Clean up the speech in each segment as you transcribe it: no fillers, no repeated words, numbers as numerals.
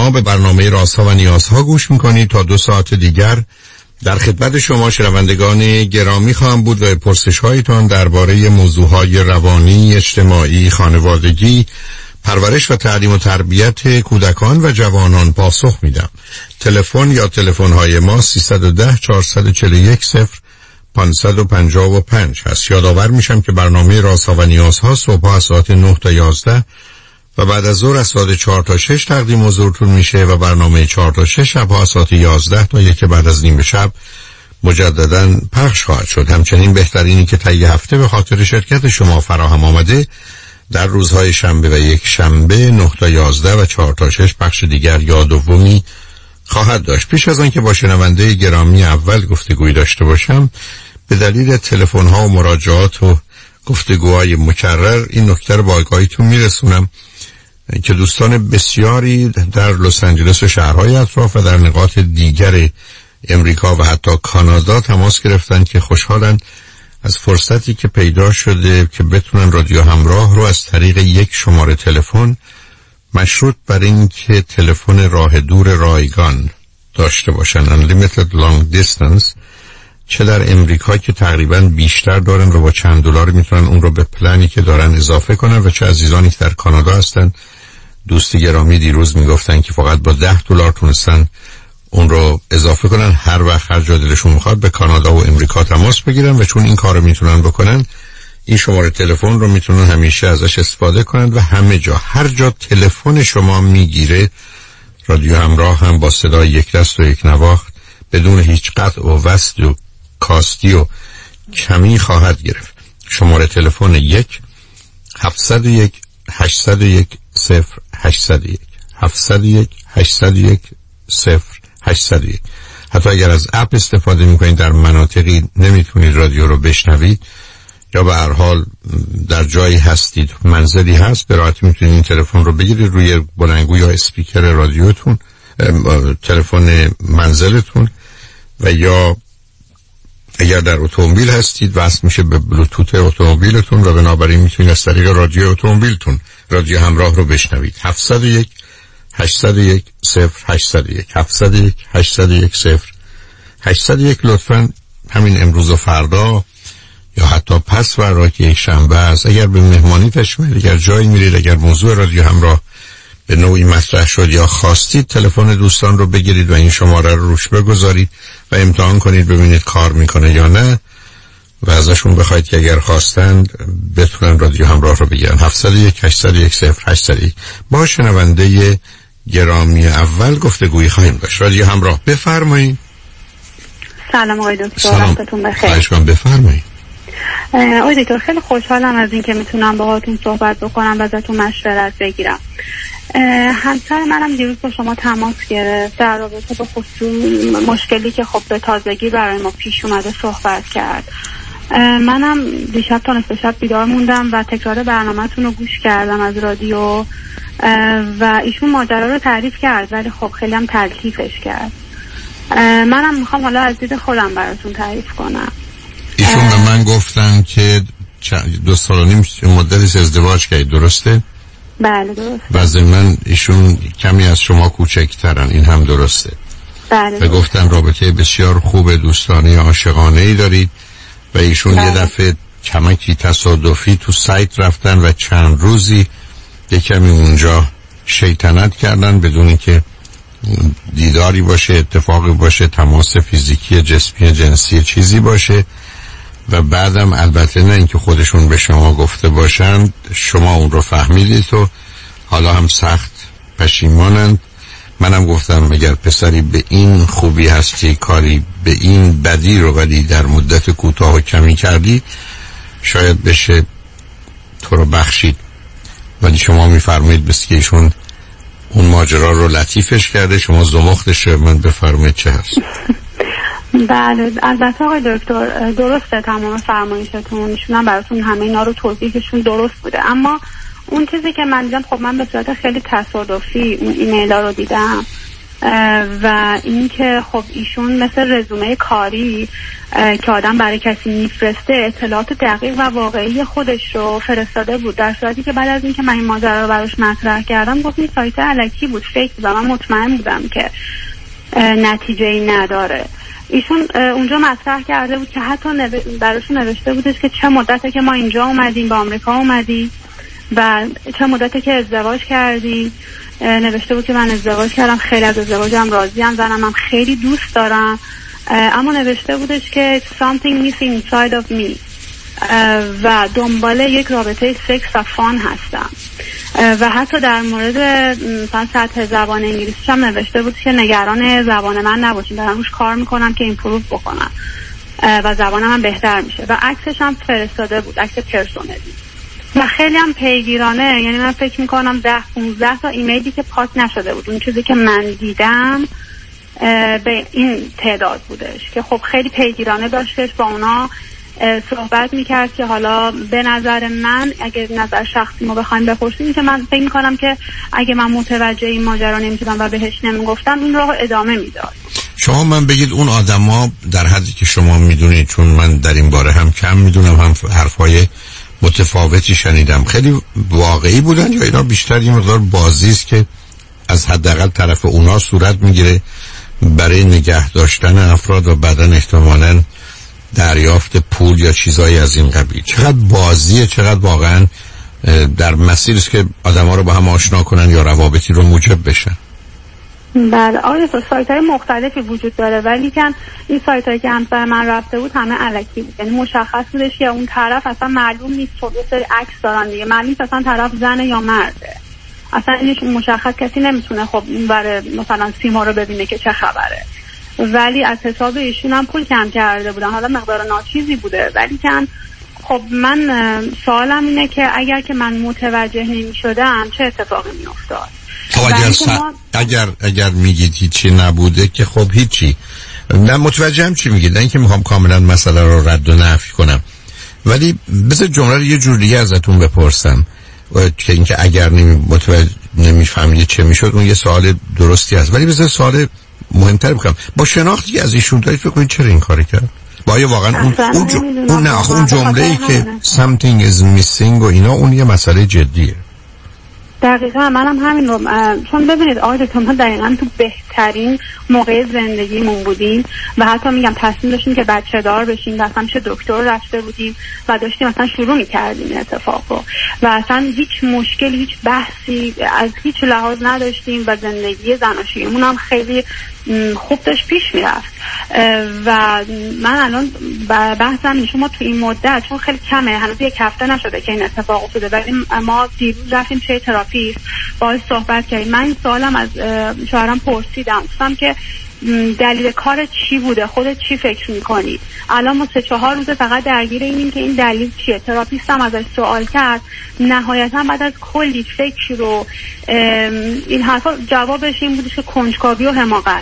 شما به برنامه رازها و نیازها گوش میکنید. تا 2 ساعت دیگر در خدمت شما شنوندگان گرامی خواهم بود و پرسش هایتان درباره موضوعهای روانی، اجتماعی، خانوادگی، پرورش و تعلیم و تربیت کودکان و جوانان پاسخ میدم. تلفن یا تلفن های ما 310 441 0555 هست. یادآور میشم که برنامه رازها و نیازها صبح از ساعت 9 تا 11 و بعد از ظهر از ساعت 4 تا 6 تقدیم حضورتون میشه و برنامه 4 تا 6 شب از ساعت 11 تا 1 بعد از نیم شب مجددا پخش خواهد شد. همچنین بهترینی که طی هفته به خاطر شرکت شما فراهم آمده در روزهای شنبه و یک شنبه 9 تا 11 و 4 تا 6 پخش دیگر یا دومی خواهد داشت. پیش از آن که با شنونده گرامی اول گفتگویی داشته باشم، به دلیل تلفن ها و مراجعات و گفتگوهای مکرر این نکته رو با آگاهیتون میرسونم که دوستان بسیاری در لس آنجلس و شهرهای اطراف و در نقاط دیگر امریکا و حتی کانادا تماس گرفتن که خوشحالن از فرصتی که پیدا شده که بتونن رادیو همراه رو از طریق یک شماره تلفن مشروط بر این که تلفن راه دور رایگان داشته باشن، unlimited long distance، چه در امریکا که تقریبا بیشتر دارن و با چند دلار میتونن اون رو به پلنی که دارن اضافه کنن، و چه عزیزانی که در کانادا هستن. دوستی گرامی دیروز میگفتن که فقط با $10 تونستن اون رو اضافه کنن، هر وقت هر جا دلشون میخواد به کانادا و امریکا تماس بگیرن و چون این کارو میتونن بکنن، این شماره تلفن رو میتونن همیشه ازش استفاده کنن و همه جا هر جا تلفن شما میگیره رادیو همراه هم با صدای یک دست و یک نواخت بدون هیچ قطع و وصل و کاستی و کمی خواهد گرفت. شماره تلفن 1 701 801 0801 701 801 0801. حتی اگر از اپ استفاده میکنید در مناطقی نمیتونید رادیو رو بشنوید یا به هر حال در جایی هستید منزلی هست، به راحتی میتونید این تلفن رو بگیرید روی بلندگو یا اسپیکر رادیوتون، تلفن منزلتون، و یا اگر در اتومبیل هستید وصل میشه به بلوتوت اتومبیلتون و بنابراین میتونید از طریق رادیو اتومبیلتون رادیو همراه رو بشنوید. 701 801 0801 701 801 0801. لطفاً همین امروز و فردا یا حتی پس فردا که یک شنبه است، اگر به مهمانی تشریف، اگر جایی میرید، اگر موضوع رادیو همراه به نوعی مطرح شد یا خواستید، تلفن دوستان رو بگیرید و این شماره رو روش بگذارید و امتحان کنید ببینید کار میکنه یا نه، و ازشون بخواید که اگر خواستند بتونن رادیو همراه رو بگیرن. 701 801 0801. با شنونده گرامی اول گفتگویی خواهیم داشت. رادیو همراه، بفرمایید. سلام آقای دکتر، وقتتون بخیر. خواهش کنم، بفرمایید. آقای دکتر خیلی خوشحالم از اینکه میتونم باهاتون صحبت بکنم و ازتون مشورت بگیرم. همسر منم دیروز با شما تماس گرفت در رابطه با خصوص مشکلی که خب به تازگی برای ما پیش اومده صحبت کرد. منم دیشب تا نصف شب بیدار موندم و تکرار برنامه‌تون رو گوش کردم از رادیو و ایشون ماجرا رو تعریف کرد، ولی خب خیلی هم تلطیفش کرد. منم میخوام حالا از دید خودم براتون تعریف کنم. ایشون به من گفتن که 2 سال و نیم مدتی ازدواج کردید، درسته؟ بله درسته. و ضمن ایشون کمی از شما کوچکترن، این هم درسته؟ بله. و گفتن رابطه بسیار خوب دوستانه عاشقانه‌ای دارید و ایشون یه دفعه کمکی تصادفی تو سایت رفتن و چند روزی یه کمی اونجا شیطنت کردن بدون اینکه دیداری باشه، اتفاقی باشه، تماس فیزیکی جسمی جنسی چیزی باشه، و بعدم البته نه اینکه خودشون به شما گفته باشند، شما اون رو فهمیدید و حالا هم سخت پشیمانند. منم گفتم اگر پسری به این خوبی هستی، کاری به این بدی رو ولی در مدت کوتاه و کمی کردی، شاید بشه تو رو بخشید، ولی شما میفرمایید بس که ایشون اون ماجرا رو لطیفش کرده، شما زمختش. من بفرمایید چه هست؟ بله البته آقای دکتر درسته تمام فرمایشتون، ایشون براتون همه اینا رو توضیحشون درست بوده، اما اون چیزی که من دیدم، خب من به صورت خیلی تصادفی اون ایمیلا رو دیدم و اینکه خب ایشون مثل رزومه کاری که آدم برای کسی میفرسته اطلاعات دقیق و واقعی خودش رو فرستاده بود، در صورتی که بعد از اینکه من این ماجرا رو براش مطرح کردم گفت این سایت الکی بود، فیک بود و من مطمئن بودم که نتیجه‌ای نداره. ایشون اونجا مطرح کرده بود که حتی براشون نوشته بودش که چه مدته که ما اینجا اومدیم، به آمریکا اومدی و چه مدته که ازدواج کردی. نوشته بود که من ازدواج کردم، خیلی از ازدواجم راضیم، زنم خیلی دوست دارم، اما نوشته بودش که something missing inside of me و دنبال یک رابطه سکس و فان هستم. و حتی در مورد مثلا سطح زبان انگلیسی هم نوشته بود که نگران زبان من نباشین، دارم روش کار میکنم که ایمپروو بکنم و زبانم هم بهتر میشه. و عکسش هم فرستاده بود، عکس پرسونلی و خیلی هم پیگیرانه. یعنی من فکر میکنم 10-15 تا ایمیلی که پاک نشده بود، اون چیزی که من دیدم به این تعداد بودش که خب خیلی پیگیرانه داشتش با اونا صحبت میکرد که حالا به نظر من اگه نظر شخصی ما بخوایم بپرسیم که من فکر میکنم که اگه من متوجه این ماجرا نمیشدم و بهش نمیگفتم این رو ادامه میداد. شما من بگید اون آدما در حدی که شما میدونید، چون من در این باره هم کم میدونم هم حرفای متفاوتی شنیدم، خیلی واقعی بودن یا اینا بیشتر یه مقدار بازی است که از حداقل طرف اونا صورت میگیره برای نگه داشتن افراد و بعدن احتمالاً دریافت پول یا چیزایی از این قبیل؟ چقدر بازیه، چقدر واقعا در مسیر است که آدم‌ها رو با هم آشنا کنن یا روابطی رو موجب بشن؟ بله آقای دکتر، سایت‌های مختلفی وجود داره، ولی که این سایت‌هایی که همسر من رفته بود همه الکی بود. یعنی مشخص بودش که اون طرف اصلا معلوم نیست، چون یه سری عکس دارن دیگه، معلوم نیست اصلا طرف زنه یا مرده، اصلا اینش مشخص کسی نمیتونه خب برای مثلا سیما رو ببینه که چه خبره. ولی از حساب ایشون هم پول کم کرده بودن، حالا مقدار ناچیزی بوده، ولی که خب من سوالم اینه که اگر که من متوجه نمی شدم چه اتفاقی می افتاد؟ اگر میگید هیچی نبوده که خب هیچی، نه متوجهم چی میگید، نه اینکه میخوام کاملا مسئله رو رد و نفی کنم، ولی بذار جمله رو یه جور دیگه ازتون بپرسم که اینکه اگر نمیفهمید چه میشد اون یه سوال درستی است، ولی بذار سوال مهمتر بکنم. با شناختی که از ایشون دارید فکر کنید چرا این کاری کرد؟ با واقعا اون جمله‌ای که something is missing و اینا اون یه مسئله جدیه. دقیقا منم همین رو، چون ببینید آقای دکتر ما دقیقا تو بهترین موقع زندگیمون بودیم و حتی میگم تصمیم داشتیم که بچه دار بشیم و اصلا میشه دکتر رفته بودیم و داشتیم اصلا شروع میکردیم این اتفاق رو و اصلا هیچ مشکلی، هیچ بحثی از هیچ لحاظ نداشتیم و زندگی زناشوییمون هم خیلی خوب داشت پیش میرفت. و من الان بحثم میشه ما تو این مدت، چون خیلی کمه، هنوز یک هفته نشده که این اتفاق افتاده، ولی ما دیروز رفتیم چه تراپیست باهاش صحبت کردیم. من این سوالم از شوهرم پرسیدم، گفتم که دلیل کار چی بوده، خودت چی فکر میکنی؟ الان ما 3-4 روز فقط درگیر اینیم که این دلیل چیه. تراپیستم ازش سوال کرد، نهایتا بعد از کلی فکر رو این حرفا جوابش این بودش که کنجکاوی و حماقت.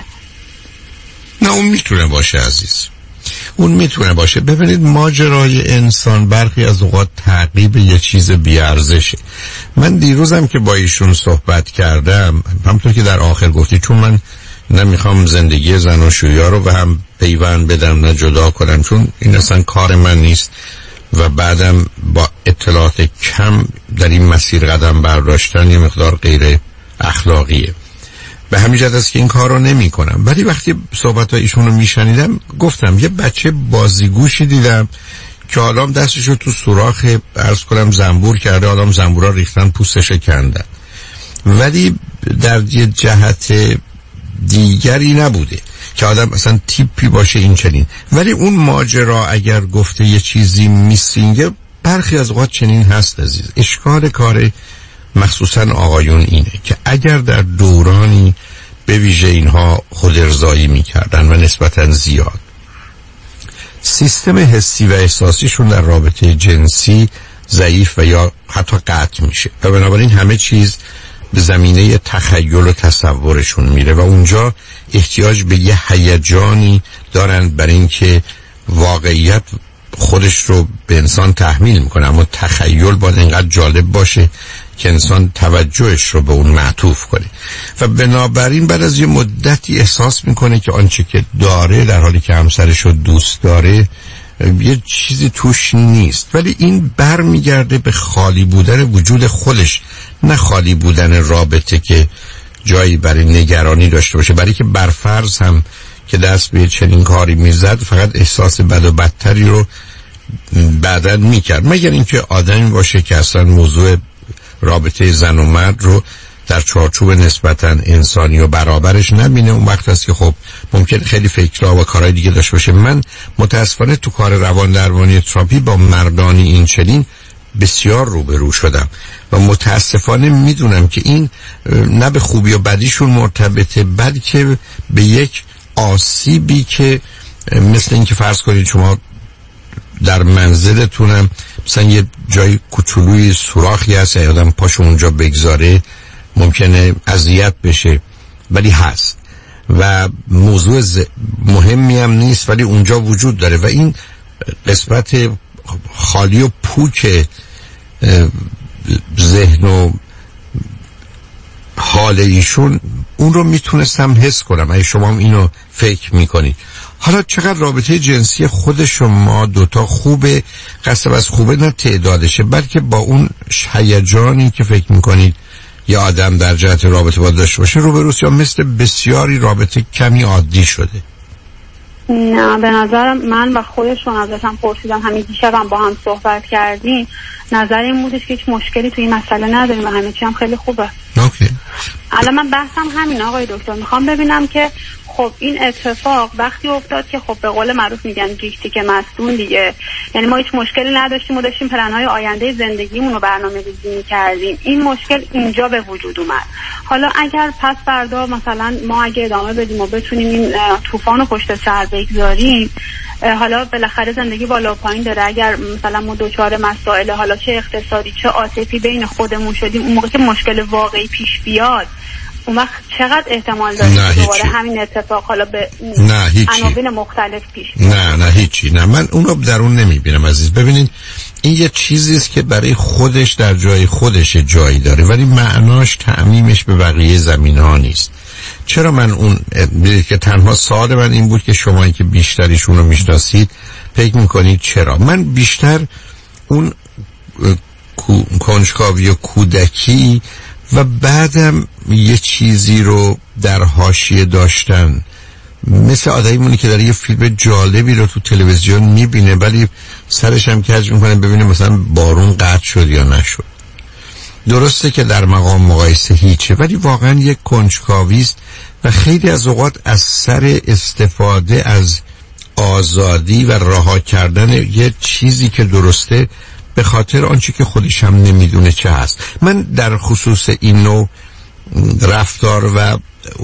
نه اون میتونه باشه عزیز، اون میتونه باشه. ببینید ماجرای انسان برخی از اوقات تعقیب یه چیز بیارزشه. من دیروزم که با ایشون صحبت کردم، همونطور که در آخر گفتی، چون من نمیخوام زندگی زناشویی‌ها رو و هم پیوند بدم نه جدا کنم، چون این اصلا کار من نیست و بعدم با اطلاعات کم در این مسیر قدم برداشتن یه مقدار غیر اخلاقیه. به همین جهت است که این کار رو نمی کنم. ولی وقتی صحبت ها ایشون رو می شنیدم گفتم یه بچه بازیگوشی دیدم که آدم دستشو تو سوراخ عرض کنم زنبور کرده، آدم زنبورا ریختن پوستش کندن، ولی در یه جهت دیگری نبوده که آدم مثلا تیپی باشه این چنین. ولی اون ماجرا اگر گفته یه چیزی میسینگه، برخی از اوقات چنین هست عزیز. اشکال کار مخصوصا آقایون اینه که اگر در دورانی به ویژه اینها خود ارضایی میکردن و نسبتا زیاد، سیستم حسی و احساسیشون در رابطه جنسی ضعیف و یا حتی قطع میشه و بنابراین همه چیز به زمینه تخیل و تصورشون میره و اونجا احتیاج به یه هیجانی دارن برای اینکه واقعیت خودش رو به انسان تحمیل میکنه، اما تخیل باید اینقدر جالب باشه که انسان توجهش رو به اون معطوف کنه و بنابراین بعد از یه مدتی احساس میکنه که آنچه که داره در حالی که همسرش رو دوست داره یه چیزی توش نیست، ولی این برمیگرده به خالی بودن وجود خودش، نه خالی بودن رابطه که جایی برای نگرانی داشته باشه. برای که برفرض هم که دست به چنین کاری میزد فقط احساس بد و بدتری رو بعداً میکرد، مگر اینکه آدمی باشه که اصلا موضوع رابطه زن و مرد رو در چارچوب نسبتاً انسانی و برابرش نبینه. اون وقت هست که خب ممکن خیلی فکرها و کارهای دیگه داشته باشه. من متاسفانه تو کار روان درمانی تراپی با مردانی این چنین بسیار روبرو شدم و متاسفانه میدونم که این نه به خوبی و بدیشون مرتبطه، بلکه به یک آسیبی که مثل این که فرض کنید شما در منزلتونم مثلا یه جای کوچولوی سوراخی هست، آدم پاشو اونجا بگذاره ممکنه اذیت بشه، ولی هست و موضوع مهمی هم نیست ولی اونجا وجود داره و این قسمت خالی و پوک ذهن و حال ایشون اون رو میتونستم حس کنم اگه شما هم اینو فکر میکنید. حالا چقدر رابطه جنسی خود شما دوتا خوبه، قصد از خوبه نه تعدادشه، بلکه با اون هیجانی که فکر میکنید یه آدم در جهت رابطه باید داشته باشه روبروست یا مثل بسیاری رابطه کمی عادی شده؟ نه، به نظر من و خودشون ازشم پرسیدم، همین دیشبم با هم صحبت کردیم، نظر این بودش که هیچ مشکلی توی این مسئله نداریم و همه چی هم خیلی خوبه. اوکی. الان من بحثم همین آقای دکتر، میخوام ببینم که خب این اتفاق وقتی افتاد که خب به قول معروف میگن جیکتی که مستون دیگه، یعنی ما هیچ مشکلی نداشتیم و داشتیم پلن‌های آینده زندگیمون رو برنامه‌ریزی می‌کردیم، این مشکل اینجا به وجود اومد. حالا اگر پس فردا مثلا ما اگه ادامه بدیم و بتونیم این طوفان رو پشت سر بگذاریم، حالا بالاخره زندگی بالا و پایین داره، اگر مثلا ما دوچار مسائل حالا چه اقتصادی چه عاطفی بین خودمون شدیم، اون موقع که مشکل واقعی پیش بیاد اون وقت چقدر احتمال داره که دوباره همین اتفاق حالا به عناوین مختلف پیش بیاد؟ نه هیچی، نه من اون رو در اون نمیبینم عزیز. ببینید این یه چیزیست که برای خودش در جای خودش جایی داره ولی معناش تعمیمش به بقیه زمین‌ها نیست. چرا من اون که تنها سوال من این بود که شمایی که بیشتریشون رو میشناسید فکر میکنید چرا؟ من بیشتر اون کنجکاوی و کودکی و بعدم یه چیزی رو در حاشیه داشتن، مثل آدمی مونی که داره یه فیلم جالبی رو تو تلویزیون میبینه ولی سرش هم کج میکنه ببینه مثلا بارون قطع شد یا نشد. درسته که در مقام مقایسه هیچه ولی واقعا یک کنجکاویست و خیلی از اوقات از سر استفاده از آزادی و رها کردن یه چیزی که درسته به خاطر آنچه که خودش هم نمیدونه چه هست. من در خصوص این نوع رفتار و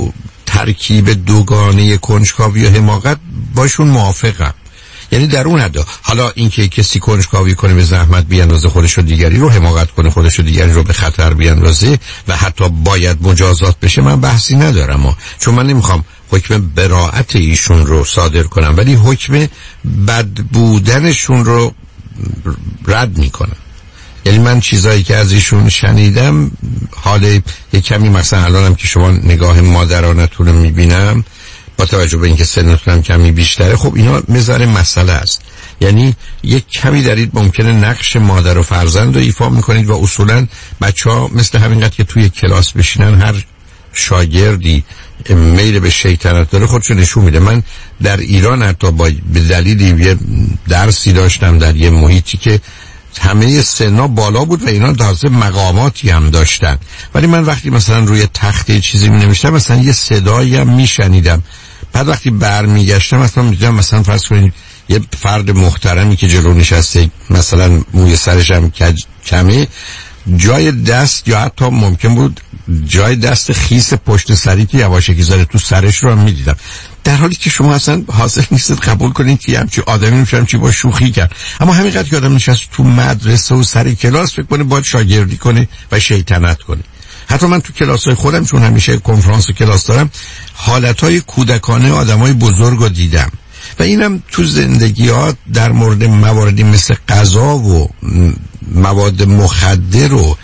ترکیب دوگانه کنجکاوی و حماقت باشون موافقم، یعنی در اون حد. حالا اینکه کسی کنجکاوی کنه به زحمت بیاندازه خودش و دیگری رو، حماقت کنه خودش و دیگری رو به خطر بیاندازه و حتی باید مجازات بشه، من بحثی ندارم چون من نمیخوام حکم براءت ایشون رو صادر کنم ولی حکم بد بودنشون رو رد میکنم. یعنی من چیزایی که از ایشون شنیدم، حال یک کمی مثلا الانم که شما نگاه مادرانتون رو میبینم با توجه به اینکه سنتون هم کمی بیشتره، خب اینا مزار مسئله است. یعنی یک کمی دارید ممکنه نقش مادر و فرزند رو ایفا میکنید و اصولا بچه‌ها مثل همینقدر که توی کلاس بشینن هر شاگردی میل به شیطنت داره خودشو نشون میده. من در ایران حتی به دلیل یه درسی داشتم در یه محیطی که همه سنا بالا بود و اینا تازه مقاماتی هم داشتن، ولی من وقتی مثلا روی تخت چیزی می نوشتم مثلا یه صدایی هم می شنیدم، بعد وقتی برمیگشتم مثلا میدیدم مثلا فرض کنید یه فرد محترمی که جلو نشسته مثلا موی سرش هم کمه، جای دست یا حتی ممکن بود جای دست خیس پشت سری که یواشکی زده تو سرش رو هم میدیدم، در حالی که شما اصلا حاضر نیستید قبول کنید که همچی آدمی میشم چی با شوخی کرد. اما همینقدر که آدم نشست تو مدرسه و سر کلاس فکر کنه باید شاگردی کنه و شیطنت کنه. حتی من تو کلاس‌های خودم چون همیشه کنفرانس و کلاس دارم حالتهای کودکانه آدمای بزرگ رو دیدم و اینم تو زندگیات در مورد مواردی مثل غذا و مواد مخدر و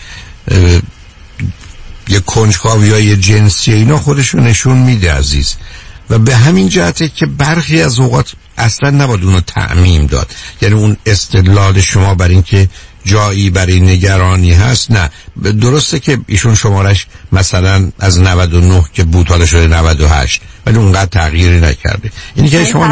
یه کنجکاوی های جنسی اینا خودشون نشون میده عزیز. و به همین جهته که برخی از اوقات اصلا نباید اونو تعمیم داد. یعنی اون استدلال شما بر این که جایی برای نگرانی هست، نه، درسته که ایشون شمارش مثلا از 99 که بود حالا شده 98، ولی اونقدر تغییری نکرده. اینی که شما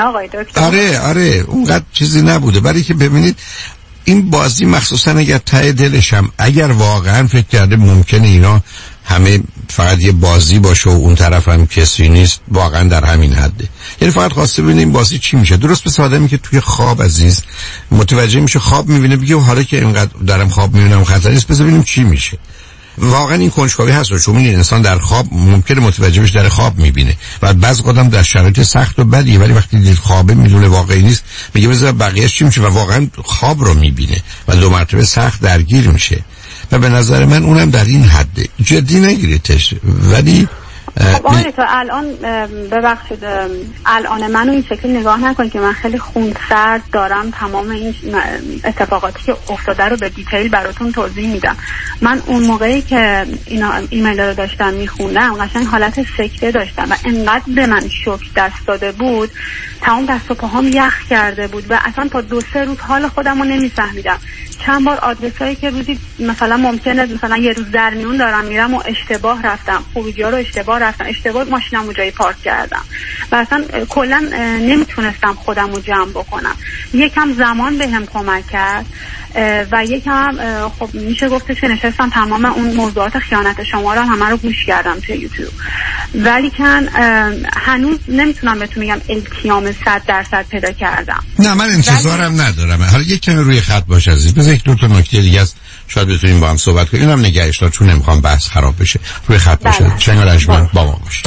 آره اونقدر چیزی نبوده. برای که ببینید این بازی مخصوصا اگر ته دلشم اگر واقعا فکر کرده ممکنه اینا همه فقط یه بازی باشه و اون طرف هم کسی نیست، واقعا در همین حده. یعنی فقط خواسته ببینه این بازی چی میشه. درست مثل آدمی که توی خواب عزیز متوجه میشه خواب میبینه، بگه حالا که اینقدر دارم خواب میبینم خطر نیست، بذار ببینیم چی میشه. واقعا این کنجکاوی هست. چون این انسان در خواب ممکنه متوجه بشه در خواب میبینه و بعضی قدم در شرایط سخت و بدی، ولی وقتی دید خوابه میدونه واقعی نیست، میگه بذار بقیه‌اش چی میشه و واقعا خواب رو میبینه و 2 مرتبه سخت درگیر میشه. و به نظر من اونم در این حده. جدی نگیریدش. ولی آقای تو الان ببخشید الان منو این شکلی نگاه نکنید که من خیلی خونسرد دارم تمام این اتفاقاتی که افتاده رو به دیتیل براتون توضیح میدم. من اون موقعی که اینا ایمیل رو داشتم میخوندم قشنگ حالت سکته داشتم و انقدر به من شوک دست داده بود، تمام دست و پاهام یخ کرده بود و اصلا تا 2-3 روز حال خودم رو نمیفهمیدم. چند بار آدرسایی که روزی مثلا ممکنه مثلا یه روز در میون دارم میرم و اشتباه رفتم، خروجی‌ها رو اشتباه ماشینم رو جایی پارک کردم و اصلا کلا نمیتونستم خودم رو جمع بکنم. یکم زمان بهم کمک کرد و یکم خب میشه گفتش که نشستم تمام اون موضوعات خیانت شما رو همه رو گوش کردم توی یوتیوب، ولی کن هنوز نمیتونم بهتون میگم التیام 100% پیدا کردم. نه من انتظارم ندارم. حالا یک کمی روی خط باش عزیز، بذار 1-2 تا نکته دیگه است شاید بتونیم با هم صحبت کنیم. اینم نگهش دار چون نمیخوام بحث خراب بشه. روی خط باشه. شنگ رنجبر با ما باشه.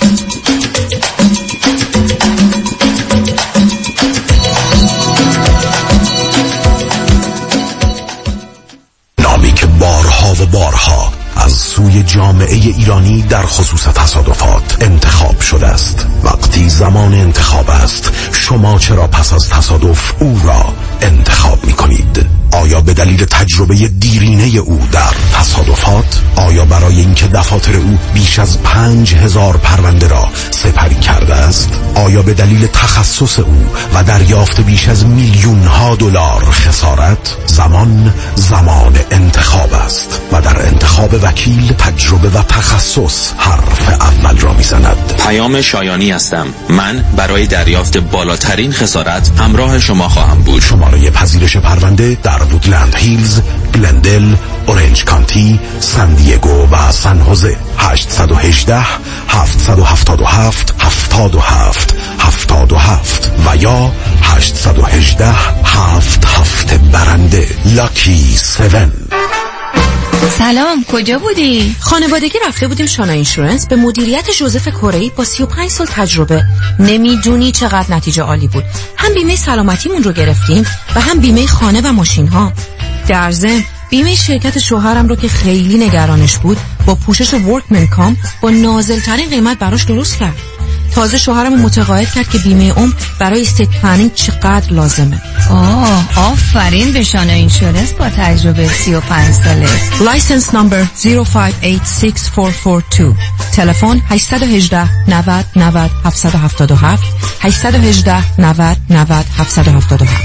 نامی که بارها و بارها از سوی جامعه ایرانی در خصوص تصادفات انتخاب شده است. وقتی زمان انتخاب است، شما چرا پس از تصادف او را انتخاب می کنید؟ آیا به دلیل تجربه دیرینه او در تصادفات؟ آیا برای اینکه دفاتر او بیش از 5000 پرونده را سپری کرده است؟ آیا به دلیل تخصص او و دریافت بیش از میلیون‌ها دلار خسارت؟ زمان انتخاب است و در انتخاب وکیل تجربه و تخصص حرف اول را میزند. پیام شایانی هستم. من برای دریافت بالاترین خسارت همراه شما خواهم بود. شماره پذیرش پرونده در وودلند هیلز، گلندل، اورنج کانتی، سان دیگو و سان خوزه. 818 777 77 77 و یا 818 77 برنده. لاکی 7. سلام، کجا بودی؟ خانوادگی رفته بودیم شانا اینشورنس به مدیریت جوزف کره‌ای با 35 سال تجربه. نمیدونی چقدر نتیجه عالی بود. هم بیمه سلامتیمون رو گرفتیم و هم بیمه خانه و ماشین ها. در ضمن بیمه شرکت شوهرم رو که خیلی نگرانش بود با پوشش ورکمن کام با نازل‌ترین قیمت براش درست کرد. تازه شوهرم متقاعد کرد که بیمه عمر برای استیت پلنینگ چقدر لازمه. آفرین به شانا اینشورنس با تجربه 35 ساله. لایسنس نمبر 05864442. تلفن 818 90 90 777 818 90 90 777.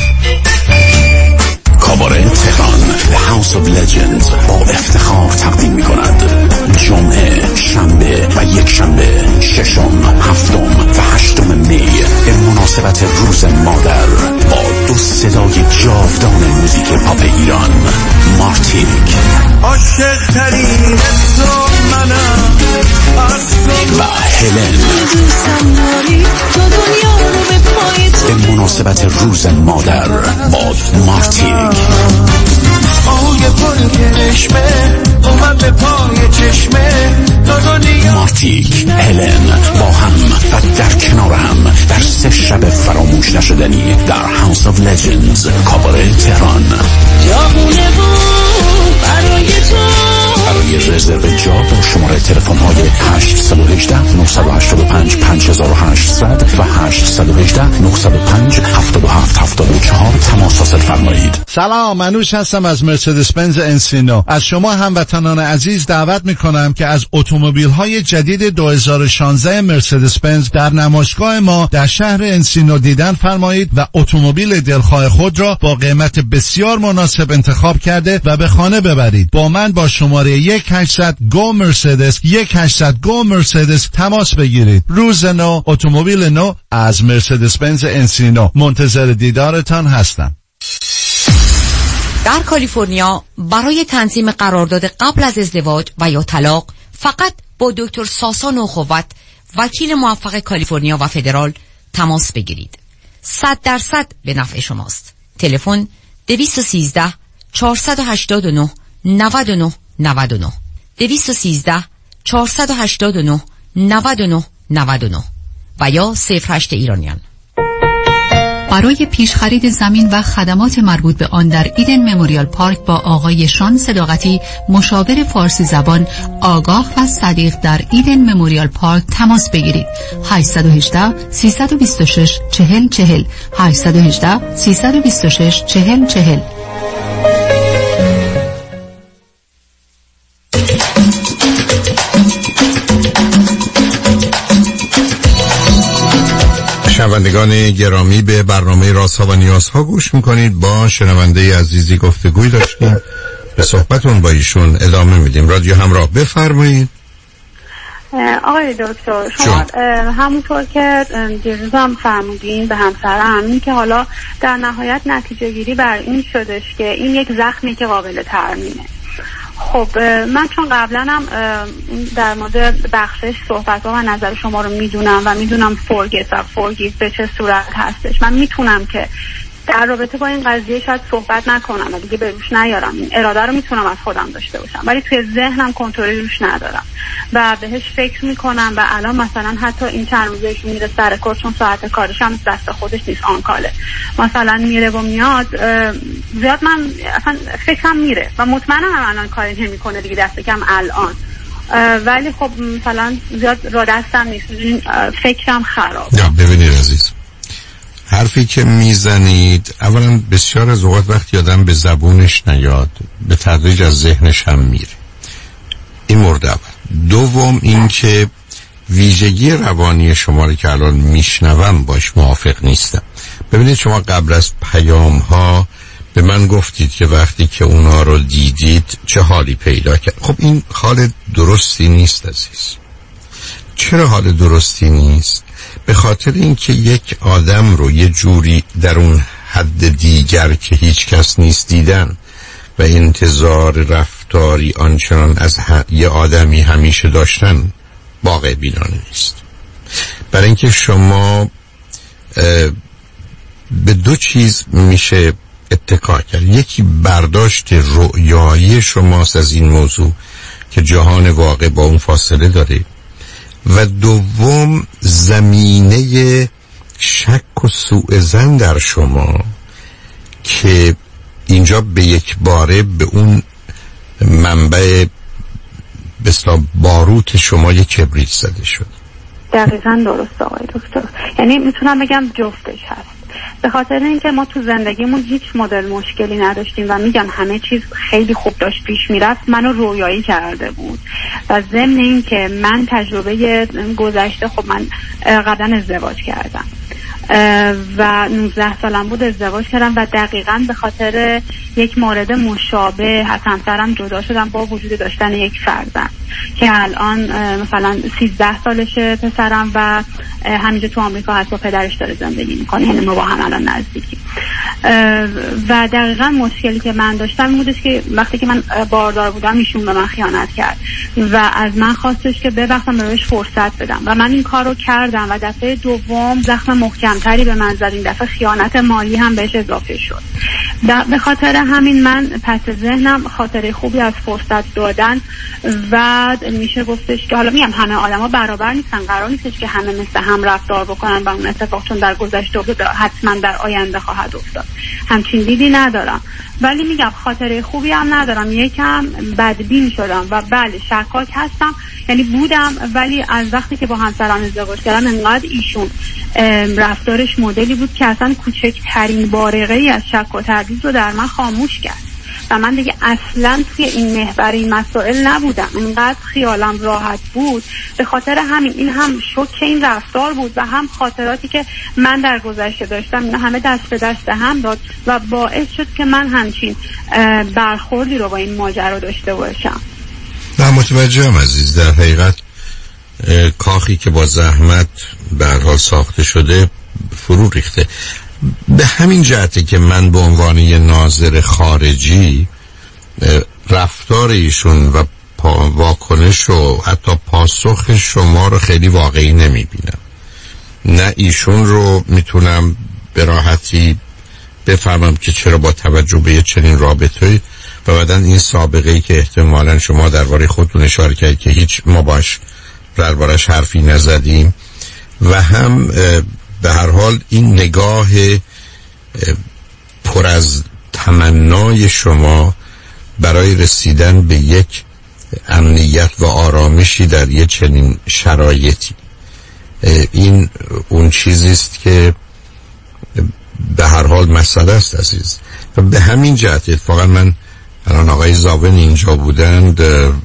کاباره تهران The House of Legends با افتخار تقدیم می کند جمعه، شنبه و یک شنبه 6م، 7م و 8م می به مناسبت روز مادر با 2 صدای جاودان موزیک پاپ ایران، مارتینیک عاشق ترین تو منم و هلن. به مناسبت روز مادر با مارتینیک. مارتیک، هلن با هم و در کنار هم در 3 شب فراموش نشدنی در هاوس آف لجندز کاباره تهران. برای رزرو جا با شماره تلفن های 818 985 5800 و 818 18-905-7774 تماس حاصل فرمایید. سلام، منوش هستم از مرسدس بنز انسینو. از شما هموطنان عزیز دعوت میکنم که از اتومبیل‌های جدید 2016 مرسدس بنز در نمایشگاه ما در شهر انسینو دیدن فرمایید و اتومبیل دلخواه خود را با قیمت بسیار مناسب انتخاب کرده و به خانه ببرید. با من با شماره 1-800-GO مرسدس 1-800-GO مرسدس تماس بگیرید. روز نو، اتومبیل نو از مرسدس بنز انسینو. منتظر دیدارتان هستم. در کالیفرنیا برای تنظیم قرارداد قبل از ازدواج و یا طلاق فقط با دکتر ساسا نوخوت، وکیل موفق کالیفرنیا و فدرال تماس بگیرید. 100% به نفع شماست. تلفن 213-489-9999 213-489-9999 و یا 08 ایرانیان. برای پیش خرید زمین و خدمات مربوط به آن در ایدن مموریال پارک با آقای شان صداقتی، مشاور فارسی زبان آگاه و صدیق در ایدن مموریال پارک تماس بگیرید. 818-326-4040 818-326-4040. شنوندگان گرامی، به برنامه رازها و نیازها گوش میکنید. با شنونده عزیزی گفتگوی داشتیم، به صحبتون با ایشون ادامه میدیم. رادیو همراه، بفرمایید. آقای دکتر، شما همونطور که دیروز هم فرمودین به همسرم، این که حالا در نهایت نتیجه گیری بر این شدش که این یک زخمی که قابل ترمیمه. خب من چون قبلا هم در مورد بخشش صحبت و نظر شما رو میدونم و میدونم فورگیت و فورگیو به چه صورت هستش، من میتونم که در رابطه با این قضیه شاید صحبت نکنم و دیگه به روش نیارم. این اراده رو میتونم از خودم داشته باشم، ولی توی ذهنم کنترلی روش ندارم و بهش فکر میکنم و الان مثلا حتی این چند روزه که میره سر کار، چون ساعت کارش هم دست خودش نیست، آن کاله، مثلا میره و میاد، زیاد من اصلا فکرم میره و مطمئنم الان کاری نمیکنه دیگه، دست کم الان، ولی خب مثلا زیاد را دستم نیست، فکرم خراب. ببینید عزیز، حرفی که میزنید اولا بسیار از اوقات وقتی آدم به زبونش نیاد به تدریج از ذهنش هم میره. این مورد اول. دوم این که ویژگی روانی شما رو که الان میشنوم باش موافق نیستم. ببینید شما قبل از پیام ها به من گفتید که وقتی که اونا رو دیدید چه حالی پیدا کرد. خب این حال درستی نیست عزیز. چرا حال درستی نیست؟ به خاطر اینکه یک آدم رو یه جوری در اون حد دیگر که هیچ کس نیست دیدن و انتظار رفتاری آنچنان از یه آدمی همیشه داشتن واقع بینانه نیست. برای اینکه شما به دو چیز میشه اتکا کرد. یکی برداشت رؤیایی شماست از این موضوع که جهان واقع با اون فاصله داره، و دوم زمینه شک و سوء ظن در شما که اینجا به یک باره به اون منبع بسیار باروت شما یک کبریت زده شد. دقیقاً درست آقای دکتر، یعنی میتونم بگم جفتش هست. به خاطر اینکه ما تو زندگیمون هیچ مدل مشکلی نداشتیم و میگم همه چیز خیلی خوب داشت پیش میرفت، منو رویایی کرده بود و ضمن اینکه من تجربه گذشته، خب من قبلا ازدواج کردم و 19 سالم بود ازدواج کردم و دقیقاً به خاطر یک مورد مشابه از همسرم جدا شدم با وجود داشتن یک فرزند که الان مثلا 13 سالشه پسرم و همینجا تو آمریکا هست، با پدرش داره زندگی میکنه، یعنی ما با هم الان نزدیکی. و دقیقاً مشکلی که من داشتم این بودش که وقتی که من باردار بودم ایشون به من خیانت کرد و از من خواستش که ببخشم بهش فرصت بدم و من این کار رو کردم و دفعه دوم زخم محکمتری به من زد. این دفعه خیانت مالی هم بهش اضافه شد. به خاطر همین من پس ذهنم خاطره خوبی از فرصت دادن و میشه گفتش که حالا میگم همه آدما برابر نیستن، قرار نیستش که همه مثل هم رفتار بکنن و اون اتفاق چون در گذشته افتاده حتما در آینده خواهد خواهد افتاد. همچین دیدی ندارم، ولی میگم خاطره خوبی هم ندارم. یکم بدبین شدم و بله شکاک هستم، یعنی بودم، ولی از وقتی که با همسرم ازدواج کردم انقدر ایشون رفتارش مدلی بود که اصلا کوچکترین بارقه ای از شک و تردید رو در من خاموش کرد و من دیگه اصلا توی این محور این مسائل نبودم. انقدر خیالم راحت بود، به خاطر همین این هم شوک این رفتار بود و هم خاطراتی که من در گذشته داشتم، اینا همه دست به دست هم داد و باعث شد که من همچین برخوردی رو با این ماجرا داشته باشم. نه متوجهم عزیز، در حقیقت کاخی که با زحمت به هر حال ساخته شده فرو ریخته. به همین جهته که من به عنوان یه ناظر خارجی رفتار ایشون و واکنش و حتی پاسخ شما رو خیلی واقعی نمیبینم. نه ایشون رو میتونم به راحتی بفهمم که چرا با توجه به چنین رابطه‌ای و بعدن این سابقه‌ای که احتمالاً شما درباره خودتون اشاره کردید که هیچ ما باش دربارش حرفی نزدیم، و هم به هر حال این نگاه پر از تمنای شما برای رسیدن به یک امنیت و آرامشی در یک چنین شرایطی، این اون چیزی است که به هر حال مسئله است عزیز. و به همین جهت اتفاقا من الان آقای زاون اینجا بودند،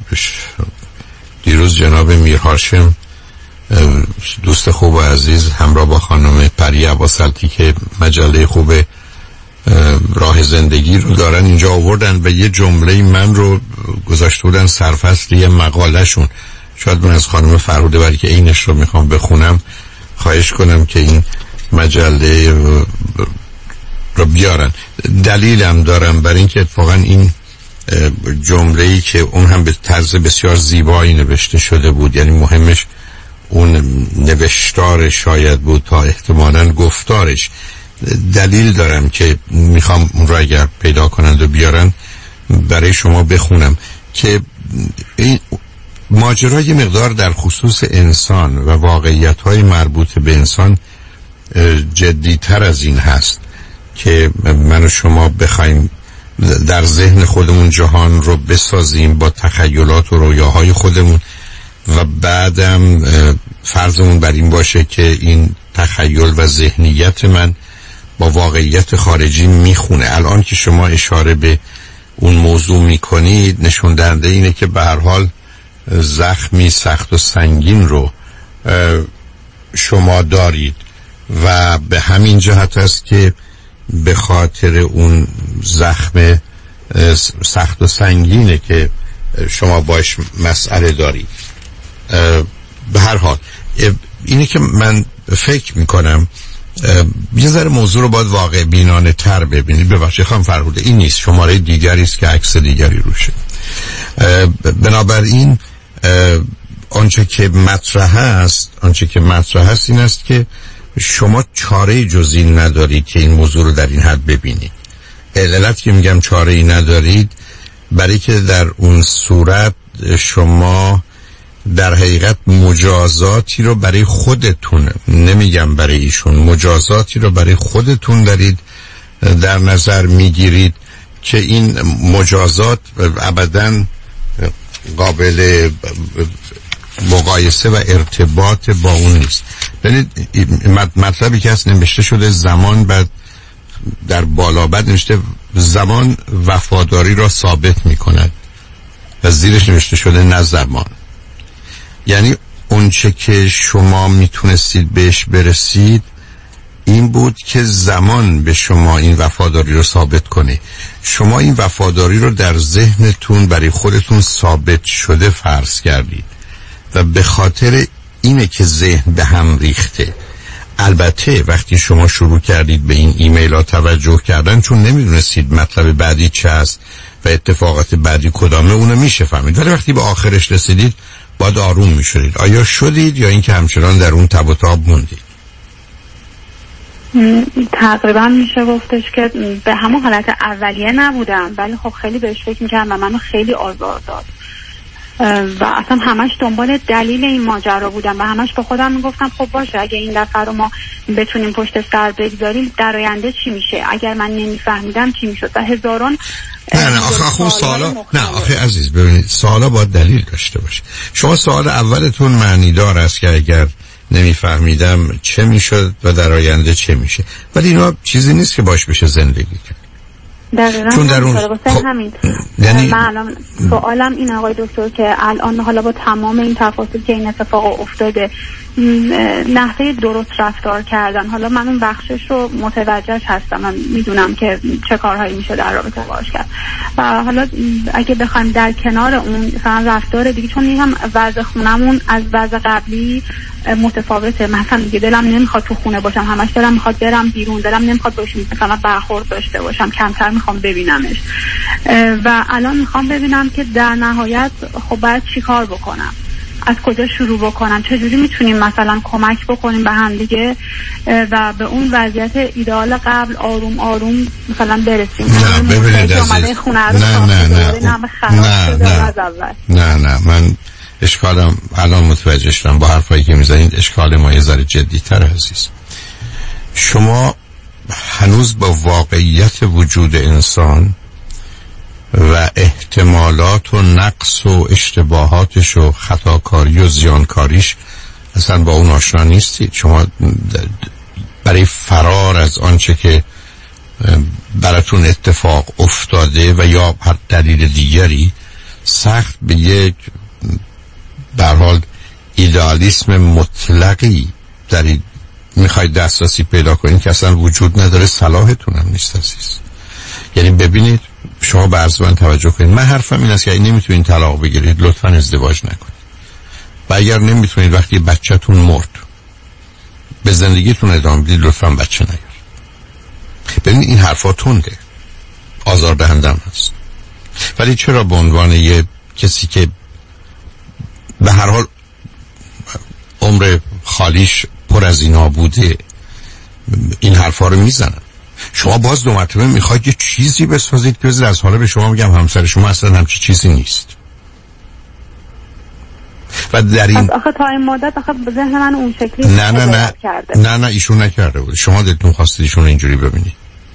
دیروز جناب میر هاشم دوست خوب و عزیز همراه با خانم پری عباسلطی که مجله خوب راه زندگی رو دارن اینجا آوردن و یه جمله من رو گذاشته بودن سرفصل یه مقاله شون. شاید من از خانم فرهوده بری که اینش رو میخوام بخونم خواهش کنم که این مجله رو بیارن. دلیلم دارم برای اینکه اتفاقا این جمله‌ای که اون هم به طرز بسیار زیبایی نوشته شده بود، یعنی مهمش اون نوشتارش شاید بود تا احتمالاً گفتارش. دلیل دارم که میخوام اون رو اگر پیدا کنند و بیارن برای شما بخونم که این ماجرای مقدار در خصوص انسان و واقعیت‌های مربوط به انسان جدی‌تر از این هست که من و شما بخوایم در ذهن خودمون جهان رو بسازیم با تخیلات و رویاهای خودمون و بعدم فرضمون بر این باشه که این تخیل و ذهنیت من با واقعیت خارجی میخونه. الان که شما اشاره به اون موضوع میکنید نشون دهنده اینه که به هر حال زخمی سخت و سنگین رو شما دارید و به همین جهت است که به خاطر اون زخم سخت و سنگینه که شما باش مسئله دارید. به هر حال اینه که من فکر میکنم یه ذره موضوع رو باید واقع بینانه تر ببینید. ببخشید خانم فرهوده این نیست، شماره دیگری است که عکس دیگری روشه. بنابراین آنچه که مطرح است این است که شما چاره جزی ندارید که این موضوع رو در این حد ببینید. علت که میگم چاره ای ندارید برای که در اون صورت شما در حقیقت مجازاتی رو برای خودتون، نمیگم برای ایشون، مجازاتی رو برای خودتون دارید در نظر میگیرید که این مجازات ابداً قابل مقایسه و ارتباط با اون نیست. ببینید مطلبی که هست نوشته شده زمان، بعد در بالا بعد نوشته زمان وفاداری را ثابت می کند و زیرش نوشته شده نه زمان. یعنی اونچه که شما میتونستید بهش برسید این بود که زمان به شما این وفاداری رو ثابت کنه. شما این وفاداری رو در ذهنتون برای خودتون ثابت شده فرض کردید و به خاطر اینه که ذهن به هم ریخته. البته وقتی شما شروع کردید به این ایمیل ها توجه کردن، چون نمیدونستید مطلب بعدی چه است و اتفاقات بعدی کدامه، اونو میشه فهمید، ولی وقتی به آخرش رسیدید باید آروم میشدید. آیا شدید یا اینکه همچنان در اون تب و تاب موندید؟ تقریبا میشه گفتش که به همون حالت اولیه نبودم، ولی خب خیلی بهش فکر میکردم و منو خیلی آزار داد و اصلا همش دنبال دلیل این ماجرا بودم و همش به خودم میگفتم خب باشه اگه این دفعه رو ما بتونیم پشت سر بگذاریم در آینده چی میشه، اگر من نمیفهمیدم چی میشد و هزاران نه آخه سوالا نه آخه عزیز ببینید سوالا باید دلیل داشته باشه. شما سوال اولتون معنی دار است که اگر نمیفهمیدم چه میشد و در آینده چه میشه، ولی اینا چیزی نیست که باش بشه زندگی کرد. چون در اون همین یعنی من الان سوالم این آقای دکتر که الان حالا با تمام این تفاصیل که این اتفاق افتاده نحوه درست رفتار کردن، حالا من اون بخشش رو متوجهش هستم، من میدونم که چه کارهایی میشه در رابطه باهاش کرد و حالا اگه بخوایم در کنار اون مثلا رفتار دیگه، چون میگم وضع خونمون از وضع قبلی متفاوته، مثلا دیگه دلم نمیخواد تو خونه باشم، همش دلم میخواد برم بیرون، دلم نمیخواد باشم مثلا برخورد داشته باشم، کمتر میخوام ببینمش و الان میخوام ببینم که در نهایت خب باید چی کار بکنم، از کجا شروع بکنم، چجوری میتونیم مثلا کمک بکنیم به هم دیگه و به اون وضعیت ایدئال قبل آروم آروم مثلا برسیم. نه ببینید نه من اشکالم الان متوجه شدم با حرفایی که میزنید، اشکال ما یه ذره جدی‌تر عزیز. شما هنوز با واقعیت وجود انسان و احتمالات و نقص و اشتباهاتش و خطاکاری و زیانکاریش اصلا با اون آشنا نیستید. شما برای فرار از آنچه که براتون اتفاق افتاده و یا هر دلیل دیگری سخت به یک به هر حال ایدئالیسم مطلقی دارید میخواید دسترسی پیدا کنید که اصلا وجود نداره، صلاحتون هم نیست عزیز. یعنی ببینید شما به عرض من توجه کنید، من حرفم این است که اگه نمیتونید طلاق بگیرید لطفاً ازدواج نکنید و اگر نمیتونید وقتی بچه‌تون مرد به زندگیتون ادامه بدید لطفاً بچه نیارید. ببینید این حرفا تنده، آزاردهنده هم هست، ولی چرا به عنوان یه کسی که به هر حال عمر خالیش پر از اینا بوده این حرفا رو میزنن؟ شما باز دو مرتبه میخواید یه چیزی بسازید که از حالا به شما میگم همسر شما اصلا همچی چیزی نیست و در این آخه تا این مدت آخه به ذهن من اون شکلی نه ایشون نکرده بود، شما دلتون خواستید ایشون اینجوری ببینید.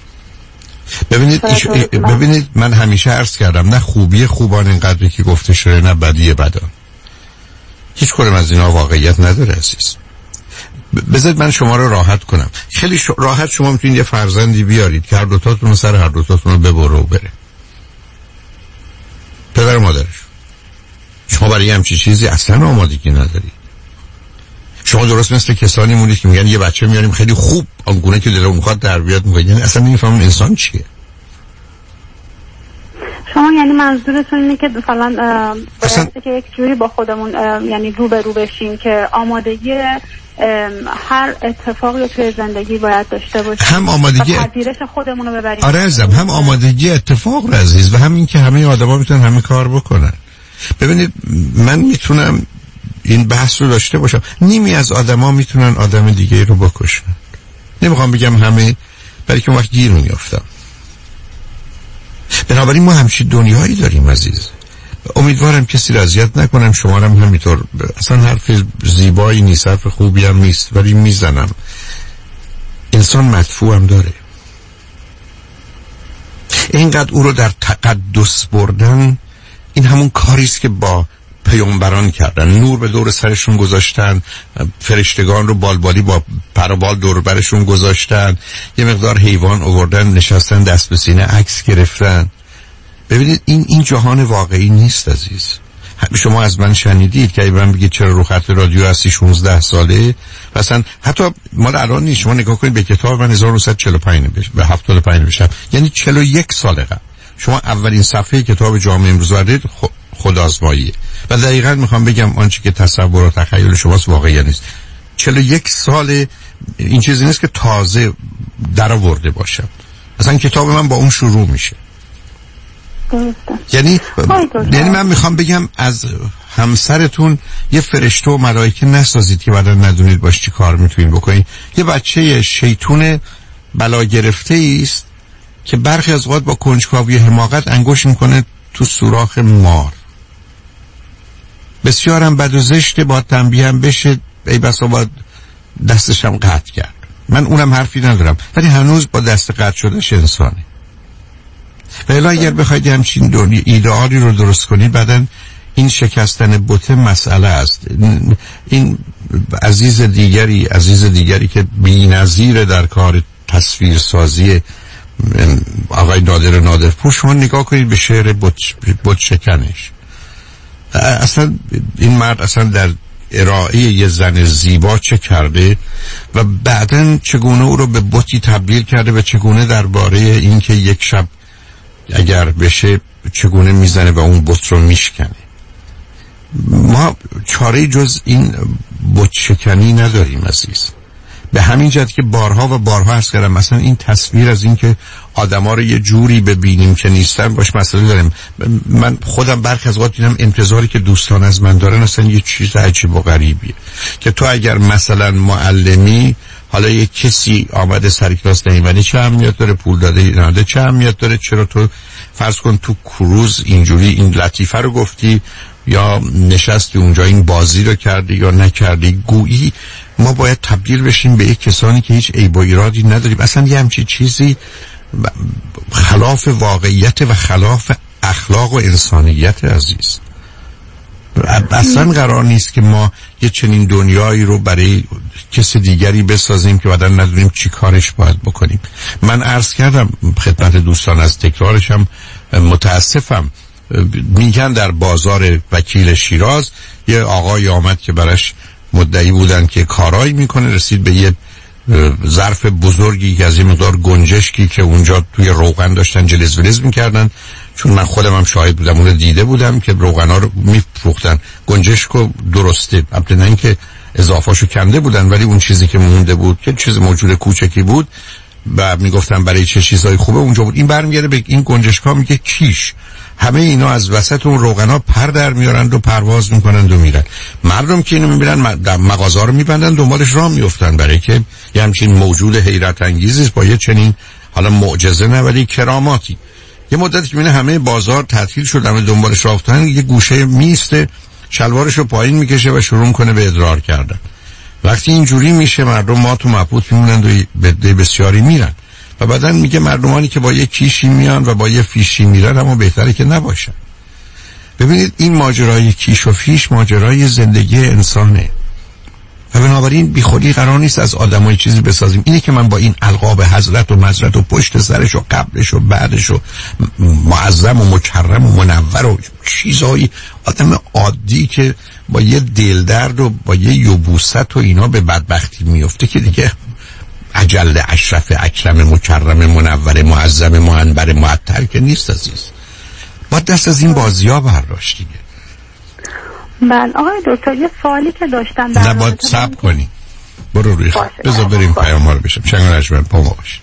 ببینید من همیشه عرض کردم نه خوبی خوبان اینقدری که گفته شده نه بدی بدان، هیچ کدوم از اینا واقعیت نداره عزیز. بذارید من شما رو راحت کنم، خیلی راحت شما میتونید یه فرزندی بیارید که هر دوتاتون سر هر دوتاتون رو ببره و بره، پدر و مادرش. شما برای همچین چیزی اصلا آمادگی ندارید. شما درست مثل کسانی مونید که میگن یه بچه میاریم خیلی خوب آنگونه که دلمون میخواد تربیت میکنید، یعنی اصلا نمیفهمون انسان چیه. شما یعنی منظورتون اینه که مثلا که یک جوری با خودمون یعنی رو به رو بشیم که آمادگی هر اتفاقی رو توی زندگی باید داشته باشیم، هم آمادگی پذیرش خودمون رو ببریم. آره عزیزم، هم آمادگی اتفاق رو عزیز و هم این که همه آدما میتونن همه کار بکنن. ببینید من میتونم این بحث رو داشته باشم، نیمی از آدما میتونن آدم دیگه رو بکشن، نمیخوام بگم همه، برای که اون وقت گیر میافتم. بنابراین ما همچین دنیایی داریم عزیز. امیدوارم کسی را اذیت نکنم، شما هم همینطور. اصلا حرف زیبایی نیست، حرف خوبی هم نیست، ولی میزنم. انسان مدفوع هم داره. اینقدر او رو در تقدس بردن، این همون کاریست که با پیامبران کردن، نور به دور سرشون گذاشتن، فرشتگان رو بالبالی با پر و بال دور برشون گذاشتن، یه مقدار حیوان آوردن نشستن دست به سینه عکس گرفتن. ببینید این جهان واقعی نیست عزیز. شما از من شنیدید که من بگید چرا رو خط رادیو هستی 16 ساله، مثلا حتی مال الان نیست. شما نگاه کنید به کتاب من 1945 به 75 بشم، یعنی 41 سال قبل شما اولین صفحه کتاب جامعه امروز وارد خودآزماییه و دقیقاً میخوام بگم آنچه که تصور و تخیل شماست واقعی نیست. 41 سال این چیزی نیست که تازه در آورده باشم، اصلا کتاب من با اون شروع میشه. یعنی من میخوام بگم از همسرتون یه فرشته و ملائکه نسازید که بعدا ندونید باش چی کار میتونید بکنید. یه بچه شیطون بلا گرفته است که برخی از اوقات با کنجکاوی حماقت انگوش میکنه تو سوراخ مار. بسیارم بد و زشته، با تنبیه هم بشه، ای بسا با دستشم قطع کرد. من اونم حرفی ندارم، ولی هنوز با دست قطع شدهش انسانه. ولی اگر بخواید همچین دنیا ایدئالی رو درست کنید، بعدن این شکستن بت مسئله است. این عزیز دیگری که بی‌نظیر در کار تصویرسازی آقای نادرپور، شما نگاه کنید به شعر بت شکنش. اصلا این مرد اصلا در ارائه یه زن زیبا چه کرده و بعدن چگونه او رو به بتی تبدیل کرده و چگونه درباره این که یک شب اگر بشه چگونه میزنه و اون بت رو میشکنه. ما چاره جز این بت شکنی نداریم عزیز. به همین جهت که بارها و بارها عرض کردم، مثلا این تصویر از این که آدما رو یه جوری ببینیم که نیستن باش مسئله داریم. من خودم برخی از اوقات دیدم انتظاری که دوستان از من دارن اصلا یه چیز عجیب و غریبیه، که تو اگر مثلا معلمی، حالا یه کسی آمده سر کلاس نمیبنی چه اهمیت داره، پول داده ناده چه اهمیت داره، چرا تو فرض کن تو کروز اینجوری این لطیفه رو گفتی یا نشستی اونجا این بازی رو کردی یا نکردی. گویی ما باید تبدیل بشیم به یک کسانی که هیچ عیب و ایرادی نداریم. اصلا یه همچین چیزی خلاف واقعیت و خلاف اخلاق و انسانیت عزیز. اصلا قرار نیست که ما یه چنین دنیایی رو برای کسی دیگری بسازیم که بعداً ندونیم چی کارش باید بکنیم. من عرض کردم خدمت دوستان، از تکرارشم متاسفم، میگن در بازار وکیل شیراز یه آقای آمد که براش مدعی بودن که کارایی میکنه، رسید به یه ظرف بزرگی که از این مقدار گنجشکی که اونجا توی روغن داشتن جلز ولز میکردن، چون من خودم هم شاهد بودم، اون دیده بودم که روغنا رو میفروختن، گنجشکو درسته، البته نه اینکه اضافه‌شو کنده بودن، ولی اون چیزی که مونده بود که چیز موجود کوچکی بود و میگفتن برای چه چیزای خوبه اونجا بود. این برمیگره به این گنجشکا، میگه کیش. همه اینا از وسط اون روغنا پر در میارند و پرواز میکنند و میرن. مردم که اینو میبینن در مغازه رو میبندن، دنبالش راه میافتن، برای که یه همچین موجود حیرت انگیزی با یه چنین حالا معجزه نه ولی کراماتی. یه مدتی که میبینه همه بازار تعطیل شد، همه دنبالش راه افتادن، یه گوشه میسته، شلوارش رو پایین میکشه و شروع کنه به ادرار کردن. وقتی اینجوری میشه مردم ما تو مبهوت میمونند و به بسیاری میرن و بعدن میگه مردمانی که با یه کیشی میان و با یه فیشی میرن اما بهتره که نباشن. ببینید این ماجرای کیش و فیش ماجرای زندگی انسانه و بنابراین بی خودی قرار نیست از آدمای چیزی بسازیم. اینه که من با این القاب حضرت و مزرت و پشت سرش و قبلش و بعدش و معظم و مکرم و منور و چیزایی، آدم عادی که با یه دلدرد و با یه یبوست و اینا به بدبختی میفته که دیگه اجل اشرف اکرم مکرم منور معظم منبر معطر که نیست عزیز. باید دست از این بازی‌ها برداشت دیگه. بله آقای دکتر، یه سوالی که داشتم در باید صبر کنی، برو روی بذار بریم پیام ها رو بشم. چنگ و نجمن پا ما باشیم.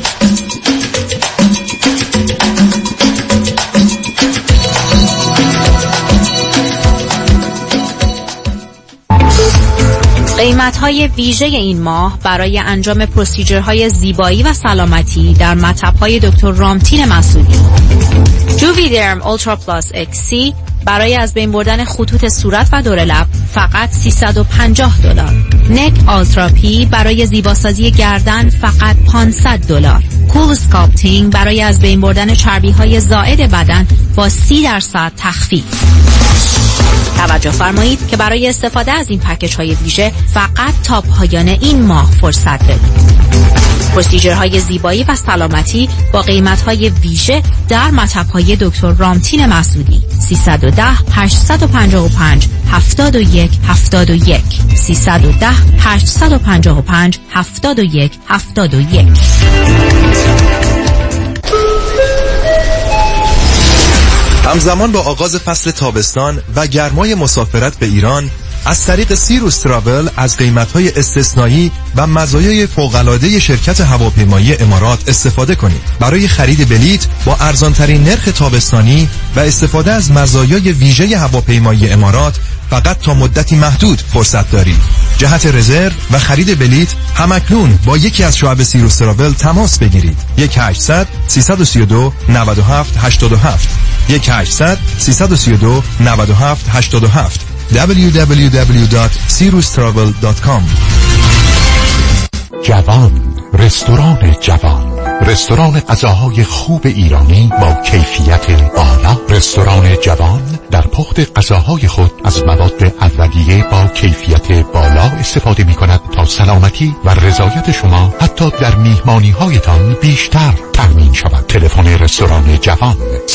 قیمت‌های ویژه این ماه برای انجام پروسیجرهای زیبایی و سلامتی در مطب‌های دکتر رامتین مسعودی. جوویدرم اولترا پلاس اکسی برای از بین بردن خطوط صورت و دور لب فقط $350. نک آلترا پی برای زیباسازی گردن فقط $500. کول اسکالپتینگ برای از بین بردن چربی‌های زائد بدن با 30% تخفیف. توجه فرمایید که برای استفاده از این پکیج‌های ویژه فقط تا پایان این ماه فرصت دارید. پروسیجرهای زیبایی و سلامتی با قیمت‌های ویژه در مطب‌های دکتر رامتین مسعودی. 310 855 71 71 310 855 71 71. همزمان با آغاز فصل تابستان و گرمای مسافرت به ایران، از طریق سیروس تراول از قیمت‌های استثنایی و مزایای فوق‌العاده شرکت هواپیمایی امارات استفاده کنید. برای خرید بلیط با ارزان‌ترین نرخ تابستانی و استفاده از مزایای ویژه هواپیمایی امارات فقط تا مدتی محدود فرصت دارید. جهت رزرو و خرید بلیط همکنون با یکی از شعب سیروس تراول تماس بگیرید. 1-800 332 97 87 1-800 332 97 87 www.sirustravel.com. جوان، رستوران جوان، رستوران غذاهای خوب ایرانی با کیفیت بالا. رستوران جوان در پخت غذاهای خود از مواد اولیه با کیفیت بالا استفاده می کند تا سلامتی و رضایت شما حتی در میهمانی هایتان بیشتر تضمین شود. تلفن رستوران جوان 310-207-55-55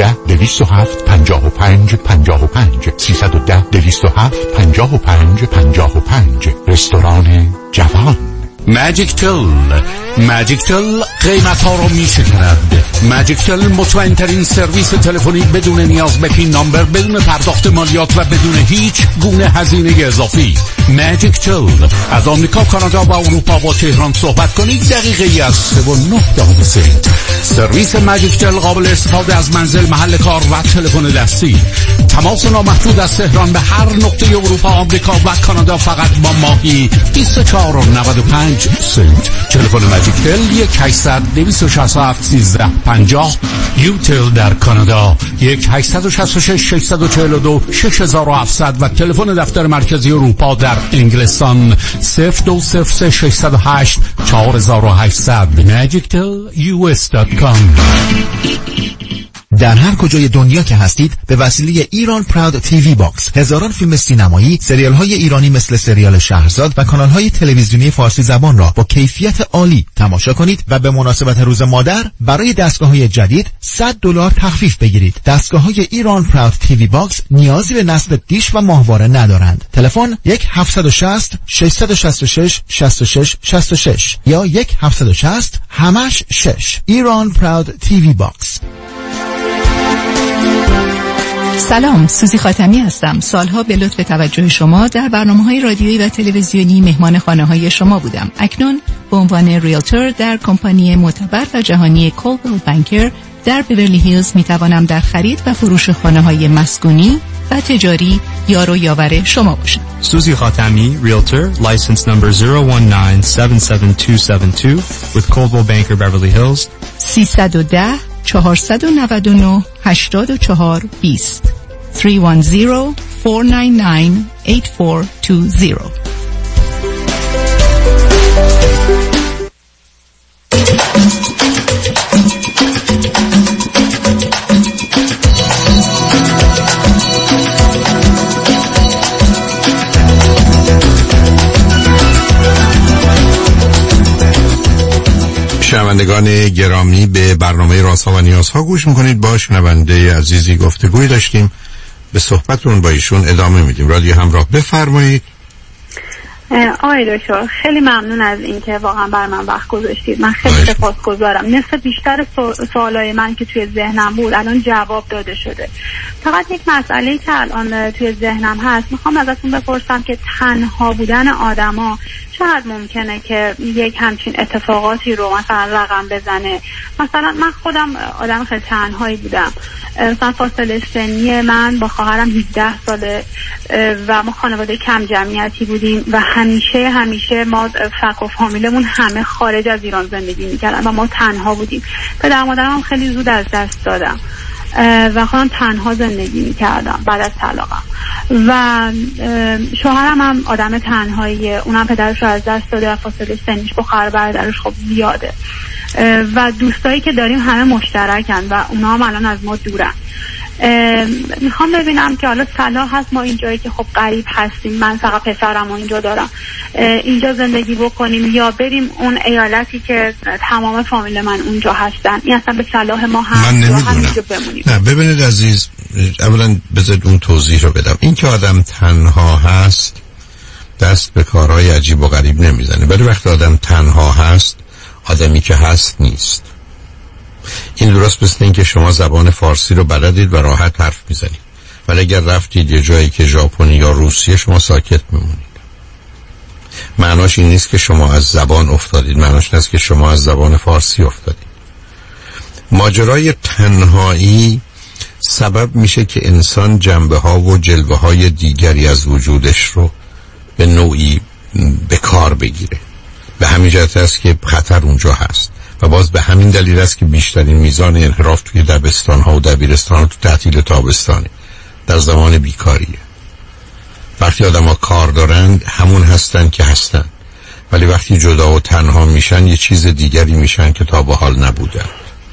310-207-55-55. رستوران جوان. ماجیک تل قیمت ها رو می شکرد. ماجیک تل مطمئن ترین سرویس تلفنی بدون نیاز به پین نامبر، بدون پرداخت مالیات و بدون هیچ گونه هزینه اضافی. ماجیک تل از آمریکا، کانادا و اروپا با تهران صحبت کنید دقیقه‌ای از 3.9 سرویس ماجیک تل قابل استفاده از منزل، محل کار و تلفن دستی. تماس نامحدود از تهران به هر نقطه اروپا، آمریکا و کانادا فقط با ماهی 24.95 سنت. تلفن ماجیک تل 1-800-267-1350. یوتل در کانادا 1-866-642-6700 و تلفن دفتر مرکزی اروپا در انگلستان 02-3-608-4800. magictelus.com. در هر کجای دنیا که هستید به وسیله ایران پراود تیوی باکس هزاران فیلم سینمایی، سریال های ایرانی مثل سریال شهرزاد و کانال های تلویزیونی فارسی زبان را با کیفیت عالی تماشا کنید و به مناسبت روز مادر برای دستگاه های جدید $100 تخفیف بگیرید. دستگاه های ایران پراود تیوی باکس نیازی به نصب دیش و ماهواره ندارند. تلفن 1-760-666-6666 یا 1-760-6 ایران پراود تیوی باکس. سلام، سوزی خاتمی هستم. سالها به لطف توجه شما در برنامه‌های رادیویی و تلویزیونی مهمان خانه‌های شما بودم. اکنون به عنوان ریلتور در کمپانی معتبر و جهانی کولبل بانکر در بیورلی هیلز میتوانم در خرید و فروش خانه‌های مسکونی و تجاری یار و یاور شما باشم. سوزی خاتمی، Realtor, license number 019-77272 with Coldwell Banker Beverly Hills. 310-499-8420 310-499-8420. شنوندگان گرامی، به برنامه رازها و نیازها گوش میکنید. با شنونده عزیزی گفتگوی داشتیم، به صحبتون با ایشون ادامه میدیم. رادیو همراه، بفرمایید. آقای دکتر، خیلی ممنون از اینکه واقعا بر من وقت گذاشتید. من خیلی سپاسگزارم. نصف بیشتر سوالای من که توی ذهنم بود الان جواب داده شده. فقط یک مسئله‌ای که الان توی ذهنم هست، میخوام ازتون بپرسم که تنها بودن آدما چقدر ممکنه که یک همچین اتفاقاتی رو مثلا رقم بزنه. مثلا من خودم آدم خیلی تنهایی بودم. مثلا فاصله سنی من با خواهرم 17 ساله و ما خانواده کم جمعیتی بودیم و همیشه ما فک و فامیلمون همه خارج از ایران زندگی میکردن و ما تنها بودیم. پدر مادرم خیلی زود از دست دادم و خودم تنها زندگی میکردم بعد از طلاقم و شوهرم هم آدم تنهاییه، اونم پدرش رو از دست داده و فاصله سنیش با خواهر برادرش خب زیاده و دوستایی که داریم همه مشترکن و اونا هم الان از ما دورن. میخوام ببینم که حالا صلاح هست ما اینجایی که خب غریب هستیم، من فقط پسرم و اینجا دارم، اینجا زندگی بکنیم یا بریم اون ایالتی که تمام فامیل من اونجا هستن. این اصلا به صلاح ما هست یا همینجا بمونیم؟ نه ببینید عزیز، اولا بذارید اون توضیح رو بدم. این که آدم تنها هست دست به کارهای عجیب و غریب نمیزنه، ولی وقتی آدم تنها هست آدمی که هست نیست. این درست مثل این که شما زبان فارسی رو بلدید و راحت حرف میزنید، ولی اگر رفتید یه جایی که ژاپنی یا روسیه شما ساکت میمونید. معناش این نیست که شما از زبان افتادید، معناش نیست که شما از زبان فارسی افتادید. ماجرای تنهایی سبب میشه که انسان جنبه ها و جلوه های دیگری از وجودش رو به نوعی به کار بگیره. به همین جهت است که خطر اونجا هست و باز به همین دلیل است که بیشترین میزان انحراف توی دبستان ها و دبیرستان ها تو تعطیل تابستانه، در زمان بیکاریه. وقتی آدم ها کار دارن همون هستن که هستن، ولی وقتی جدا و تنها میشن یه چیز دیگری میشن که تا به حال نبودن.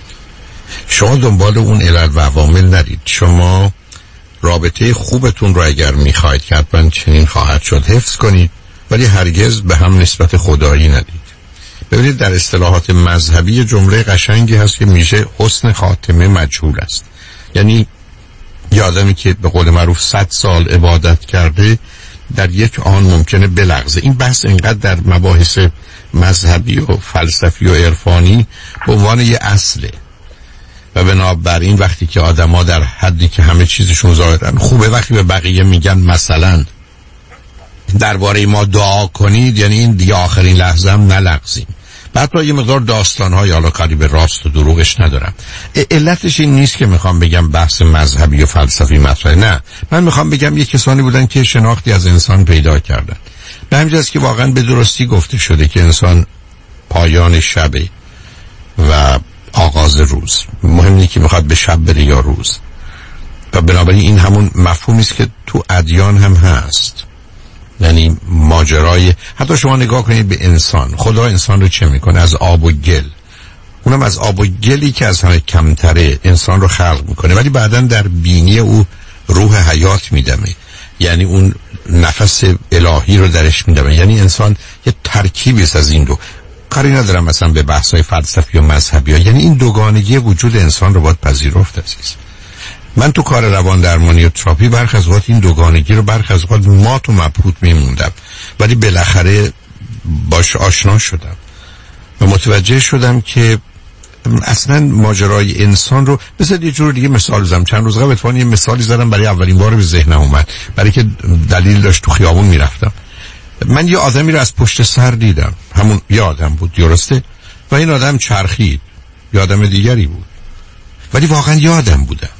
شما دنبال اون علل و عوامل ندید. شما رابطه خوبتون رو اگر میخواید که حتما چنین خواهد شد حفظ کنید، ولی هرگز به هم نسبت خدایی ندید. ببینید در اصطلاحات مذهبی جمله قشنگی هست که میشه حسن خاتمه مجهول است. یعنی یه آدمی که به قول معروف 100 سال عبادت کرده در یک آن ممکنه بلغزه. این بحث اینقدر در مباحث مذهبی و فلسفی و عرفانی به عنوان یه اصله و بنابراین وقتی که آدم ها در حدی که همه چیزشون ظاهرن خوبه، وقتی به بقیه میگن مثلا درباره ما دعا کنید، یعنی این دیگه آخرین لحظه هم نلغزیم. بعد یه مقدار داستان‌های حالا کاری به راست و دروغش ندارم. علتش این نیست که میخوام بگم بحث مذهبی و فلسفی مطرحه، نه، من میخوام بگم یه کسانی بودن که شناختی از انسان پیدا کردن. به همین جاست که واقعا به درستی گفته شده که انسان پایان شبه و آغاز روز. مهم نیست که میخواد به شب بره یا روز، و بنابراین این همون مفهومی است که تو ادیان هم هست. یعنی ماجرای، حتی شما نگاه کنید به انسان، خدا انسان رو چه میکنه؟ از آب و گل، اونم از آب و گلی که از همه کمتره انسان رو خلق میکنه، ولی بعداً در بینی او روح حیات میدمه، یعنی اون نفس الهی رو درش میدمه. یعنی انسان یه ترکیبی است از این دو. کاری ندارم مثلا به بحث‌های فلسفی و مذهبی ها. یعنی این دوگانگی وجود انسان رو باید پذیرفت عزیز. من تو کار روان درمانی و تراپی برخی از اوقات این دوگانگی رو برخی از اوقات مات و مبهوت میموندم، ولی بالاخره باش آشنا شدم و متوجه شدم که اصلا ماجرای انسان رو بذار یه جور دیگه مثال بزنم. چند روز قبل اتفاقاً یه مثالی زدم برای اولین بار به ذهنم اومد، برای که دلیل داشت. تو خیابون میرفتم، من یه آدمی رو از پشت سر دیدم، همون یه آدم بود درسته، و این آدم چرخید، یه آدم دیگری بود، ولی واقعا یه آدم بودند.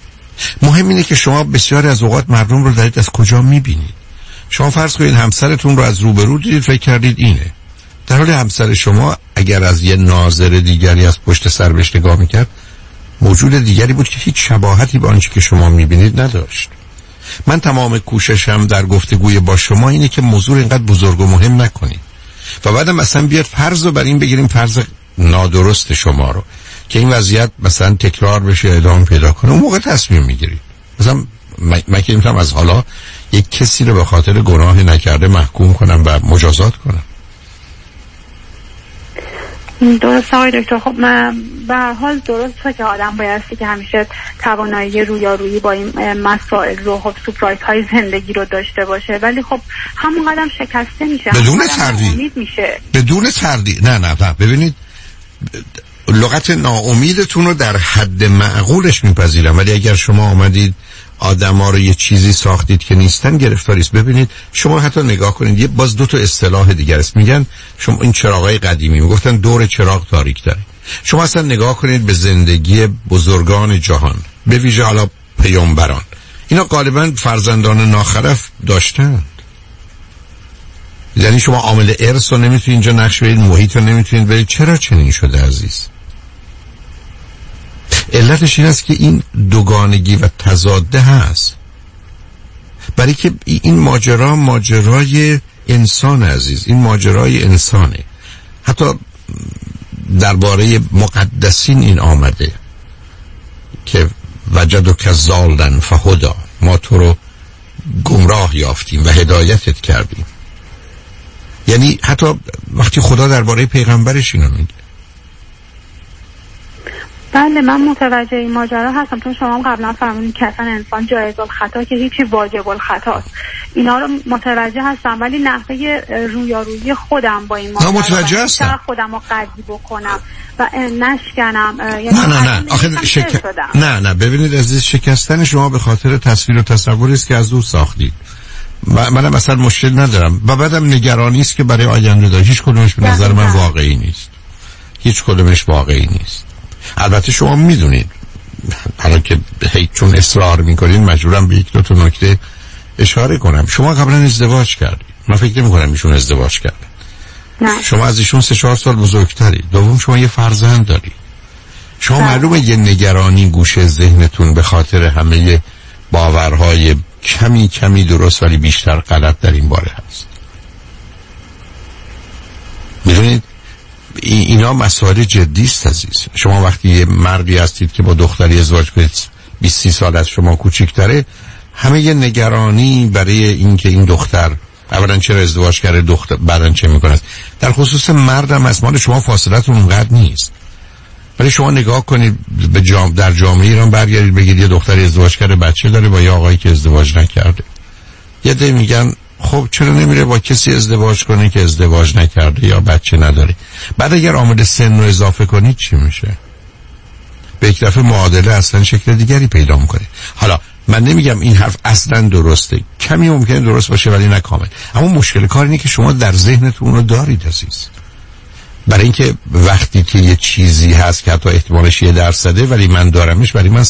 مهم اینه که شما بسیاری از اوقات مردم رو دارید از کجا میبینید. شما فرض کنید همسرتون رو از روبرو دیدید، فکر کردید اینه، در حالی همسر شما اگر از یه ناظر دیگری از پشت سر بهش نگاه میکرد، موجود دیگری بود که هیچ شباهتی به آنچه که شما میبینید نداشت. من تمام کوششم در گفتگوی با شما اینه که موضوع اینقدر بزرگ و مهم نکنید و بعدم مثلا بیاد فرض رو بر این بگیریم، فرض نادرست شما رو، که این وضعیت مثلا تکرار بشه، ادامه پیدا کنه، اون موقع تصمیم میگیرید. مثلا من که میتونم از حالا یک کسی رو به خاطر گناه نکرده محکوم کنم و مجازات کنم. درست آقای دکتر. خب من به هر حال درسته که آدم بایستی که همیشه توانایی رویارویی با این مسائل رو، خب سورپرایز های زندگی رو داشته باشه، ولی خب همون قدم شکسته میشه، بدون تردید میشه. بدون تردید. نه ببینید، لغت ناامیدتون رو در حد معقولش میپذیرم، ولی اگر شما آمدید آدما رو یه چیزی ساختید که نیستن، گرفتاریست. ببینید شما حتی نگاه کنید، یه باز دو تا اصطلاح دیگر است. میگن شما این چراغای قدیمی میگفتن دور چراغ تاریک داره. شما اصلا نگاه کنید به زندگی بزرگان جهان، به ویژه حالا پیامبران، اینا غالبا فرزندان ناخلف داشتند. یعنی شما عامل ارث رو نمیتونید اینجا نقش بدید، محیط رو نمیتونید برید. چرا چنین شده عزیز؟ علتش این است که این دوگانگی و تضاده هست، برای که این ماجرای انسان عزیز، این ماجرای انسانه. حتی درباره مقدسین این آمده که وجدک ضالا فهدی، ما تو رو گمراه یافتیم و هدایتت کردیم. یعنی حتی وقتی خدا درباره پیغمبرش اینو میگه. بله من متوجه این ماجرا هستم، چون شما هم قبلا فرمودید که اصلا انسان جایز الخطا که هیچی واجب الخطاست. اینا رو متوجه هستم، ولی نحوه رویارویی خودم با این ماجرا متوجه هستم، خودم رو قضی بکنم و نشکنم. نه آخه نه ببینید عزیز، شکستن شما به خاطر تصویر و تصوری است که از او ساختید. منم مثلا مشکل ندارم و بعدم نگرانی است که برای آینده داره. هیچ کدومش به نظر من واقعی نیست، هیچ کدومش واقعی نیست. البته شما میدونید، حالا که چون اصرار میکنید مجبورم به یک دو تا نکته اشاره کنم. شما قبلا ازدواج کردید، من فکر نمی‌کنم ایشون ازدواج کرده. شما از ایشون 3-4 سال بزرگتری. دوم شما یه فرزند دارید. شما معلومه یه نگرانی گوشه ذهنتون به خاطر همه باورهای کمی درست ولی بیشتر غلط در این باره هست. میدونید اینا مسائل جدی است عزیز. شما وقتی یه مردی هستید که با دختری ازدواج کنید 20-30 سال از شما کوچیک‌تره، همه یه نگرانی برای اینکه این دختر اولا چرا ازدواج کرده، دختر بعداً چه میکنه. در خصوص مردم از مال شما فاصلتون اونقدر نیست. ولی شما نگاه کنید در جامعه ایران برگردید بگید یه دختری ازدواج کرده بچه داره با یه آقایی که ازدواج نکرده. یه ده میگن خب چرا نمیره با کسی ازدواج کنه که ازدواج نکرده یا بچه نداره. بعد اگر عامل سن رو اضافه کنید چی میشه؟ به یک دفعه معادله اصلا شکل دیگری پیدا میکنه. حالا من نمیگم این حرف اصلا درسته، کمی ممکنه درست باشه ولی نه کامل. اما مشکل کار اینه که شما در ذهنتون رو دارید عزیز. برای اینکه وقتی که یه چیزی هست که حتی احتمالش 1% ولی من دارمش، برای من 100%.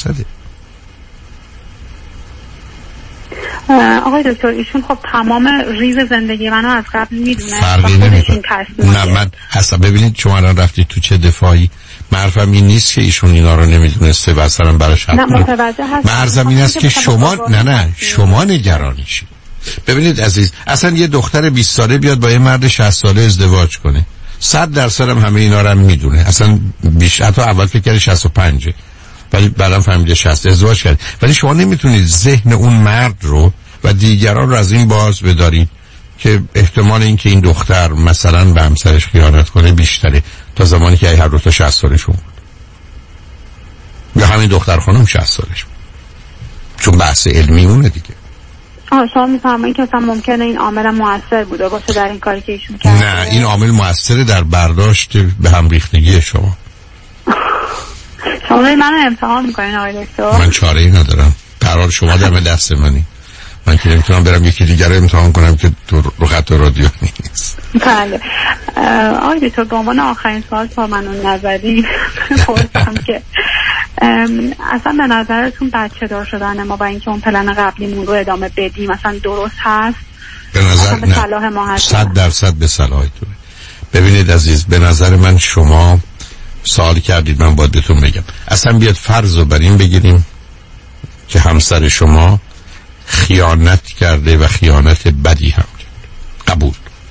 آقای دکتر ایشون خب تمام ریز زندگی منو از قبل میدونه. فرقی نمیکنه. نه من اصلا ببینید شما الان رفتید تو چه دفاعی. معرفم این نیست که ایشون اینا رو نمیدونسته و اصلا براش حرف نمیزنه. معرفم این است که شما شما نگرانیشید. ببینید عزیز، اصلا یه دختر 20 ساله بیاد با یه مرد 60 ساله ازدواج کنه، 100% هم همه اینا رو هم میدونه. اصلا بیش حتی اول فکر کرد 65 ولی بعدم فهمیده 60 ازدواج کرد. ولی شما نمیتونید ذهن اون مرد رو و دیگران رو از این باز بدارید که احتمال این که این دختر مثلا به همسرش خیانت کنه بیشتره تا زمانی که هر دو تا 60 سالشون بود یا همین دختر خانم 60 سالش بود. چون بحث علمی اونه دیگه. شما میفهمید که اصلا ممکنه این عامل مؤثر بوده باشه در این کاری که ایشون کرده؟ نه، این عامل مؤثر در برداشت به هم ریختگی شما. شما منو امتحان میکنین آقای دکتر؟ من چاره‌ای ندارم. قرار شما دم دست منی. من که نمیتونم برم یکی دیگر رو امتحان کنم که تو رو خط رادیو نیست. بله آقای دکتر، به عنوان آخرین سوال تا منو نظری پرسم که اصلا به نظرتون بچه دار شدن ما با اینکه اون پلن قبلیمون رو ادامه بدیم مثلا درست هست؟ به نظر به صلاح ما هست؟ 100% به صلاحتونه. ببینید عزیز، به نظر من شما سوال کردید، من باید بهتون بگم. اصلا بیاد فرض رو بر این بگیریم که همسر شما خیانت کرده و خیانت بدی هم کرده. قبول.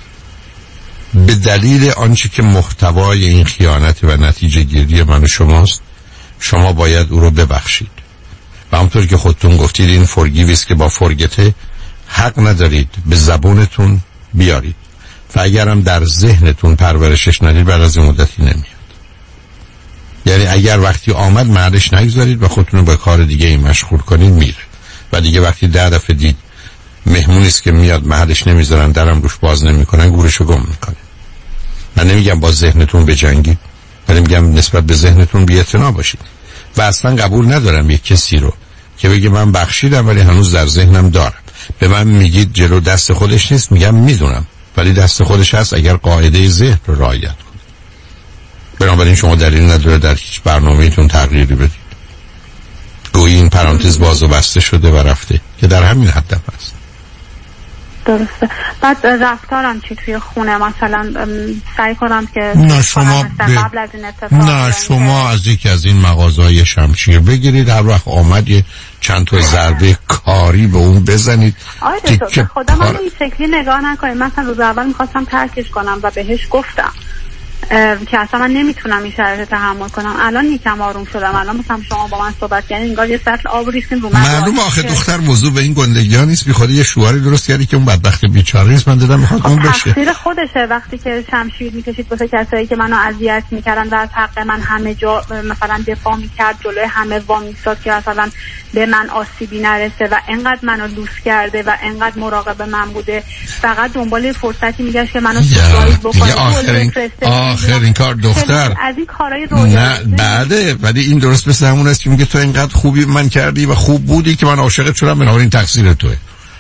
به دلیل آنچه که محتوای این خیانت و نتیجه گیری من و شماست، شما باید او رو ببخشید. و همونطور که خودتون گفتید این فرگیویست که با فرگته حق ندارید به زبونتون بیارید و اگرم در ذهنتون پرورشش ندید بعد از این مدتی نمیاد. یعنی اگر وقتی آمد مردش نگذارید و خودتون رو با کار دیگه این مشغول کنید میره و دیگه وقتی 10 دفعه دید مهمونیست که میاد محلش نمیذارن، درم روش باز نمیکنن، گورشو گم میکنه. من نمیگم با ذهنتون بجنگید، ولی میگم نسبت به ذهنتون بی‌اعتنا باشید. و اصلا قبول ندارم یک کسی رو که بگه من بخشیدم ولی هنوز در ذهنم دارم. به من میگید جلو دست خودش نیست، میگم میدونم ولی دست خودش هست اگر قاعده ذهن رو رعایت کنید. بنابراین شما دلیل نداره در هیچ برنامه‌تون تغییری بدید. گویی این پرانتز باز و بسته شده و رفته که در همین حد هست. درسته. بعد رفتارم چی توی خونه مثلا سعی کنم که نه شما قبل از این اتفاق نه شما از یکی از این مغازه‌های شمشیر بگیرید، هر وقت آمد یه چند تا ضربه کاری به اون بزنید. آره تو خدا من این شکلی نگاه نکنید. مثلا روز اول می‌خواستم ترکش کنم و بهش گفتم که اصلا من نمیتونم این شرایط تحمل کنم. الان یکم آروم شدم. الان مثلا شما با من صحبت کردین انگار یه سطل آب ریختین رو من. معلومه آخه دختر موضوع به این گندگی‌ها نیست. بیخواد یه شوهری درست کردی که اون بدبخت بیچاره نیست. من دیدم میخواد اون بشه. تقصیر خودشه وقتی که شمشیر میکشید واسه کسایی که منو اذیت میکردن و از حق من همه جا مثلا دفاع میکرد، جلوی همه وا میستاد که مثلا به من آسیبی نرسه و انقدر منو لوس کرده و انقدر مراقب من بوده، فقط دنبال فرصتی میگشت که منو سورپرایز بکنه. آخرین کار دختر از این کارهای رویایی نه بعده، ولی این درست مثل همون است که میگه تو اینقدر خوبی من کردی و خوب بودی که من عاشقت شدم، بنابراین تقصیر توئه.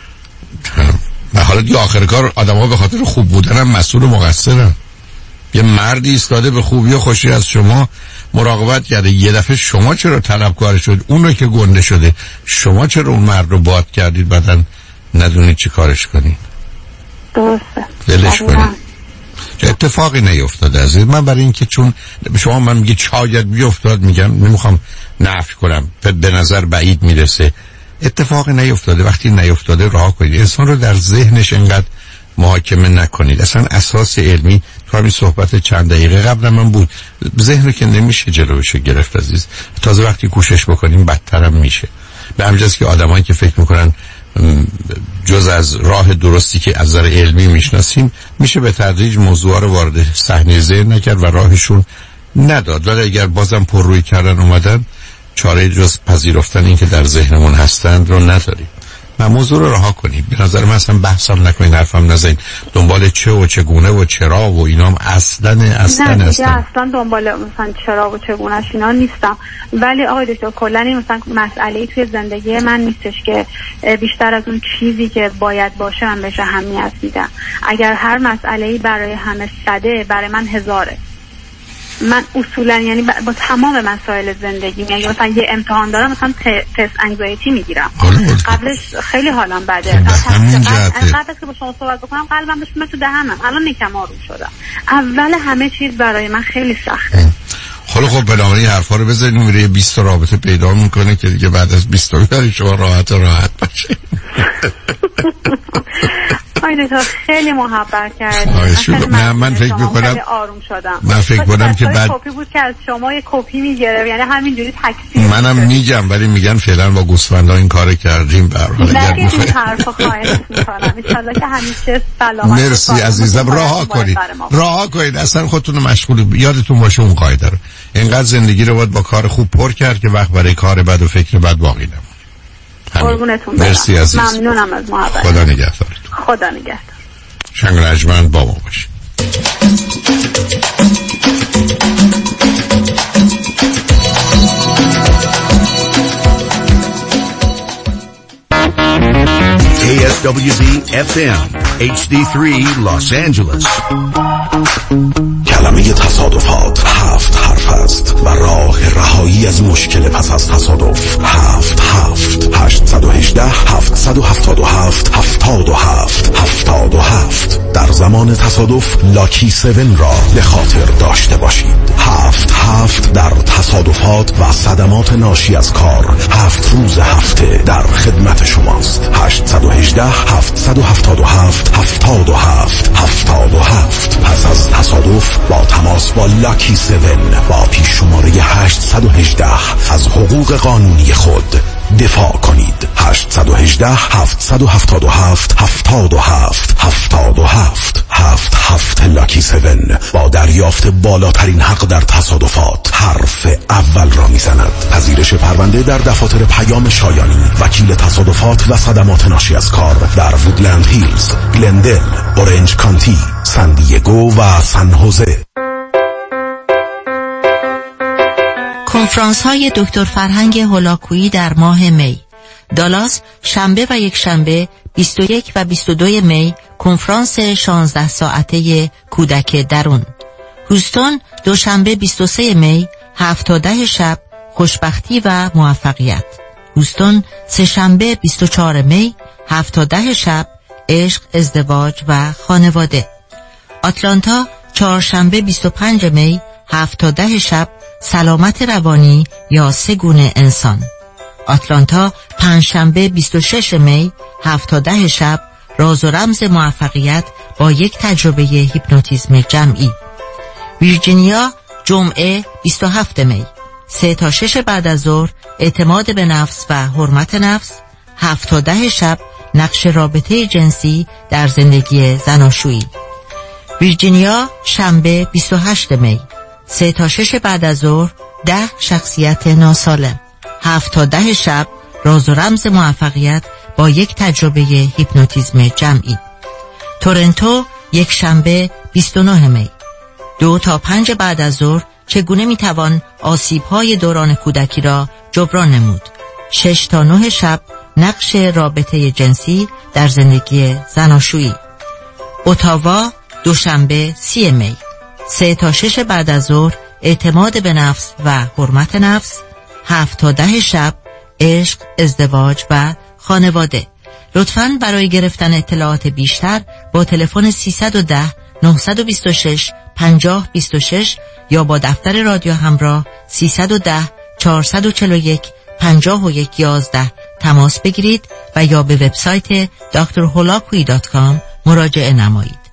و حالا دیگه آخر کار آدم‌ها به خاطر خوب بودن هم مسئول و مقصرن. یه مردی ایستاده به خوبی و خوشی از شما مراقبت کرده، یه دفعه شما چرا طلبکار شد؟ اون رو که گنده شده شما چرا اون مرد رو باد کردید بعدن ندونید چی کارش کنید؟ درسته دلش کنید چه اتفاقی نیفتاده عزیز. من برای اینکه چون شما من میگه شاید بیفتاد، میگم نمیخوام نفی کنم، به نظر بعید میرسه اتفاق نیفتاده. وقتی نیفتاده رها کنید. انسان رو در ذهنش انقدر محاکمه نکنید. اصلا اساس علمی تو همین صحبت چند دقیقه قبل من بود، ذهن که نمیشه جلوشو گرفت عزیز. تازه وقتی کوشش بکنیم بدترم میشه. به همین جاست که آدمایی که فکر میکنن جز از راه درستی که از نظر علمی میشناسیم میشه به تدریج موضوع رو وارد صحنه ذهن نکرد و راهشون نداد. ولی اگر بازم پررویی کردن اومدن، چاره جز پذیرفتن این که در ذهنمون هستند رو نداریم. من موضوع رو رها کنید. به نظر من اصلا بحثم نکنید، حرفم نزنید. دنبال چه و چگونه و چرا و اینام اصلا دنبال مثلا چرا و چگونهش اینا نیستم. ولی آقای دکتر کلا این مثلا مسئله‌ای توی زندگی من نیستش که بیشتر از اون چیزی که باید باشه من بهش اهمیت میدم. اگر هر مسئله‌ای برای همه صده، برای من هزاره. من اصولا یعنی با تمام مسائل زندگی، یعنی مثلا یه امتحان دارم مثلا تست انگزایتی میگیرم، قبلش خیلی حالم بده، قبل از که با شما صحبت بکنم قلبم بشه تو دهنم، الان نیکم آروم شدم. اول همه چیز برای من خیلی سخته. خب بنابراین حرفا رو بذارید میره 20 رابطه پیدا میکنه که دیگه بعد از 20 تا شما راحت باشه. آیده خیلی محبت کردید. من فکر میکنم خیلی آروم شدم. من فکر کنم که بعد کپی بود که از شما یه کپی میگیره، یعنی همینجوری تکسی. منم میگم ولی میگن فعلا با گوسفندا این کارو کردیم. به هر حال اگر این حرفو خواهش میکنم ان شاءالله که همیشه سلامت. مرسی عزیزم. رها کنید اصلا خودتون رو مشغول. یادتون باشه اون قاعده رو، اینقدر زندگی رو باید با کار خوب پر کرد که وقت برای کار بد و فکر بد باقی نمونه. قربونتون مرسی عزیز. ممنونم از محبت. خدا نگهدار. خدا نگهدار. شنگ رجمند با ما باش. KSWZ FM HD3 Los Angeles. کلمه تصادفات 7 حرف است و راه رهایی از مشکل پس از تصادف 818 777 77 در زمان تصادف لاکی 7 را به خاطر داشته باشید. 7 در تصادفات و صدمات ناشی از کار 7 روز هفته در خدمت شماست. 818 777 77 پس از تصادف با تماس با لاکی 7 با پیش شماره 818 از حقوق قانونی خود دفاع کنید. 818 777 77 لاکی 7 با دریافت بالاترین حق در تصادفات حرف اول را میزند. پذیرش پرونده در دفاتر پیام شایانی، وکیل تصادفات و صدمات ناشی از کار در وودلند هیلز، گلندل، اورنج کانتی، سان دیگو و سن هوزه. کنفرانس های دکتر فرهنگ هولاکویی در ماه می. دالاس شنبه و یک شنبه 21 و 22 می کنفرانس 16 ساعته کودک درون. هوستون دوشنبه 23 می 7 تا 10 شب خوشبختی و موفقیت. هوستون سه شنبه 24 می 7 تا 10 شب عشق، ازدواج و خانواده. آتلانتا چهارشنبه 25 می 7 تا 10 شب سلامت روانی یا سه گونه انسان. آتلانتا پنجشنبه 26 می 7 تا 10 شب راز و رمز موفقیت با یک تجربه هیپنوتیزم جمعی. ویرجینیا جمعه 27 می 3 تا 6 بعد از ظهر اعتماد به نفس و حرمت نفس. 7 تا 10 شب نقش رابطه جنسی در زندگی زناشویی. ویرجینیا شنبه 28 می 3 تا 6 بعد از ظهر 10 شخصیت ناسالم. 7 تا 10 شب راز و رمز موفقیت با یک تجربه هیپنوتیزم جمعی. تورنتو یک شنبه 29 می 2 تا 5 بعد از ظهر چگونه میتوان آسیب‌های دوران کودکی را جبران نمود. 6 تا 9 شب نقش رابطه جنسی در زندگی زناشویی. اتاوا دوشنبه 30 می 3 تا 6 بعد از ظهر اعتماد به نفس و حرمت نفس. 7 تا 10 شب عشق، ازدواج و خانواده. لطفاً برای گرفتن اطلاعات بیشتر با تلفن 310 926 5026 یا با دفتر رادیو همراه 310 441 5111 تماس بگیرید و یا به وبسایت drholakui.com مراجعه نمایید.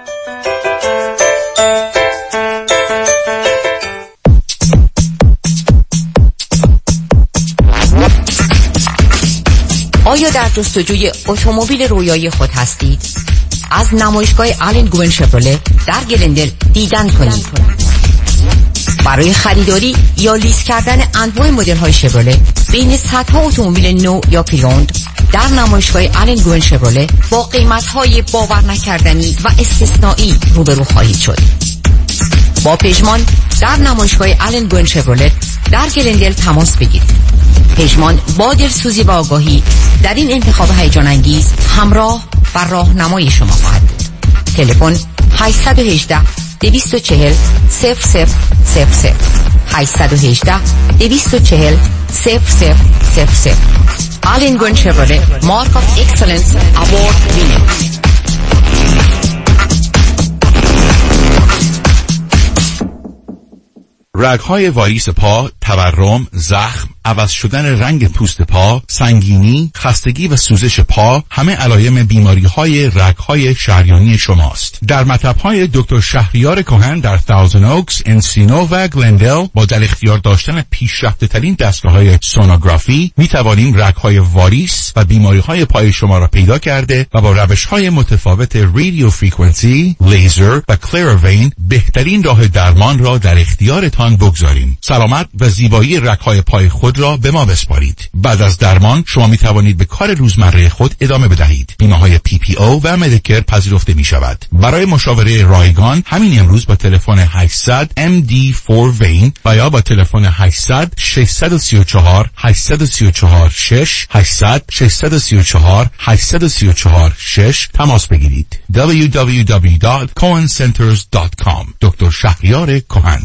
آیا در جستجوی اتومبیل رویایی خود هستید؟ از نمایشگاه آلن گوین شفرله در گلندل دیدن کنید. برای خریداری یا لیز کردن انواع مدل‌های شفرله بین صدها اتومبیل نو یا پری‌اوند در نمایشگاه آلن گوین شفرله با قیمت‌های باور نکردنی و استثنایی روبرو خواهید شد. با پژمان در نمایشگاه آلن گوین شفرله در گلندل تماس بگیرید. پژمان با دلسوزی و آگاهی در این انتخاب هیجان انگیز همراه و راهنمای شما خواهد بود. تلفن 818 240 0000 818 240 0000. آلن گوین شفرله مارک آف اکسلنس اوارد وینر. رگ‌های واریس پا، تورم، زخم، عوض شدن رنگ پوست پا، سنگینی، خستگی و سوزش پا همه علائم بیماری‌های رگ‌های شریانی شماست. در مطب‌های دکتر شهریار کهن در تاوزن اوکس، انسینو و گلندل با در اختیار داشتن پیشرفته‌ترین دستگاه‌های سونوگرافی می‌توانیم رگ‌های واریس و بیماری‌های پای شما را پیدا کرده و با روش‌های متفاوت رادیو فرکانسی، لیزر و کلروین بهترین راه درمان را در اختیارتان بگذاریم. سلامت و زیبایی رگ‌های پای خود را به ما بسپارید. بعد از درمان شما می توانید به کار روزمره خود ادامه بدهید. بیمه‌های PPO و مدیکر پذیرفته می شود. برای مشاوره رایگان همین امروز با تلفن 800 MD4 وین و یا با تلفن 800 634 834 6 800 634 834 6 تماس بگیرید. www.cohencenters.com. دکتر شهریار کهن.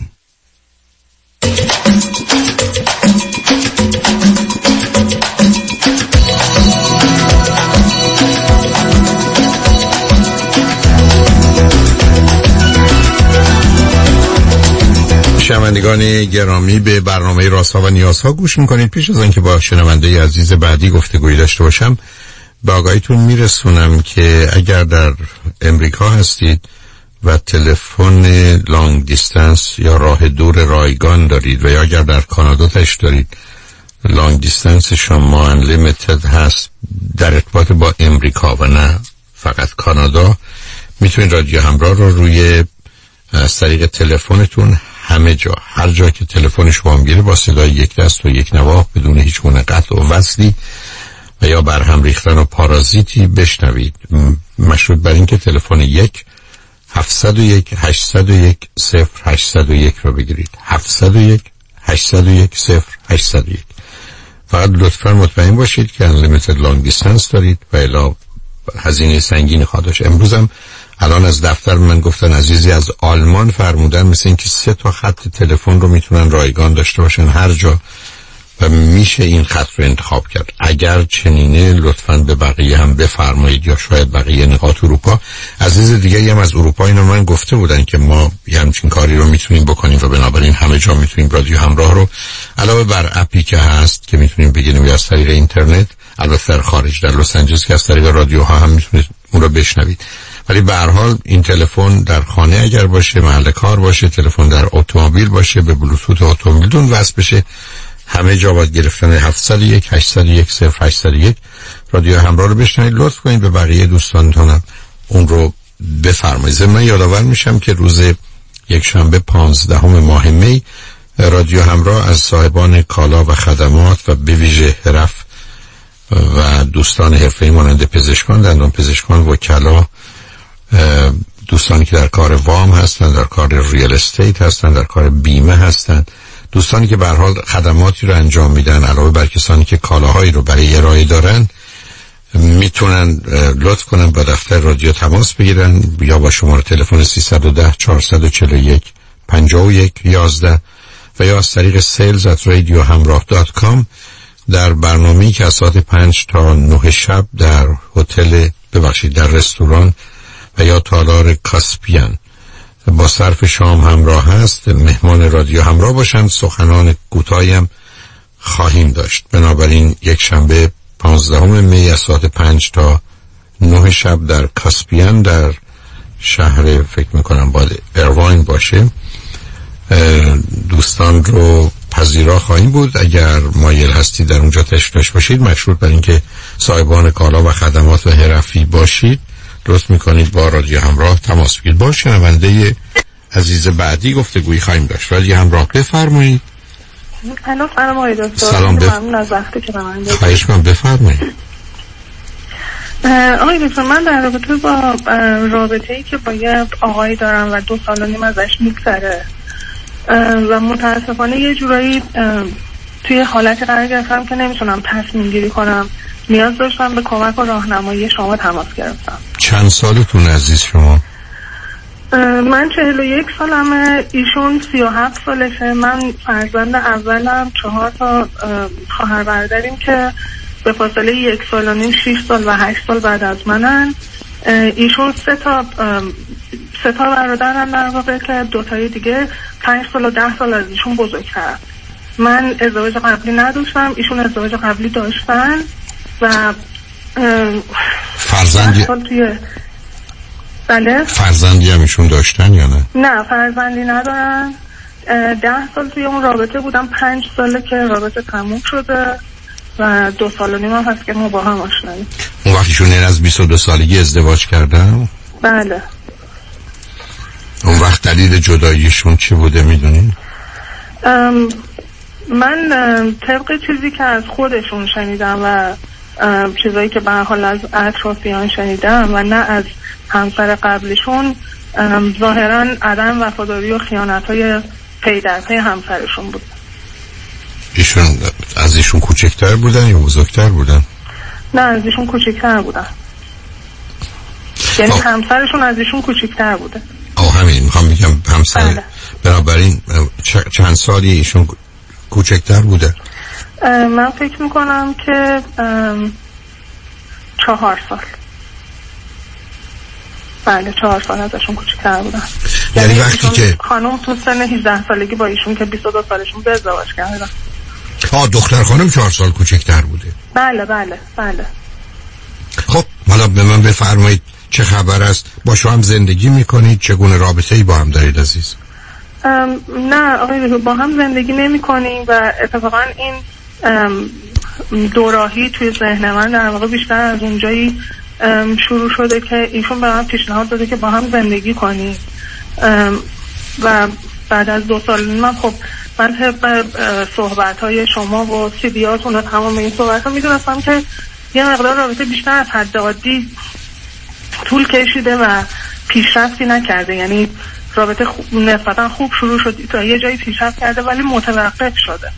شنوندگان گرامی به برنامه رازها و نیازها گوش میکنید. پیش از آنکه با شنونده عزیز بعدی گفتگویی داشته باشم به آگاهیتون میرسونم که اگر در امریکا هستید و تلفن لانگ دیستنس یا راه دور رایگان دارید و یا اگر در کانادا تش دارید لانگ دیستنس شما انلیمیتد هست در ارتباط با امریکا و نه فقط کانادا، میتونید رادیو همراه رو روی از طریق تلفنتون همه جا هر جا که تلفن شما میگیره با صدای یک دست و یک نواخت بدون هیچ گونه قطع و وصلی و یا برهم ریختن و پارازیتی بشنوید. مشروط بر این که تلفن 701 801 0801 رو بگیرید. 701 801 0801. فقط لطفاً مطمئن باشید که unlimited long distance دارید و الا هزینه سنگین خواهدش. امروزم الان از دفتر من گفتن عزیزی از آلمان فرمودن مثل این که 3 تا خط تلفن رو میتونن رایگان داشته باشن هر جا و میشه این خط رو انتخاب کرد. اگر چنینه لطفاً به بقیه هم بفرمایید یا شاید بقیه نقاط اروپا. عزیز دیگه هم از اروپا اینو من گفته بودن که ما همچین کاری رو میتونیم بکنیم و بنابراین همه جا میتونیم رادیو همراه رو علاوه بر اپی که هست که میتونیم بگیریم یا از طریق اینترنت، البته در خارج در لس آنجلس که از طریق رادیوها هم میتونید اون رو بشنوید. ولی به هر حال این تلفن در خانه اگر باشه، محل کار باشه، تلفن در اتومبیل باشه، به بلوتوث اتومبیلتون وصل بشه، همه جا باید گرفتن 701 801 0801 رادیو همراه رو بشنوید. لطف کنید به بقیه دوستانتونم اون رو بفرمایید. من یادآور میشم که روز یک شنبه 15 ماه می رادیو همراه از صاحبان کالا و خدمات و به ویژه حرف و دوستان حرفه‌ای مانند پزشکان، دندان پزشکان، وکلا، دوستانی که در کار وام هستند، در کار ریال استیت هستند، در کار بیمه هستند، دوستانی که به هر حال خدماتی رو انجام میدن علاوه بر کسانی که کالاهایی رو برای ارائه دارن میتونن لطف کنن با دفتر رادیو تماس بگیرن یا با شماره تلفن 310 441 51 11 و یا از طریق sales@radiohamrah.com در برنامه‌ای که از ساعت 5 تا 9 شب در در رستوران و یا تالار کاسپیان با صرف شام همراه هست مهمان رادیو همراه باشند. سخنان کوتاهی هم خواهیم داشت. بنابراین یک شنبه 15 می از ساعت 5 تا 9 شب در کاسپیان در شهر فکر میکنم باید ایرواین باشه. دوستان رو پذیرا خواهیم بود. اگر مایل هستید در اونجا تشریف باشید، مشروط بر اینکه صاحبان کالا و خدمات و حرفی باشید، لطف میکنید با رادیو همراه تماس بگیرید. با شنونده عزیز بعدی گفتگویی خواهیم داشت. رادیو همراه بفرمایید. سلام آقای دکتر. سلام. ممنون از وقتی که به من دادید. خواهش می‌کنم بفرمایید. آقای دکتر، من در رابطه با رابطه‌ای که با یه آقایی دارم و 2 سال و نیم ازش میگذره و متاسفانه یه جورایی توی حالتی قرار گرفتم که نمیتونم تصمیم گیری کنم. نیاز داشتم به کمک و راهنمایی شما تماس گرفتم. چند سالتون عزیز شما؟ من 41 سالمه، ایشون 37 سالشه. من فرزند اولم، 4 تا خواهر برادریم که به فاصله 1 سال و نیم، 6 سال و 8 سال بعد از منن. ایشون 3 تا برادرن در واقع که 2 تای دیگه 5 سال و 10 سال از ایشون بزرگتر. من ازدواج قبلی نداشتم، ایشون ازدواج قبلی داشتن و فرزندی بله. فرزندی هم ایشون داشتن یا نه؟ نه، فرزندی ندارن. 10 سال توی اون رابطه بودم، 5 ساله که رابطه تموم شده و 2 سال و نیم هم هست که ما با هم آشناییم. اون وقتیشون از 22 سالگی ازدواج کردن؟ بله. اون وقت دلیل جداییشون چی بوده میدونین؟ من طبق چیزی که از خودشون شنیدم و چیزایی که به هر حال از اطرافیان شنیدم و نه از همسر قبلشون، ظاهرا عدم وفاداری و خیانت‌های پی در پی همسرشون بود. ایشون از ایشون کوچکتر بودن یا بزرگتر بودن؟ نه، از ایشون کوچکتر بودن. یعنی همسرشون از ایشون کوچکتر بوده. همین میخوام بگم همسر. بنابراین چند سالی ایشون کوچکتر بوده؟ من فکر میکنم که 4 سال. بله 4 سال ازشون کوچکتر بودن. یعنی وقتی که خانم تو سن 18 سالگی با ایشون که 22 سالشون به ازدواج کردن. دختر خانم 4 سال کوچکتر بوده. بله بله بله. خب حالا به من بفرمایید چه خبر است؟ با شما هم زندگی میکنید؟ چگونه رابطه‌ای با هم دارید عزیز؟ نه آقای دکتر، با هم زندگی نمی کنیم و اتفاقا این دوراهی توی ذهن من در واقع بیشتر از اونجایی شروع شده که ایشون به من پیشنهاد داده که با هم زندگی کنیم و بعد از 2 سال من خب من طبق صحبت‌های شما و سیدیاتون و تمام این صحبت‌ها میدونستم که یه مقدار رابطه بیشتر از حد عادی طول کشیده و پیشرفتی نکرده. یعنی رابطه نسبتا خوب شروع شد، تا یه جایی پیشرفت کرده ولی متوقف شده.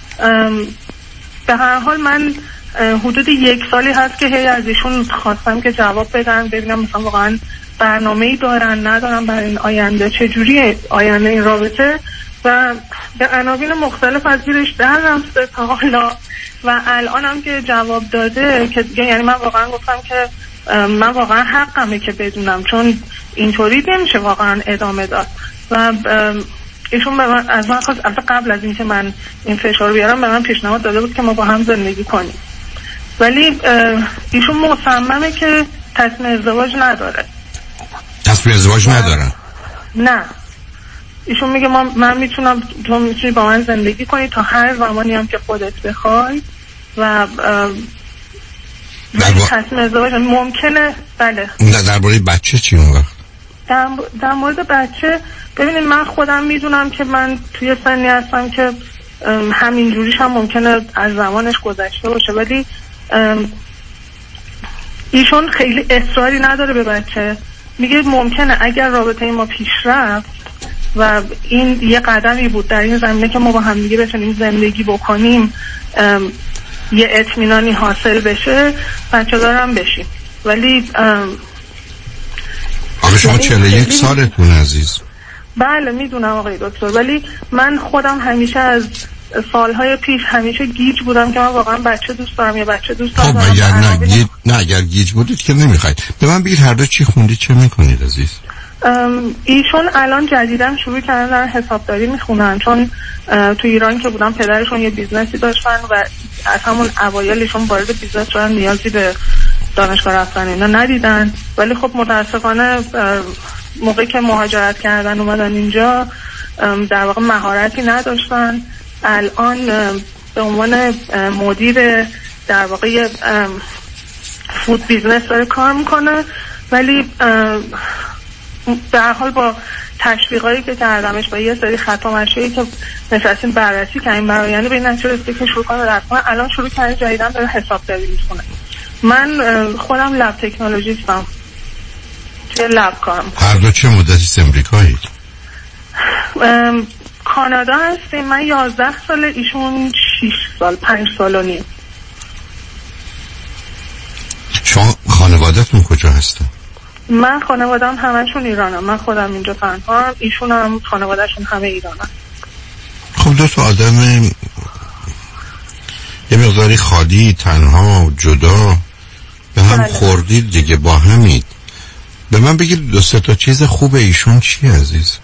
به هر حال من حدود 1 سالی هست که هی از ایشون خواستم که جواب بدن، ببینم مثلا واقعا برنامه‌ای دارن ندارن برای این آینده، چجوری آینده این رابطه، و به عناوین مختلف از زیرش در رفته تا حالا و الان هم که جواب داده که یعنی من واقعا گفتم که من واقعا حقمه که بدونم، چون اینطوری نمیشه واقعا ادامه داد. و ایشون به من از من خواست، قبل از اینکه من این فشار بیارم به من پیشنهاد داده بود که ما با هم زندگی کنیم، ولی ایشون مصممه که تصمیم ازدواج نداره. تصمیم ازدواج ندارن؟ نه، ایشون میگه من میتونم، تو میتونی با من زندگی کنی تا هر زمانی هم که خودت بخوای و تصمیم ازدواج ممکنه. بله. درباره بچه چی اون وقت؟ در مورد بچه ببینید من خودم میدونم که من توی سنی هستم که همین جوریش هم ممکنه از زمانش گذشته باشه، ولی ایشون خیلی اصراری نداره به بچه. میگه ممکنه اگر رابطه ما پیش رفت و این یه قدمی بود در این زمینه که ما با هم دیگه بتونیم زندگی بکنیم، یه اطمینانی حاصل بشه، بچه دارم بشیم. ولی آقا شما 41 سالتون عزیز؟ بله میدونم آقای دکتر، ولی من خودم همیشه از سالهای پیش همیشه گیج بودم که من واقعا بچه دوست دارم یا بچه دوست دارم. خب اگر اگر گیج بودید که نمیخواید. به من بگید هر دو چی خوندید، چه میکنید عزیز؟ ایشون الان جدیداً شروع کردن دارن حسابداری میخونن، چون تو ایران که بودن پدرشون یه بیزنسی داشتن و از همون اوایلشون وارد بیزنس شدن، نیازی به دانشگاه رفتن اینا ندیدن. ولی خب متاسفانه موقعی که مهاجرت کردن اومدن اینجا در واقع مهارتی نداشتن. الان به عنوان مدیر در واقع فود بیزنس داره کار میکنه، ولی در حال با تشویقایی که کردمش و یه سری خطا مشایی که نشستیم بررسی کردیم برای یعنی به این نتیجه رسید که شروع کنه رفتن. الان شروع کرده جدیدن داره حسابداری میکنه. من خودم لب تکنولوژیستم، توی لب کارم. هر دو چه مدتی امریکایید؟ کانادا هستیم. من 11 سال، ایشون 6 سال، 5 سال و نیم. شما خانواده‌تون کجا هستن؟ من خانواده‌ام همشون ایرانم. من خودم اینجا تنهام، ایشون هم خانواده‌شون همه ایرانن. خب دو تا آدم یه مقداری خالی، تنها، جدا به هم خوردید دیگه، با همید. به من بگید دو سه تا چیز خوب ایشون چیه عزیز؟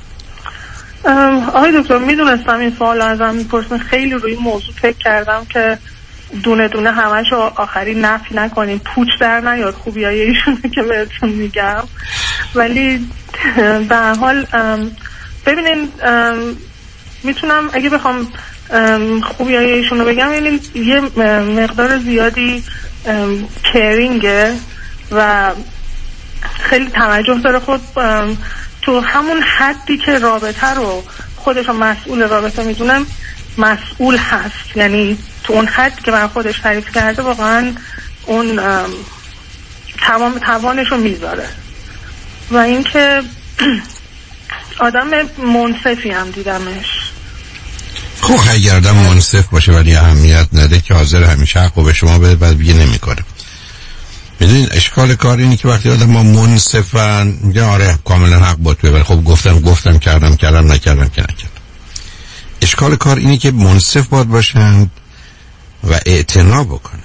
آقای دکتر میدونستم این سوال ازم میپرسن، خیلی روی موضوع فکر کردم که دونه دونه همشو آخری نفی نکنیم، پوچ در نیاد خوبیای ایشونه که بهتون میگم. ولی به هر حال ببینین میتونم اگه بخوام خوبیای ایشونو بگم، یعنی یه مقدار زیادی کیرینگه و خیلی توجه داره. خود تو همون حدی که رابطه رو خودش مسئول رابطه میدونم مسئول هست، یعنی تو اون حد که من خودش تعریف کرده واقعا اون تمام توانش رو میذاره. و اینکه آدم منصفی هم دیدمش. خب اگر آدم منصف باشه ولی اهمیت نده که حاضر همیشه حق به شما بده بعد بیه نمی کنه. میدونین اشکال کار اینی که وقتی آدم ما منصفن میگه آره کاملا حق با توه، ولی خب گفتم کردم نکردم. اشکال کار اینی که منصف باید باشن و اعتنا بکنن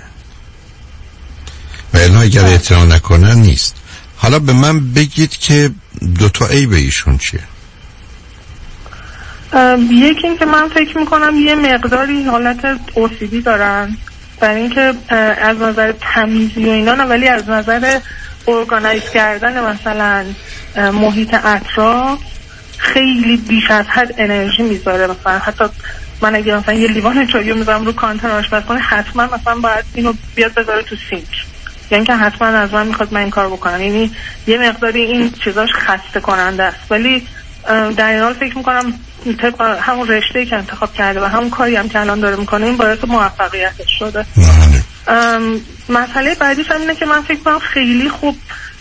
و الا اگر اعتنا نکنن نیست. حالا به من بگید که دوتا عیب ایشون چیه؟ یکی این که من فکر میکنم یه مقداری حالت OCD دارن، برای اینکه از نظر تمیزی و اینا نه، ولی از نظر ارگانایز کردن مثلا محیط اطراف خیلی بیش از حد انرژی میذاره. مثلا حتی من اگه مثلا یه لیوان چایو میذارم رو کانتر آشپزخونه، حتما مثلا باید اینو بیاد بذاره تو سینک، یعنی که حتما از من میخواد من این کار بکنم. یعنی یه مقداری این چیزاش خسته کننده است. ولی در این حال فکر میکنم طبق همون رشته‌ای که انتخاب کرده و همون کاری هم که الان داره میکنه این باعث موفقیتش شده. مسئله بعدیش هم اینه که من فکر کنم خیلی خوب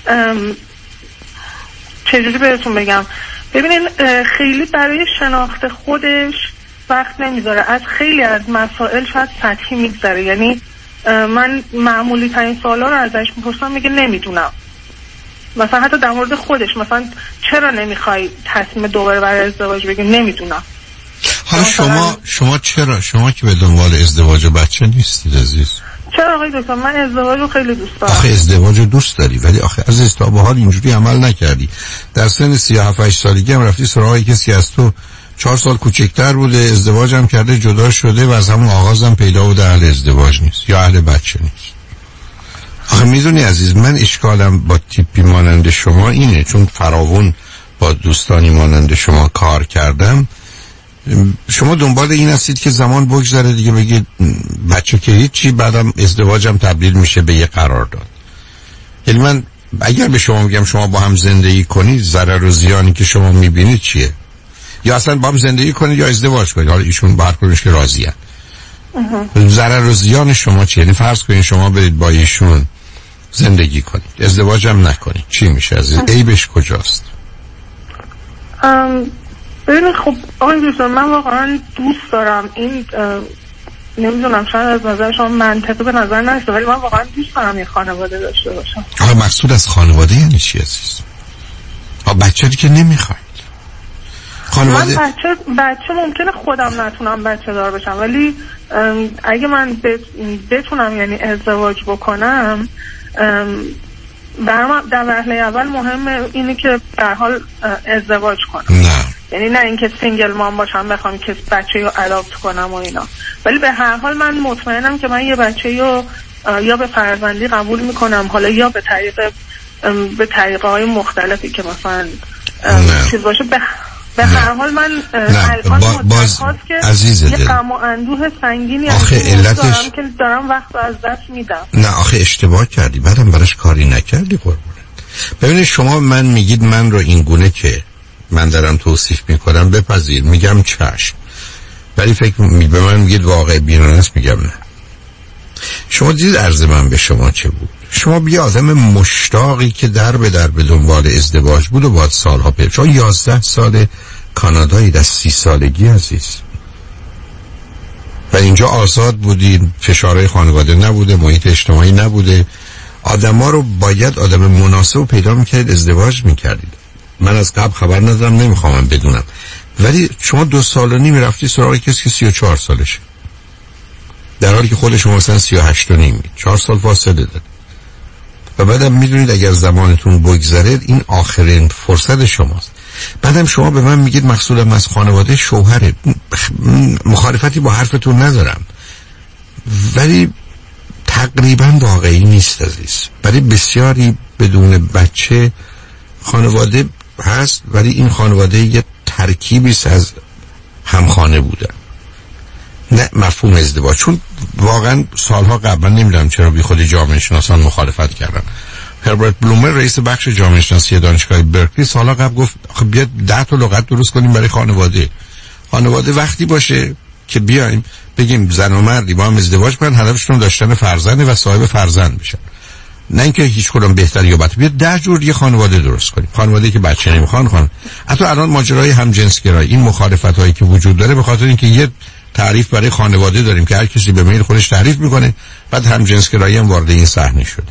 چجوری بهتون بگم، ببینین خیلی برای شناخت خودش وقت نمیذاره، از خیلی از مسائل شاید سطحی میگذره. یعنی من معمولی ترین سوالا رو ازش میپرسم میگه نمیدونم. مثلا حتی در مورد خودش، مثلا چرا نمیخوای تصمیم دوباره برای ازدواج بگی نمیدونم. حالا شما که به دنبال ازدواج و بچه نیستید عزیز؟ چرا آقای دکتر؟ من ازدواج رو خیلی دوست دارم. آخه ازدواج رو دوست داری ولی آخه عزیز تا به حال اینجوری عمل نکردی. در سن 37-8 سالگی هم رفتی سراغ کسی از تو 4 سال کوچکتر بوده، ازدواج هم کرده، جدا شده و از همون آغاز هم پیدا بوده اهل ازدواج نیست یا اهل بچه نیست. آخه میدونی عزیز، من اشکالم با تیپی مانند شما اینه، چون فراوون با دوستانی مانند شما کار کردم، شما دنبال این هستید که زمان بگذره دیگه بگید بچه که هیچی، بعدم ازدواجم تبدیل میشه به یه قرارداد. یعنی من اگر به شما بگم شما با هم زندگی کنید، ضرر و زیانی که شما میبینید چیه؟ یا اصلا با هم زندگی کنید یا ازدواج کنید، حالا ایشون بر کنیش که راضیه. ضرر و زیان شما چیه؟ یعنی فرض کنید شما برید با ایشون زندگی کنید، ازدواج هم نکنید، چی میشه عزیز؟ عیبش کجاست؟ ببینید خب آقای دوستان، من واقعا دوست دارم این نمیدونم شاید از نظر شما منطقی به نظر نرسه، ولی من واقعا دوست دارم یه خانواده داشته باشم. آقا مقصود از خانواده یعنی چی عزیز؟ بچه که نمیخواید خانواده؟ من بچه ممکنه خودم نتونم بچه دار بشم، ولی اگه من بتونم یعنی ازدواج بکنم، برام در مرحله اول مهمه اینه که در حال ازدواج کنم. نه یعنی نه اینکه سینگل مام باشم بخوام که بچه‌ی رو اداپت کنم و اینا، ولی به هر حال من مطمئنم که من یه بچه‌ی رو یا به فرزندی قبول میکنم، حالا یا به طریقه های مختلفی که مثلا چیز باشه. به هر حال من باز عزیز یه غم و اندوه سنگینی آخه علتش که دارم وقت از دست میدم. نه آخه اشتباه کردی، بعدم براش کاری نکردی قربونت. ببینید شما من میگید من رو این گونه که من دارم توصیف میکنم بپذیر، میگم چشم، ولی فکر به من میگید واقع بینانه است، میگم نه. شما دید عرض من به شما چه بود؟ شما بیا آدم مشتاقی که در به دنبال ازدواج بود و باید سالها پیش، شما 11 سال کانادایی در 30 سالگی عزیز و اینجا آزاد بودین، فشارهای خانواده نبوده، محیط اجتماعی نبوده، آدما رو باید آدم مناسب پیدا میکردید، ازدواج میکردید. من از قبل خبر ندارم، نمیخوام بدونم، ولی شما 2 سال و نیم رفتی سراغ کسی که 34 سالشه، در حالی که خود شما مثلا 38 و نیم، 4 سال فاصله داره. و بعدم میدونید اگر زمانتون بگذره این آخرین فرصت شماست. بعدم شما به من میگید مقصودم از خانواده شوهره. مخالفتی با حرفتون ندارم، ولی تقریبا واقعی نیست عزیز. برای بسیاری بدون بچه خانواده هست، ولی این خانواده یه ترکیبی از همخانه بودن، نه مفهوم ازدواج. چون واقعا سالها قبل، من نمیدونم چرا بی خود جامعه شناسان مخالفت کردن. هربرت بلومر رئیس بخش جامعه شناسی دانشگاه برکلی سالها قبل گفت خب بیاد 10 تا لغت درست کنیم برای خانواده وقتی باشه که بیایم بگیم زن و مردی با هم ازدواج کنن، هدفشون داشتن فرزند و صاحب فرزند بشن، نه اینکه هیچ کدوم بهتر یا بدتر. بیاد 10 جور یه خانواده درست کنیم، خانواده‌ای که بچه نمیخوان. حتی الان ماجرای همجنسگرایی، این مخالفتایی که وجود داره به خاطر اینکه یه تعریف برای خانواده داریم که هر کسی به میل خودش تعریف میکنه، بعد همجنسگرایی هم وارد این صحنه شده.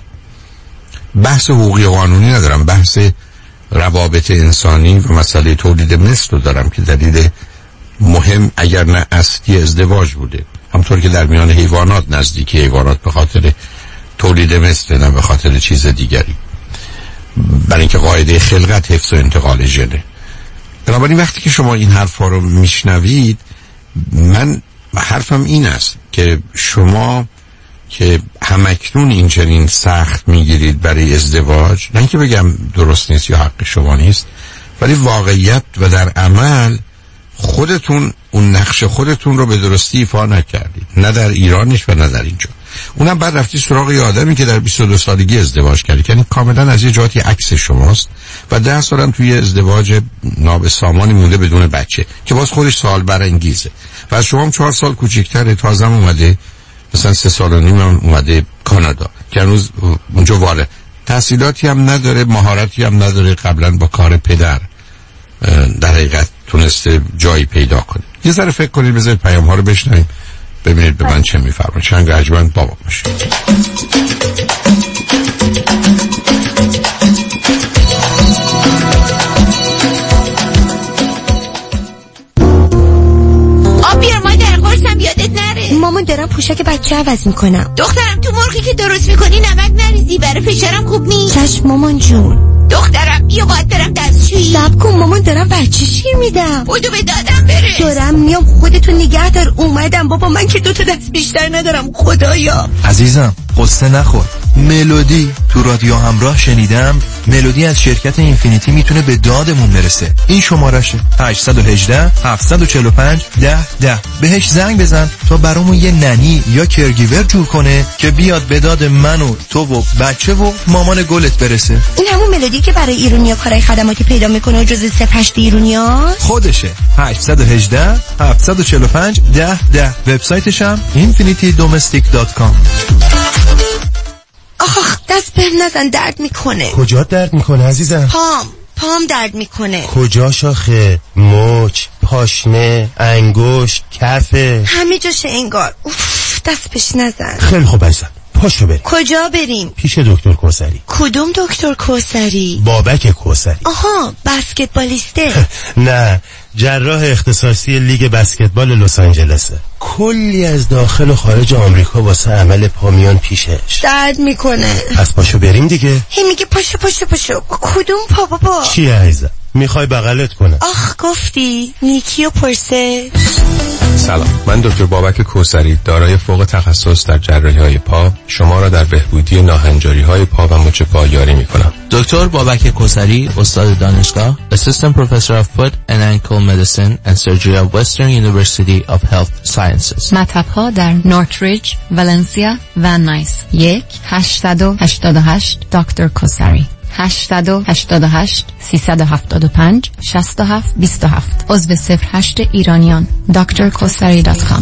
بحث حقوقی و قانونی ندارم، بحث روابط انسانی و مسئله تولید مثل رو دارم که دلیل مهم اگر نه اصلی ازدواج بوده. همطور که در میان حیوانات نزدیکی حیوانات به خاطر تولید مثل، نه به خاطر چیز دیگری، برای اینکه قاعده خلقت حفظ و انتقال ژنه. بنابراین وقتی که شما این حرفا رو میشنوید، من حرفم این است که شما که همکنون این چنین سخت میگیرید برای ازدواج، نه که بگم درست نیست یا حق شما نیست، ولی واقعیت و در عمل خودتون اون نقش خودتون رو به درستی ایفا نکردید، نه در ایرانش و نه در اینجا. اونم بعد رفتی سراغ یه آدمی که در 22 سالگی ازدواج کرد، یعنی کاملا از یه جهاتی عکس شماست و 10 سالم توی ازدواج نابسامانی مونده بدون بچه که باز خودش سوال برانگیزه و از شما هم 4 سال کوچیک‌تره، تازه اومده مثلا 3 سال و نیم هم اومده کانادا که هنوز اونجا وارد تحصیلاتی هم نداره، مهارتی هم نداره، قبلا با کار پدر در حقیقت تونسته جایی پیدا کنه. یه ذره فکر کنید، بذارید پیام ها رو بشنویم ببینید به من چه میفرمایید. چند رجمند بابا باشه. بیار مادر، قرصم یادت نره. مامان دارم پوشک بچه عوض میکنم. دخترم تو مرغی که درست میکنی نمک نریزی، برای فشارم خوب نیست. چشم مامان جون. دخترم بیا باید برم دستشویی. صبر کن مامان، دارم بچه شیر میدم. بودو به دادم برس. دارم میام، خودتون نگه دار. اومدم بابا، من که 2 تا دست بیشتر ندارم خدایا. عزیزم قصه نخور. ملودی تو رادیو همراه شنیدم، ملودی از شرکت اینفینیتی میتونه به دادمون برسه. این شمارشه 818 745 1010. بهش زنگ بزن تا برامون یه ننی یا کرگیور جور کنه که بیاد به داد من و تو و بچه و مامان گلت برسه. این همون ملودی که برای ایرانیا کارهای خدماتی پیدا میکنه و جزء 08 ایرانیا خودشه. 818 745 1010. وبسایتش هم infinitydomestic.com. آخ دست بهم نزن، درد میکنه. کجا درد میکنه عزیزم؟ پام درد میکنه. کجا شاخه؟ مچ، پاشنه، انگشت، کفه، همه جاشه انگار. اوف دست بهش نزن. خیلی خوب عزیزم، پاشو بریم. کجا بریم؟ پیش دکتر کوثری. کدوم دکتر کوثری؟ بابک کوثری. آها بسکتبالیسته. نه، جراح اختصاصی لیگ بسکتبال لس آنجلسه. کلی از داخل و خارج آمریکا واسه عمل پا میان پیشش. درد میکنه. پس پاشو بریم دیگه. هی میگه پاشو. کدوم پا بابا؟ چی عزیزم؟ میخوای بغلت کنم؟ آخ گفتی نیکی و پرسه. سلام، من دکتر بابک کوثری دارای فوق تخصص در جراحی‌های پا شما را در بهبودی ناهنجاری‌های پا و مچ پا یاری می‌کنم. دکتر بابک کوثری، استاد دانشگاه، Assistant Professor of Foot and Ankle Medicine and Surgery of Western University of Health Sciences. مطب‌ها در نورتریج، ولنسیا و نایس. 1-888 دکتر کوثری. 888 375 67 27. عضو 08 ایرانیان. drkosari.com.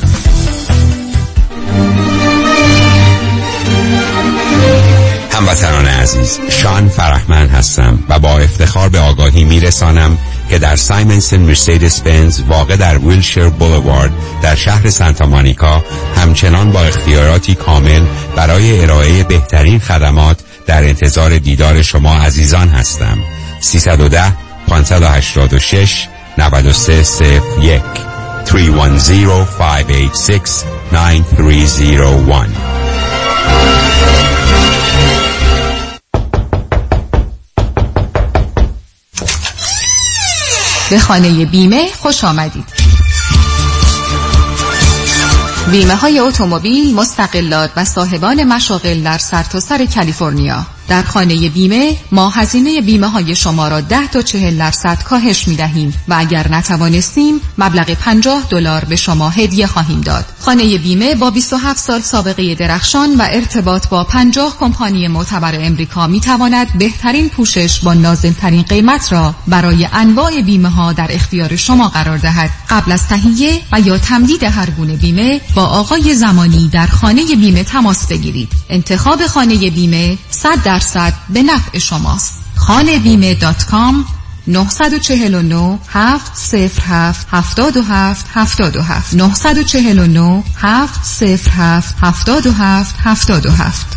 هموطنان عزیز، شان فرحمند هستم و با افتخار به آگاهی میرسانم که در سایمنسن مرسدس بنز واقع در ویلشیر بولوارد در شهر سانتا مونیکا همچنان با اختیاراتی کامل برای ارائه بهترین خدمات در انتظار دیدار شما عزیزان هستم. 310 586 9301 310 586 9301. به خانه بیمه خوش آمدید. بیمه های اتومبیل، مستقلات و صاحبان مشاغل در سرتاسر کالیفرنیا. در خانه بیمه ما هزینه بیمه های شما را 10 تا 40% کاهش می دهیم و اگر نتوانستیم مبلغ $50 به شما هدیه خواهیم داد. خانه بیمه با 27 سال سابقه درخشان و ارتباط با 50 کمپانی معتبر امریکا می تواند بهترین پوشش با نازل‌ترین قیمت را برای انواع بیمه ها در اختیار شما قرار دهد. قبل از تهیه و یا تمدید هر گونه بیمه با آقای زمانی در خانه بیمه تماس بگیرید. انتخاب خانه بیمه 100% به نفع شماست. khanebime.com 949 707 77 77 949 707 77 77.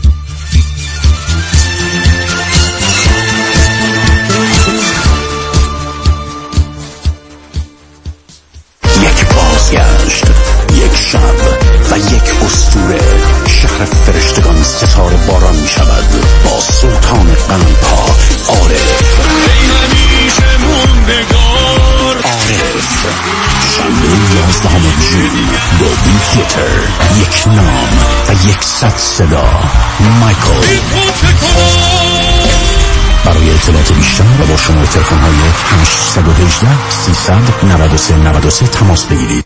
یک بازگشت، یک شب و یک اسطوره. شهر فرشتگان ستاره باران می شود با سلطان قلب‌ها عارف. عارف شنبه 11 ژوئن دولبی تئاتر. یک نام و 100 صدا. مایکل. برای اطلاعات بیشتر با شماره تلفن‌های 818 300 93 93 تماس بگیرید.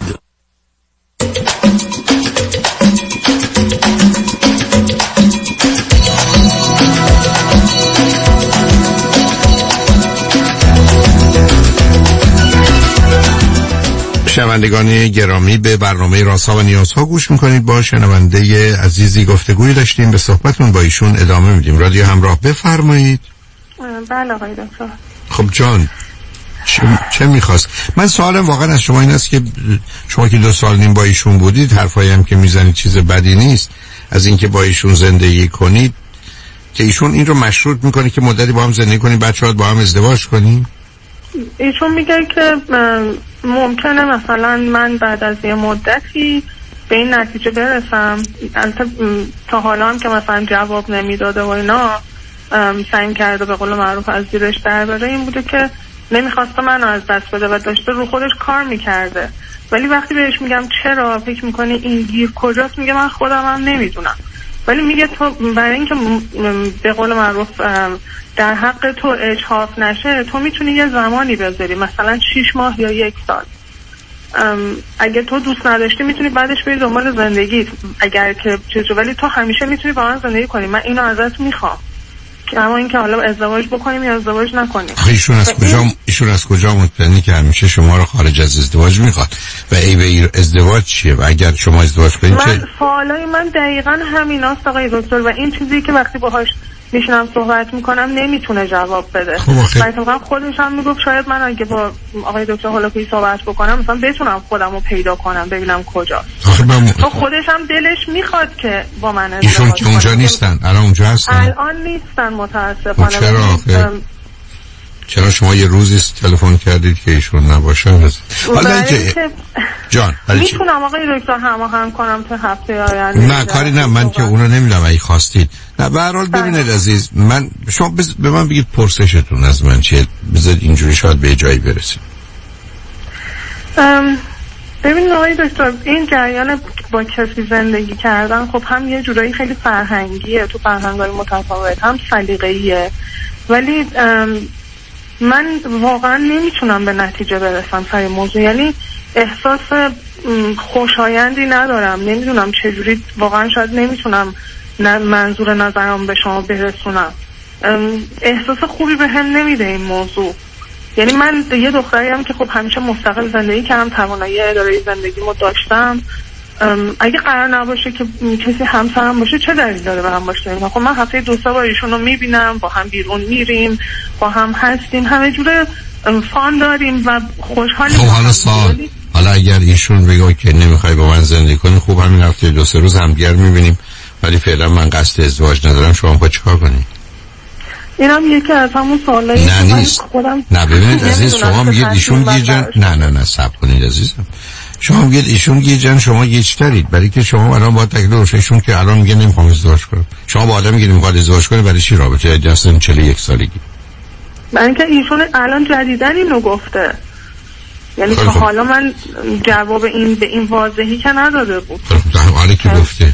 شنوندگان گرامی، به برنامه رازها و نیازها گوش میکنید. با شنونده عزیزی گفتگوی داشتیم، به صحبتون با ایشون ادامه میدیم. رادیو همراه، بفرمایید. بله آقای دکتر. خب جان، چه میخواست؟ من سوالم واقعا از شما این است که شما که 2 سال نیم با ایشون بودید، حرفایی هم که میزنید چیز بدی نیست از اینکه با ایشون زندگی کنید، که ایشون این رو مشروط میکنه که مدتی با هم زندگی کنید بعد شاید با هم ازدواج کنیم. ایشون میگه که ممکنه مثلا من بعد از یه مدتی به این نتیجه برسم. البته تا حالا هم که مثلا جواب نمیداده و اینا سعی کرده به قول معروف از زیرش در بره، این بوده که نمیخواسته منو از دست بده و داشته رو خودش کار میکرده. ولی وقتی بهش میگم چرا فکر میکنی این گیر کجاست، میگه من خودم هم نمیدونم. ولی میگه تو برای اینکه به قول معروف در حق تو اجحاف نشه، تو میتونی یه زمانی بذاری، مثلا 6 ماه یا 1 سال. اگه تو دوست نداشتی میتونی بعدش بری دنبال زندگیت، اگر که چیزی، ولی تو همیشه میتونی با من زندگی کنی. من اینو ازت میخوام، اما اینکه حالا ازدواج بکنیم یا ازدواج نکنیم. ایشون از کجا مطمئنی که همیشه شما رو خارج از ازدواج میخواد و ای ازدواج چیه؟ و اگر شما ازدواج کنید چه؟ سوالای من دقیقاً همیناست آقای دکتر، و این چیزی که وقتی باهاش میشنم صحبت میکنم نمیتونه جواب بده. مثلا خودش هم میگفت شاید من اگه با آقای دکتر هولاکویی صحبت بکنم مثلا بتونم خودم رو پیدا کنم، ببینم کجاست. تو خودش هم دلش میخواد که با من ازدواج ایشون که اونجا نیستن، الان اونجا هستن؟ الان نیستن متاسفانه. چرا؟ چرا شما یه روزی تلفن کردید که ایشون نباشن؟ حالا اینکه جان میتونم آقای دکتر هماهنگ کنم تا هفته آینده؟ نه کاری نه، من که اونو نمیدونم اگه خواستید. نه به هر حال ببینید عزیز، من شما به من بگید پرسشتون از من چیه، بذارید اینجوری شاید به جایی برسیم. ببینید آقای دکتر، این جریان با کسی زندگی کردن خب هم یه جورایی خیلی فرهنگیه، تو فرهنگ‌های متفاوت، هم سلیقه‌ایه، ولی من واقعا نمیتونم به نتیجه برسم سر موضوع. یعنی احساس خوشایندی ندارم، نمیدونم چجوری، واقعا شاید نمیتونم منظور نظرم به شما برسونم. احساس خوبی به هم نمیده این موضوع. یعنی من یه دختریم که خب همیشه مستقل زندگی کردم، توانایی اداره زندگیمو داشتم. اگه قرار نباشه که کسی همسرم باشه چه دلیل داره با هم باشیم؟ خب من هفته 2 بار ایشون رو میبینم، با هم بیرون میریم، با هم هستیم، همه جوره فان داریم و خوشحالیم. خب حالا اگر ایشون بگه که نمیخوای با من زندگی کنی، خوب همین هفته 2-3 روز همدیگر میبینیم، ولی فعلا من قصد ازدواج ندارم، شما باید چیکار کنی؟ اینم یکی از همون سوالایی نه نیست. نه ببینید عزیز، شما میگید ایشون گیجن. نه صبر کنید عزیزم، شما میگید ایشون گیجن، شما گیج ترید، برای که شما الان باید تکلیف روش ایشون که الان میگه نمیخوام ازدواج کنم. شما با آدمی که نمیخواد ازدواج کنه برای چی رابطه جسم 41 سالگی؟ برای اینکه ایشون الان جدیداً اینو گفته، یعنی تا حالا من جواب این به این واضحی که نداده بود. حالا که گفته.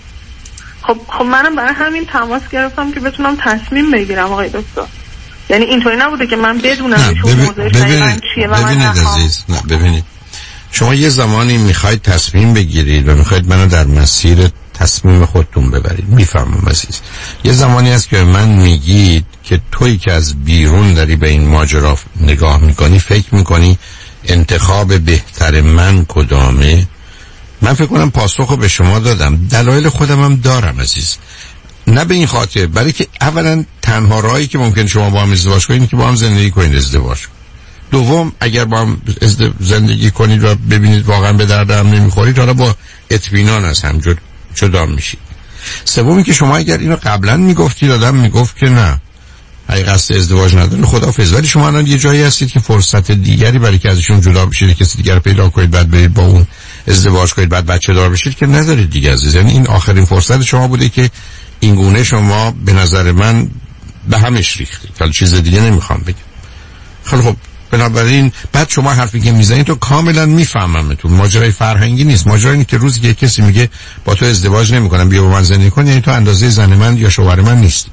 خب منم برای همین تماس گرفتم که بتونم تصمیم بگیرم آقای دکتر. یعنی اینطوری نبوده که من بدونم ایشون موضوعش دقیقاً چیه و من ببینید عزیز، نه ببینید، شما یه زمانی میخواید تصمیم بگیرید و میخواید منو در مسیر تصمیم خودتون ببرید، میفهمم عزیز. یه زمانی هست که من میگید که تویی که از بیرون داری به این ماجرا نگاه میکنی، فکر میکنی انتخاب بهتر من کدامه. من فکر کنم پاسخو به شما دادم، دلایل خودم هم دارم عزیز. نه به این خاطر، برای که اولا تنها راهی که ممکن شما با هم ازدواج کنید که با هم زندگی کنید ازدواج کنید. دوم اگر با هم زندگی کنید و ببینید واقعا به درد هم نمیخورید، حالا با اطمینان از هم جدا میشید. سومی که شما اگر اینو قبلا میگفتید، آدم میگفت که نه اگه قصد ازدواج نداره خداحافظ، ولی شما الان یه جایی هستید که فرصت دیگری برای که ازشون جدا بشید، کسی دیگر پیدا کنید، بعد برید با اون ازدواج کنید، بعد بچه دار بشید که ندارید دیگه عزیز. یعنی این آخرین فرصت شما بوده که این گونه شما به نظر من به همش ریختید. حالا چیز دیگه نمیخوام بگم. خیلی خب، بنابراین بعد شما حرفی که میزنید تو کاملا میفهممتون، ماجرای فرهنگی نیست. ماجرا اینه که روزی که کسی میگه با تو ازدواج نمیکنم بیا با من زندگی کن، یعنی تو اندازه زن من یا شوهر من نیستی،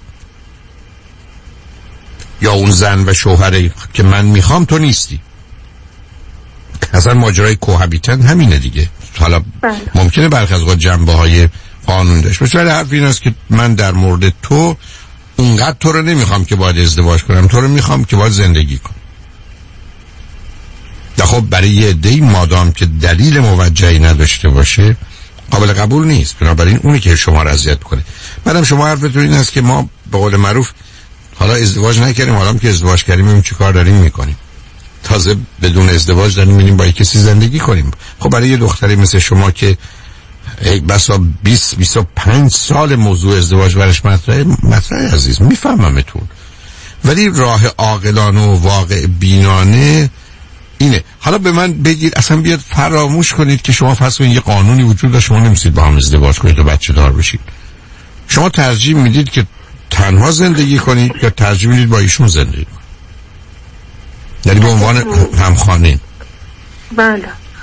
یا اون زن و شوهری که من میخوام تو نیستی. اصلا ماجرای کوهابیتن همینه دیگه. حالا ممکنه برخی از اوقات جنبه‌های قانون داشته باشه، ولی حرف این است که من در مورد تو اونقدر تو رو نمیخوام که باید ازدواج کنم، تو رو میخوام که باید زندگی کنم. خب برای یه عده‌ای مادام که دلیل موجهی نداشته باشه قابل قبول نیست، بنابراین اونی که شما رو اذیت کنه. بعدم شما حرفتون این است که ما به قول معروف حالا ازدواج نکردیم، حالا که ازدواج کردیم این چیکار داریم میکنیم؟ تازه بدون ازدواج داریم میریم با کسی زندگی کنیم. خب برای یه دختری مثل شما که بسا 20-25 سال موضوع ازدواج برش مطرحه عزیز، میفهممتون، ولی راه عاقلانه و واقع بینانه اینه. حالا به من بگید اصلا بیاد فراموش کنید که شما فرض کنید یه قانونی وجود داره، شما نمی‌تونید با هم ازدواج کنید و بچه دار بشید. شما ترجیح میدید که تنها زندگی کنید یا ترجیح میدید با ایشون زندگی کنید؟ یعنی به عنوان همخوانین. بله.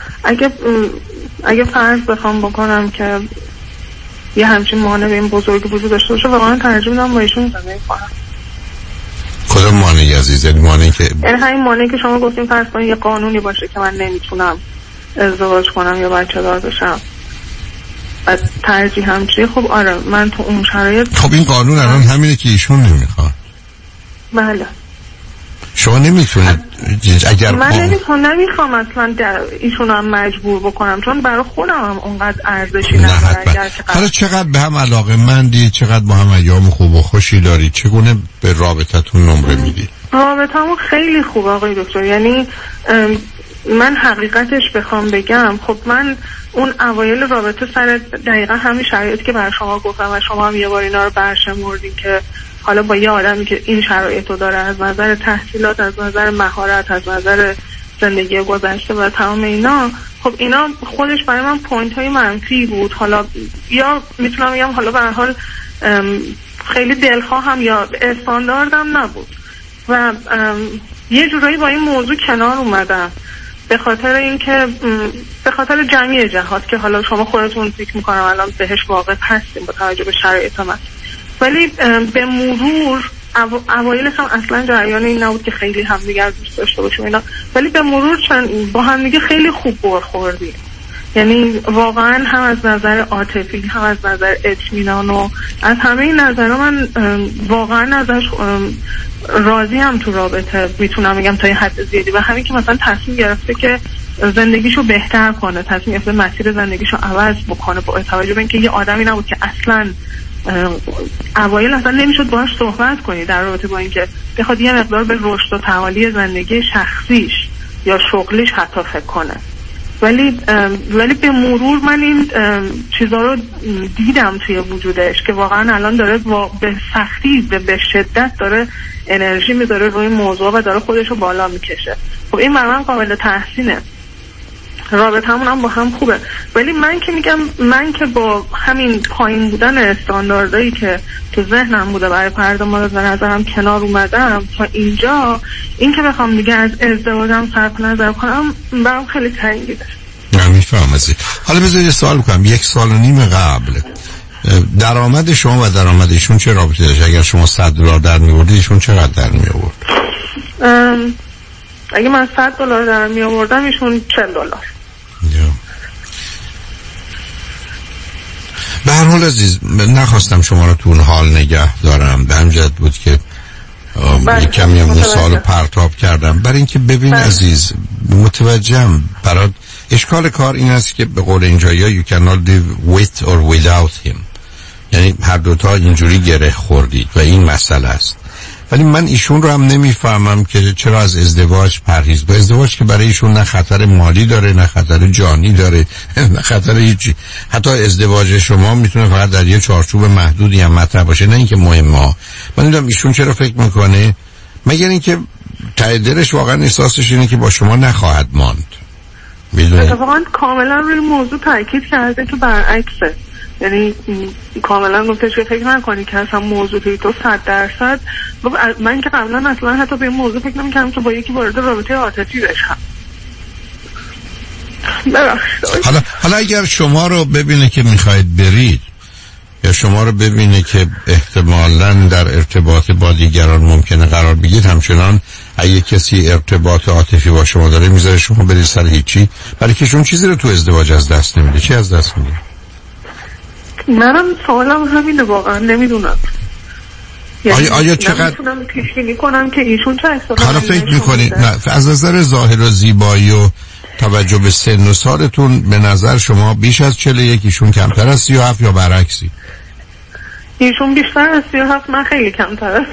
اگه فرض بخوام بکنم که یه همچین مانع به این بزرگی وجود داشته باشه، واقعا ترجیح میدم با ایشون زندگی کنم. کدام مانعی عزیز؟ یعنی مانعی که همین مانعی که شما گفتیم فرض کنید یه قانونی باشه که من نمیتونم ازدواج کنم یا بچه دار بشم، بعد ترجیح هم چیه؟ خب آره من تو اون شرایط. خب این قانون الان همینه که ایشون نمیخواد. بله. شما نمیتونید اگر من نمیخوام اصلا ایشون هم مجبور بکنم، چون برای خودم هم اونقدر ارزشی نداره. حالا چقدر به هم علاقه مندی، چقدر با هم ایام خوب و خوشی داری، چگونه به رابطتون نمره میدی؟ رابطمون خیلی خوب آقای دکتر، یعنی من حقیقتش بخوام بگم، خب من اون اوایل رابطه سر دقیقا همین شرایطی که برای شما گفتم و شما هم یه بار اینا رو برشمردین که حالا با یه آدمی که این شرایط رو داره، از نظر تحصیلات، از نظر مهارت، از نظر زندگی گذشته و تمام اینا، خب اینا خودش برای من پوینت های منفی بود. حالا یا میتونم بگم حالا به هر حال خیلی دلخواهم یا استانداردم نبود و یه جورایی با این موضوع کنار اومدم به خاطر اینکه به خاطر جمعی جهات که حالا شما خودتون فکر میکنم الان بهش واقف هستیم با توجه به شرایط من، ولی به مرور اوایلش هم اصلا جریان این نبود که خیلی همدیگر دوست داشته باشیم اینا، ولی به مرور با همدیگه خیلی خوب برخوردیم. یعنی واقعا هم از نظر عاطفی هم از نظر اطمینان و از همه این نظرها من واقعا ازش راضی هم تو رابطه، میتونم بگم تا یه حد زیادی. و همین که مثلا تصمیم گرفته که زندگیشو بهتر کنه، تصمیم گرفته مسیر زندگیشو عوض بکنه با توجه به اینکه یه آدمی نبود که اصلا اوایل اصلا نمیشد باهاش صحبت کنی در رابطه با اینکه بخواد یه مقدار به رشد و تعالی زندگی شخصیش یا شغلیش حتی فکر کنه. ولی به مرور من این چیزا رو دیدم توی وجودش که واقعا الان داره به سختی به شدت داره انرژی میذاره روی موضوع و داره خودش رو بالا میکشه. خب این برای من قابل تحسینه، رابطمون هم با هم خوبه. ولی من که میگم من که با همین پایین بودن استانداردهایی که تو ذهنم بوده برای پرد مورد نظرم کنار اومدم تا اینجا، این که بخوام دیگه از ازدواجم صرف نظر کنم برام خیلی تنگیده. میفهم ازی. حالا بذارید سوال کنم، 1.5 سال قبل درآمد شما و درآمد ایشون چه رابطه داشت؟ اگر شما $100 در می‌آوردید ایشون چقدر در می‌آورد؟ اگه من $100 در می‌آوردم ایشون $40. به هر حال عزیز، نخواستم شما رو تو اون حال نگه دارم، به همجد بود که یک کمی اون سال پرتاب کردم برای اینکه ببین عزیز، متوجهم برات اشکال کار این است که به قول اینجایی you cannot live with or without him، یعنی هر دوتا اینجوری گره خوردید و این مسئله است. ولی من ایشون رو هم نمیفهمم که چرا از ازدواج پرهیز. با ازدواج که برای ایشون نه خطر مالی داره، نه خطر جانی داره، نه خطر هیچی. حتی ازدواج شما میتونه فقط در یه چارچوب محدودی هم مطرح باشه، نه اینکه مهمه. من نمیدونم ایشون چرا فکر میکنه، مگر اینکه ته دلش واقعا احساسش اینه که با شما نخواهد ماند. اتفاقا کاملا روی موضوع تاکید کرده که برعکسه، یعنی کاملا گفتش که فکر نکنی که اصلا موضوع توی تو 100%. من که قبلا اصلا حتی به این موضوع فکر نمی‌کردم که با یکی وارد رابطه عاطفی بشم. حالا اگر شما رو ببینه که میخواید برید یا شما رو ببینه که احتمالاً در ارتباط با دیگران ممکنه قرار بگیرید، همچنان اگه کسی ارتباط عاطفی با شما داره میذاره شما برید سر هیچی، برای که شما چیزی رو تو ازدواج از دست نمیده. چی از دست میده؟ منم سوالم همینه، واقعا نمیدونم. آیا چقدر نمیتونم پیشبینی کنم که ایشون چه احساسی حالا فکر میکنید؟ نه، از نظر ظاهر و زیبایی و توجه به سن و سالتون به نظر شما بیش از 41، ایشون کمتر از 37 یا برعکسی؟ ایشون بیشتر از 37، من خیلی کمتر از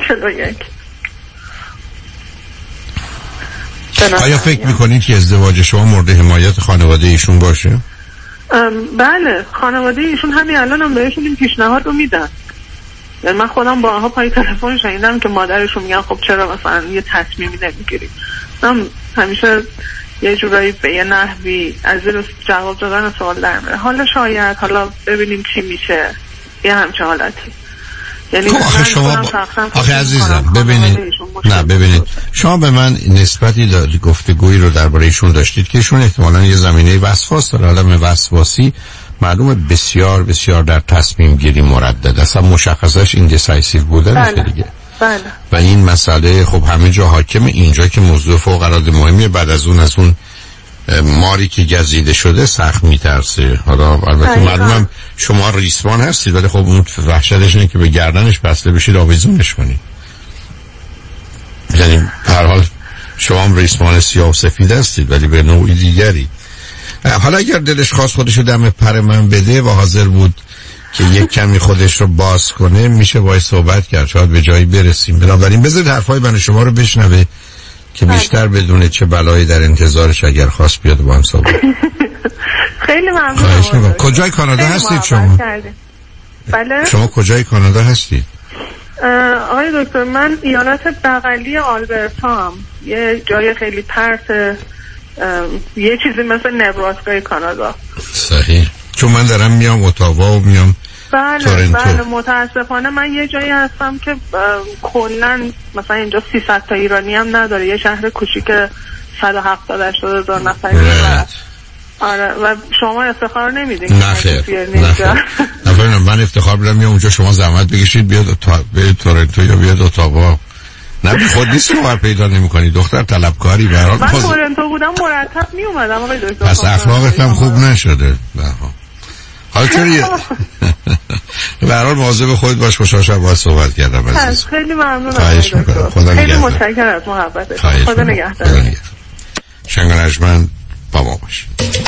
41. آیا فکر میکنید که ازدواج شما مورد حمایت خانواده ایشون باشه؟ بله، خانواده ایشون همین الان هم بهشون این پیشنهاد رو میدن. یعنی من خودم با آنها پای تلفن شنیدم که مادرشون میگن خب چرا مثلا یه تصمیمی نمیگیری. من همیشه یه جورایی به یه نحوی از زیر جواب دادن سوال در میره، حالا شاید حالا ببینیم چی میشه، یه همچه حالتی. یعنی آخه عزیزم ببینید شما به من نسبتی گفتگویی رو درباره ایشون داشتید که ایشون احتمالاً یه زمینه وسواس داره. آدم وسواسی معلومه بسیار بسیار در تصمیم گیری مردد، اصلا مشخصش این دیسایسیو بودن دیگه. بله. و این مسئله خب همه جا حاکمه، اینجا که موضوع فوق العاده مهمیه. بعد از اون ماری که گزیده شده سخت میترسه. حالا البته معلومم شما ریسمان هستید، ولی خب اون وحشتش اینه که به گردنش بسته بشید آویزونش کنید. یعنی به هر حال شما هم ریسمان سیاه و سفید هستید ولی به نوعی دیگری. حالا اگر دلش خواست خودشو دم پر من بده و حاضر بود که یک کمی خودش رو باز کنه، میشه باید صحبت کرد، شاید به جایی برسیم. بنابراین بذارید حرفای من شما رو بشنوه که بیشتر بدونه چه بلایی در انتظارش اگر خواست بیاد با هم صحبت. خیلی ممنون. کجای کانادا هستید شما؟ بله. شما کجای کانادا هستید؟ آقای دکتر، من ایالت بغلی آلبرتا هم، یه جای خیلی پرت، یه چیزی مثل نبراسکای کانادا. صحیح. چون من دارم میام اتاوا و میام تورنتو. بله متاسفانه من یه جایی هستم که کلن مثلا اینجا 300 تا ایرانی هم نداره، یه شهر کوچیک 170-80 هزار نفری. آره و شما افتخار نمیدین؟ نه خیر نه من افتخار بدم میام اونجا، شما زحمت بکشید بیاد تورنتو یا بیاد اتاوا. نه بی خود نیست شما پیدا نمی کنی دختر، طلبکاری برحال. من تورنتو بودم مرتب می اومدم آقای دکتر. پس اخلاقت هم خوب نشده. حالا چرا برحال مواظب خودت باش. خوشحال باید صحبت کردم عزیز. خیلی ممنونم. خواهش میکنم. خدا نگهدار. خیلی متشکرم از محبتت. خدا نگهدار. شنگرجمن با ما باش.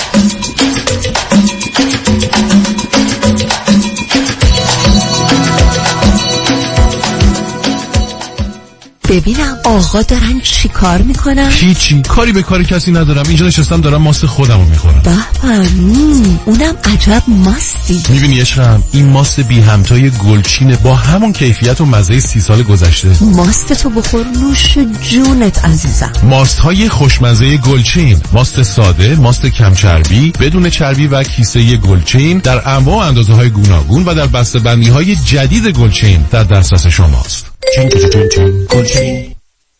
ببینم آقا دارن چی کار میکنن؟ هیچی، کاری به کاری کسی ندارم. اینجا نشستم دارم ماست خودمو میخورم. بابا اونم عجب ماستی. میبینی عشقم، این ماست بی همتای گلچینه با همون کیفیت و مزه 30 سال گذشته. ماست تو بخور نوش جونت عزیزم. ماست های خوشمزه گلچین، ماست ساده، ماست کم چربی، بدون چربی و کیسه گلچین در انواع و اندازه های گوناگون و در بسته‌بندی های جدید گلچین در دسترس شماست. گلچین،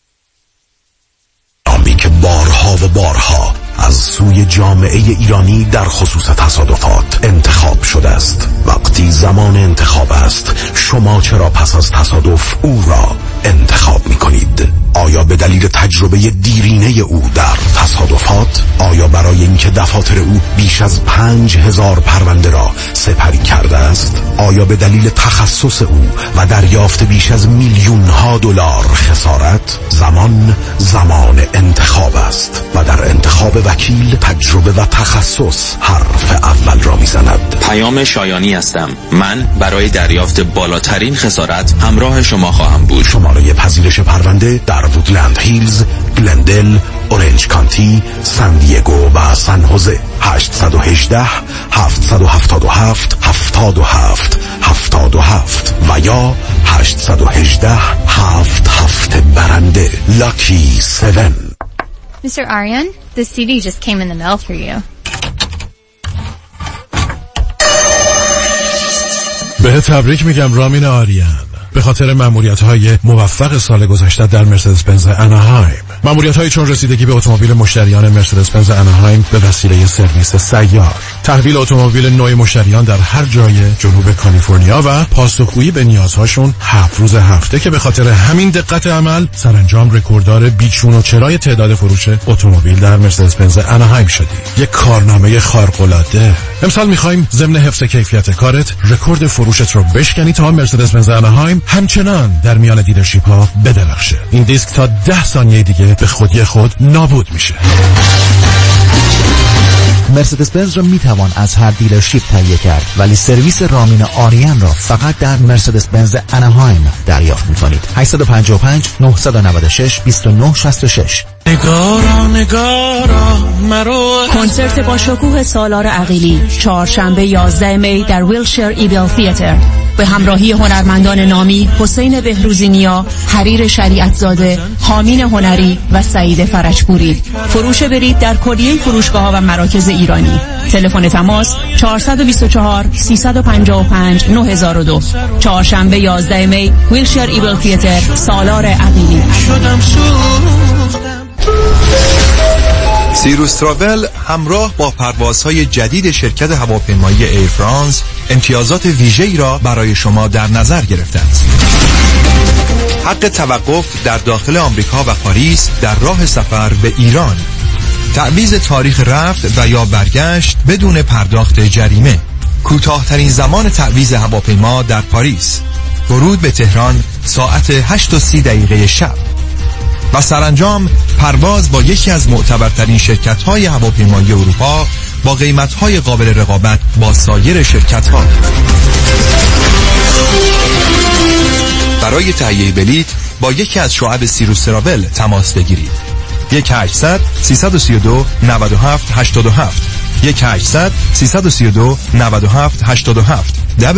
نامی که بارها و بارها از سوی جامعه ایرانی در خصوص تصادفات انتخاب شده است. وقتی زمان انتخاب است، شما چرا پس از تصادف او را انتخاب می کنید؟ آیا به دلیل تجربه دیرینه او در تصادفات؟ آیا برای اینکه دفاتر او بیش از 5000 پرونده را سپری کرده است؟ آیا به دلیل تخصص او و دریافت بیش از میلیون‌ها دلار خسارت؟ زمان انتخاب است و در انتخاب وکیل تجربه و تخصص حرف اول را میزند. پیام شایانی هستم. من برای دریافت بالاترین خسارت همراه شما خواهم بود. شماره پذیرش پرونده در وودلند هیلز، گلندل، اورنج کانتی، سان دیگو و سان خوزه. 818 777 77 77 و یا 818 77 برنده. لاکی 7. Mr. Aryan, the CD just came in the mail for you. به تبریک میگم رامین آریان، به خاطر مأموریت‌های موفق سال گذشته در مرسدس بنز اناهایم. مأموریت‌هایی چون رسیدگی به اتومبیل مشتریان مرسدس بنز اناهایم به وسیله سرویس سیار، تحویل اتومبیل نوع مشتریان در هر جای جنوب کالیفرنیا و پاسخگویی به نیازهاشون 7 روز هفته که به خاطر همین دقت عمل سرانجام رکورددار بیچون و چرای تعداد فروش اتومبیل در مرسدس بنز اناهایم شدی. یک کارنامه خارق‌العاده. امسال می‌خوایم ضمن حفظ کیفیت کارت رکورد فروشت رو بشکنی تا مرسدس بنز اناهایم همچنان در میان دیلرشیپ ها بدرخشه. این دیسک تا 10 ثانیه دیگه به خودی خود نابود میشه. مرسدس بنز را میتوان از هر دیلرشیپ تهیه کرد، ولی سرویس رامین آریان را فقط در مرسدس بنز اناهایم دریافت میکنید. 855 996 2966. نگارا مرو. کنسرت با شکوه سالار عقیلی، چهارشنبه 11 می در ویلشر ایبل تئاتر، به همراهی هنرمندان نامی حسین بهروزی نیا، حریر شریعتزاده، حامین هنری و سعید فرجپوری. فروش برید در کلیه فروشگاه‌ها و مراکز ایرانی. تلفن تماس 424 355 9002. چهارشنبه 11 می ویلشر ایبل تئاتر، سالار عقیلی. سیروس تراول همراه با پروازهای جدید شرکت هواپیمایی ایر فرانس امتیازات ویژه‌ای را برای شما در نظر گرفته است. حق توقف در داخل آمریکا و پاریس در راه سفر به ایران، تعویض تاریخ رفت و یا برگشت بدون پرداخت جریمه، کوتاه‌ترین زمان تعویض هواپیما در پاریس، ورود به تهران ساعت 8:30 شب و سرانجام پرواز با یکی از معتبرترین شرکت‌های هواپیمایی اروپا با قیمت‌های قابل رقابت با سایر شرکت‌ها. برای تهیه بلیط با یکی از شعب سیروس تراول تماس بگیرید. 1-800-332-97-87 1-800-332-97-87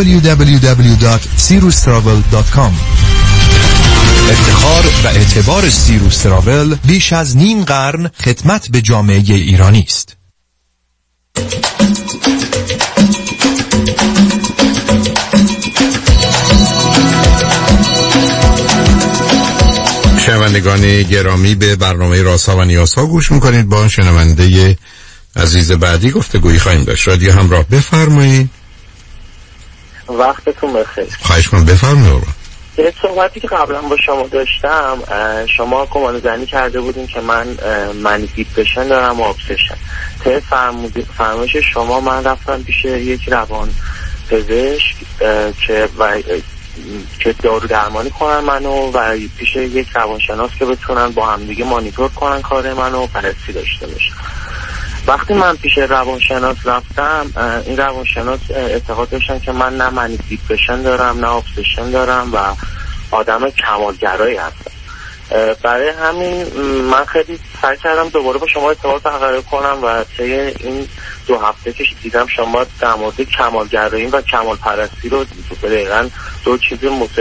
www.sirustravel.com. افتخار و اعتبار سیروس تراول بیش از نیم قرن خدمت به جامعه ایرانی است. شنوندگان گرامی، به برنامه رازها و نیازها گوش میکنید. با شنونده عزیز بعدی گفتگویی خواهیم داشت. رادیو همراه، بفرمایید. وقتتون بخیر. خواهش کنم، بفرمایید. یه صحبتی که قبلا با شما داشتم، شما گمان زنی کرده بودین که من منی دیپرشن دارم و ابسشن. طی فرمایش شما من رفتم پیش یک روان پزشک که دارو درمانی کنن منو و پیش یک روانشناس که بتونن با هم دیگه مانیتور کنن کار منو، بررسی داشته باشن. وقتی من پیش روانشناس رفتم، این روانشناس اعتقاد داشتن که من نه منی دیپرشن دارم نه ابسشن دارم و آدم کمالگرایی هستم. برای همین من خیلی سعی کردم دوباره با شما ارتباط برقرار کنم و طی این 2 هفته که دیدم شما در مورد کمالگرایی و کمال پرستی رو دقیقاً 2 چیز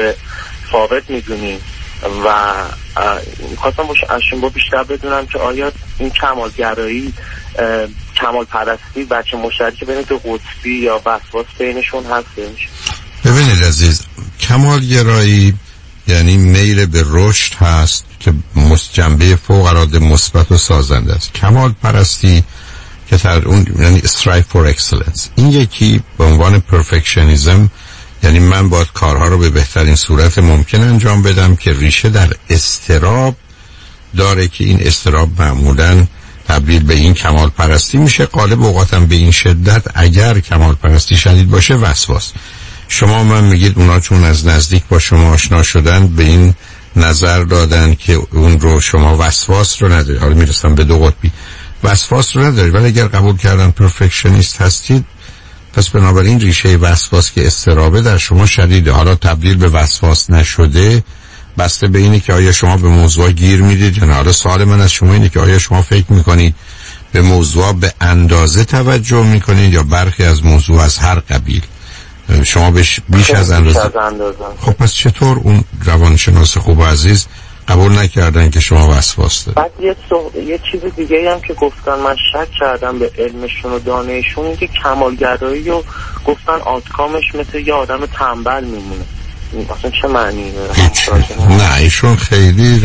متفاوت میدونیم و خواستم از شما بیشتر بدونم که آیا این کمالگرایی، کمال پرستی بچه مشترک بین 2 قطبی یا وسواس بینشون هستش؟ ببینید عزیز، کمالگرایی یعنی میل به رشد هست که جنبه فوق العاده مثبت و سازنده است. کمال پرستی که در اون یعنی strive for excellence. این یکی به عنوان perfectionism، یعنی من باید کارها رو به بهترین صورت ممکن انجام بدم که ریشه در اضطراب داره که این اضطراب معمولاً تبدیل به این کمال پرستی میشه. غالب اوقاتم به این شدت اگر کمال پرستی شدید باشه وسواس. شما من میگید اونا چون از نزدیک با شما آشنا شدن به این نظر دادن که اون رو شما وسواس رو ندارید. حالا میرسم به 2 قطبی، وسواس رو ندارید، ولی اگر قبول کردن پرفکشنیست هستید، پس بنابراین ریشه وسواس که اضطرابه در شما شدیده. حالا تبدیل به وسواس نشده بسته به اینه که آیا شما به موضوع گیر میدید یا نه. حالا سوال من از شما اینه که آیا شما فکر میکنید به موضوع به اندازه توجه میکنید یا برخی از موضوع از هر قبیل؟ شما بیش از اندازه. خب پس چطور اون روانشناس خوب و عزیز قبول نکردن که شما وسواس دارید؟ بعد یه چیز دیگه هم که گفتن، من شک کردم به علمشون و دانششون، که کمالگرایی رو گفتن آتکامش مثل یه آدم تنبل میمونه. اصلا چه معنی داره؟ نه ایشون خیلی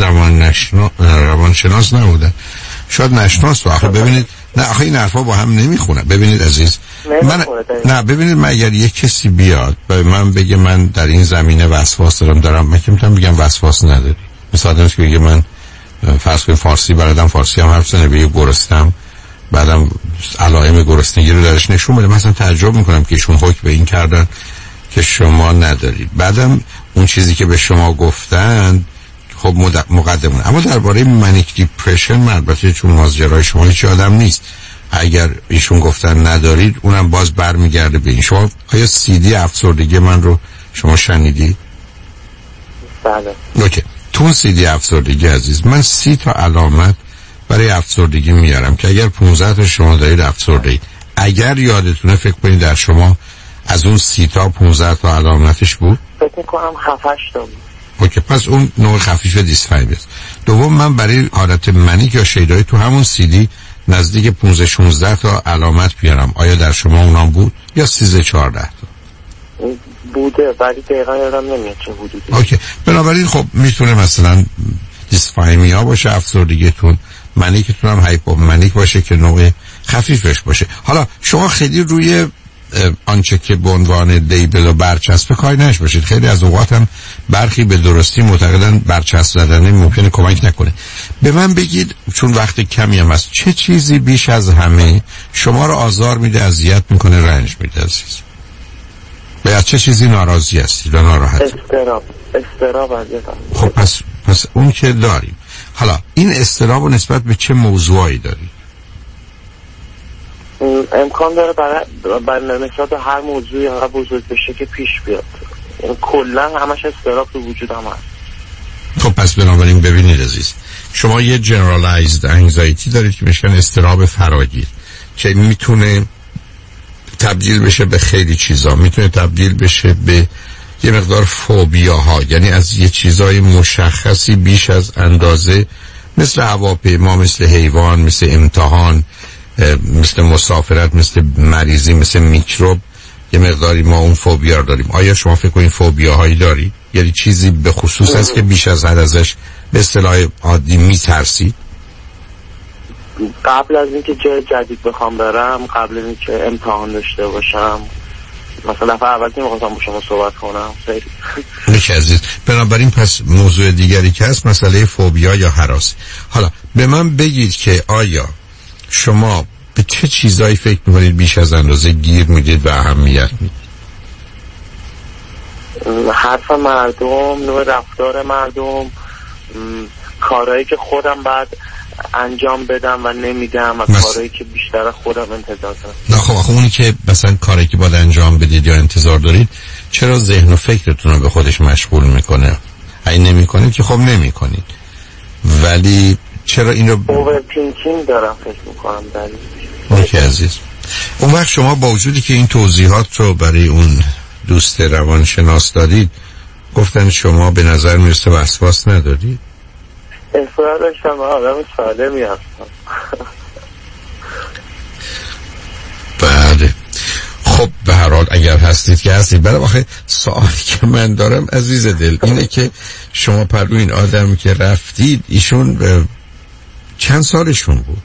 روانشناس نبودن، شاید نشناس. آخه ببینید، نه آخه این حرفا با هم نمیخونه. ببینید عزیز، ببینید من اگر یک کسی بیاد به من بگه من در این زمینه وسواس دارم، من که میتونم بگم وسواس نداری. مثلا آدمی که بگه من فرض کنید فارسی بلدم، فارسی هم حرف زنه، بگه گرسنم، بعدم علائم گرسنگی رو درش نشون بده، مثلا تعجب میکنم که ایشون حکم به این کردن که شما ندارید. بعدم اون چیزی که به شما گفتن خب مقدمون. اما درباره منیک دیپرشن من البته چون ماجرای شما هیچ آدم نیست، اگر ایشون گفتن ندارید اونم باز برمیگرده به این. شما آیا CD افسردگی من رو شما شنیدی؟ بله. اوکی. تو CD افسردگی عزیز، من 30 تا علامت برای افسردگی میارم که اگر 15 تا شما دارید افسردگی، اگر یادتونه فکر کنید در شما از اون 30 تا 15 تا علامتش بود؟ فکر میکنم 7-8 تا بود. اوکی، پس اون نوع خفیف دیسفایبی است. دوم، من برای حالت منیک یا شیدایی تو همون CD نزدیک 15-16 تا علامت بیارم. آیا در شما اونام بود یا 13-14 تا؟ بوده ولی دقیقا یادم نمیاد چه حدودی. اوکی، بنابراین خب میتونه مثلا دیسفایمیا باشه افسردگیتون، منیکتون هم هایپومنیک باشه که نوع خفیفش باشه. حالا شما خیلی روی آنچه که به عنوان لیبل و برچسب کاری نش باشید. خیلی از اوقات هم برخی به درستی معتقدن برچسب زدن ممکنه کمک نکنه. به من بگید، چون وقت کمی هم هست، چه چیزی بیش از همه شما رو آزار میده، اذیت میکنه، رنج میده عزیز؟ باید چه چیزی ناراضی هستید و ناراحت؟ استراب عزیزم. خب پس اون که داریم. حالا این استراب نسبت به چه موضوعی دارید؟ امکان داره برای نسبت به هر موضوعی هر بزرگ بشه که پیش بیاد. کلا همش استراب تو وجود هم هست. خب پس بنابراین ببینید عزیز، شما یه generalized anxiety دارید که میشن استراب فراگیر. که میتونه تبدیل بشه به خیلی چیزا، میتونه تبدیل بشه به یه مقدار فوبیاها، یعنی از یه چیزای مشخصی بیش از اندازه، مثل هواپیما، مثل حیوان، مثل امتحان، مثل مسافرت، مثل مریضی، مثل میکروب، یه مقداری ما اون فوبیا رو داریم. آیا شما فکر کنید فوبیاهایی داری؟ یعنی چیزی به خصوص هست که بیش از حد ازش به اصطلاح عادی میترسید؟ قبل از اینکه جای جدید بخوام برم، قبل از اینکه امتحان داشته باشم، مثلا دفعه اول که میخواستم با شما صحبت کنم خیلی عزیز. بنابراین پس موضوع دیگری که هست مسئله فوبیا یا هراس. حالا به من بگید که آیا شما به چه چیزایی فکر میکنید بیش از اندازه گیر میدید و اهمیت میدید؟ حرف مردم، نوع رفتار مردم، کارهایی که خودم بعد انجام بدم و نمیدم و کارهایی که بیشتر خودم انتظار دارم. نه خب اونی که مثلا کاری که باید انجام بدید یا انتظار دارید، چرا ذهن و فکرتون رو به خودش مشغول میکنه؟ اگه نمیکنید که خب نمیکنید، ولی چرا این رو اوورتینکینگ دارم فکر میکنم دلیل. اوکی عزیز. اون وقت شما با وجودی که این توضیحات رو برای اون دوست روانشناس دادید، گفتن شما به نظر میرسه وسواس ندارید؟ اصرار داشتم آدم سالمی هستم. بله خب به هر حال اگر هستید که هستید. برای واقع سوالی که من دارم عزیز دل اینه که شما پرو این آدمی که رفتید، ایشون چند سالشون بود؟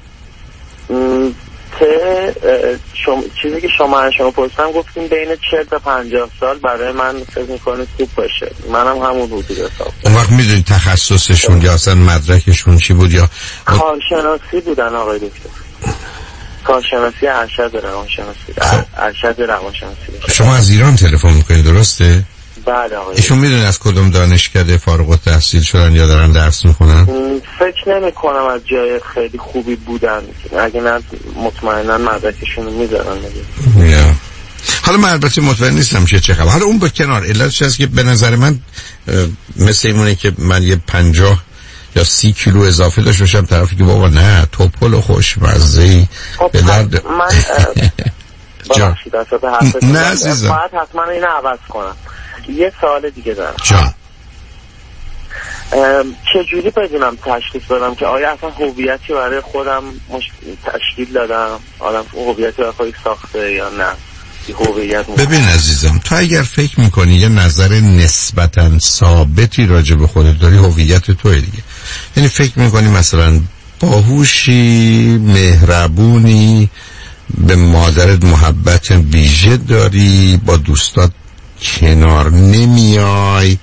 چیزی که شما پرسیدم گفتیم بین 40 تا 50 سال. برای من فکر میکنه خوب باشه، منم همون حدود حساب. اون وقت میدونید تخصصشون یا اصلا مدرکشون چی بود؟ یا کارشناسی بودن آقای دکتر، کارشناسی ارشد روانشناسی. شما از ایران تلفن میکنید درسته؟ بله آقای. ایشون میدونید از کدوم دانشکده فارغ التحصیل شدن یا دارن درس میخونن؟ فکر نمی کنم از جای خیلی خوبی بودن، اگه نه مطمئنا مدرکشون رو میذارن. حالا من البته مطمئن نیستم چه خبر. حالا اون به کنار، علتش هست که به نظر من مثل اینه که من یه 50 یا 30 کیلو اضافه داشت باشم، طرفی که بابا نه توپل و خوشمزه‌ای به درد نه عزیزم، باید حتما اینو عوض کنم. یه سوال دیگه دارم جان. چجوری بدونم تشخیص بدم که آیا اصلا هویتی برای خودم تشکیل دادم، آدم هویتی برای خودی ساخته یا نه؟ ببین عزیزم، تو اگر فکر میکنی یه نظر نسبتاً ثابتی راجع به خودت داری، هویت توئه دیگه. یعنی فکر میکنی مثلا باهوشی، مهربونی، به مادرت محبت ویژه داری، با دوستات کنار نمیای،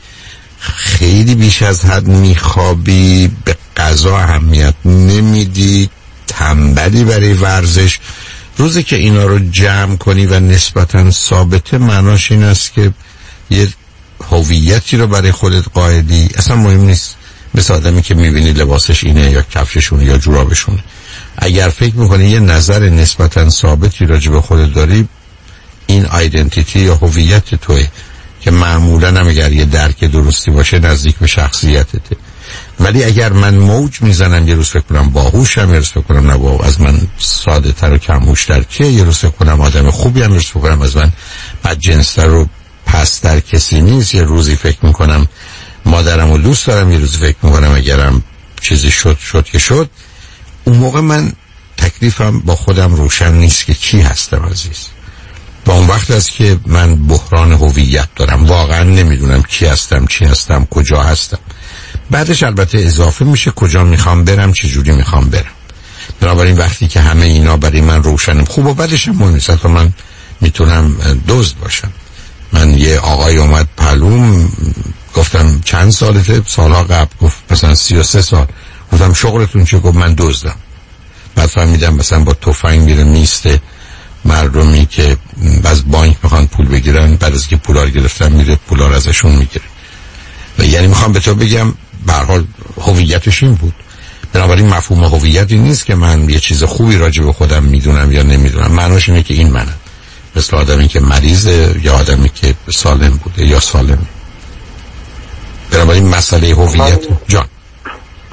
خیلی بیش از حد میخوابی، به غذا اهمیت نمیدی، تنبلی برای ورزش. روزی که اینا رو جمع کنی و نسبتاً ثابته، معناش این است که یه هویتی رو برای خودت قائلی. اصلا مهم نیست مثل آدمی که میبینی لباسش اینه یا کفششونه یا جورابشونه. اگر فکر میکنی یه نظر نسبتاً ثابتی راجع به خودت داری، این آیدنتیتی یا هویت توئه که معمولاً هم اگر یه درک درستی باشه نزدیک به شخصیتته. ولی اگر من موج میزنم یه روز فکر کنم باهوشم، یه روز فکر کنم نه بابا از من ساده تر و کم هوش‌تر که، یه روز فکر کنم آدم خوبی هم، یه روز فکر کنم از من بدجنس‌تر و پست‌تر کسی نیست، یه روزی فکر میکنم مادرمو دوست دارم، یه روزی فکر میکنم اگرم چیزی شد که شد. اون موقع من تکلیفم با خودم روشن نیست که کی هستم عزیز. با اون وقت است که من بحران هویت دارم، واقعا نمیدونم کی هستم، چی هستم، کجا هستم. بعدش البته اضافه میشه کجا میخوام برم، چه جوری میخوام برم. بنابراین وقتی که همه اینا برای من روشنم، خوب و بدش هم مهم نیست. حتی من میتونم دزد باشم. من یه آقای اومد پلوم، گفتم چند سالته؟ سالها قبل. گفت مثلا 33 سال. گفتم شغلتون چیه؟ گفت من دزدم. بعد فهمیدم مثلا با تفنگ میره میسته مردمی که از بانک میخوان پول بگیرن، بعد از که پولا رو گرفتن میره پولا رو ازشون میگیره. و یعنی میخوام به تو بگم به هر حال هویتش این بود. بنابراین مفهوم هویتی نیست که من یه چیز خوبی راجع به خودم میدونم یا نمیدونم. معناش اینه که این منم، مثل آدمی که مریضه یا آدمی که سالم بوده یا سالم. بنابراین مسئله هویت جان.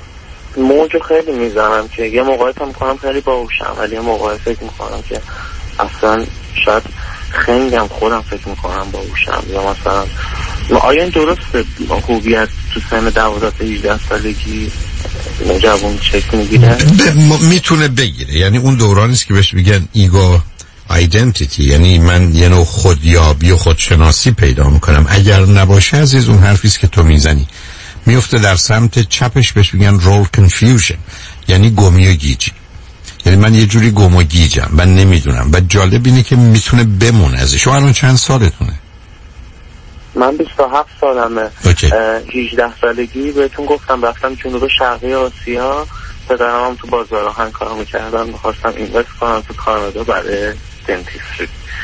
موجو خیلی میزنم که یه موقعی فکر میکنم خیلی باهوشم، ولی یه موقعی فکر میکنم که اصلا شاید خنگم، خودم فکر میکنم باهوشم. یا مثلا آیا این درسته خوبیت تو سن 12-18 سالگی جوان چک میگیره؟ میتونه بگیره، یعنی اون دورانیست که بهش میگن ایگو آیدنتیتی، یعنی من یه نوع خودیابی و خودشناسی پیدا میکنم. اگر نباشه عزیز، اون حرفیست که تو میزنی میفته در سمت چپش، بهش میگن رول کنفیوژن، یعنی گمی و گیجی. یعنی من یه جوری گم و گیجم، من نمیدونم. و جالب اینه که میتونه بمونه ازش. شما الان چند سالتونه؟ من 27 سالمه. 18 سالگی بهتون گفتم رفتم جنوب شرقی آسیا، پدرم هم تو بازار آهن کار میکردم، میخواستم اینوست کنم تو کانادا برای دنتیستری.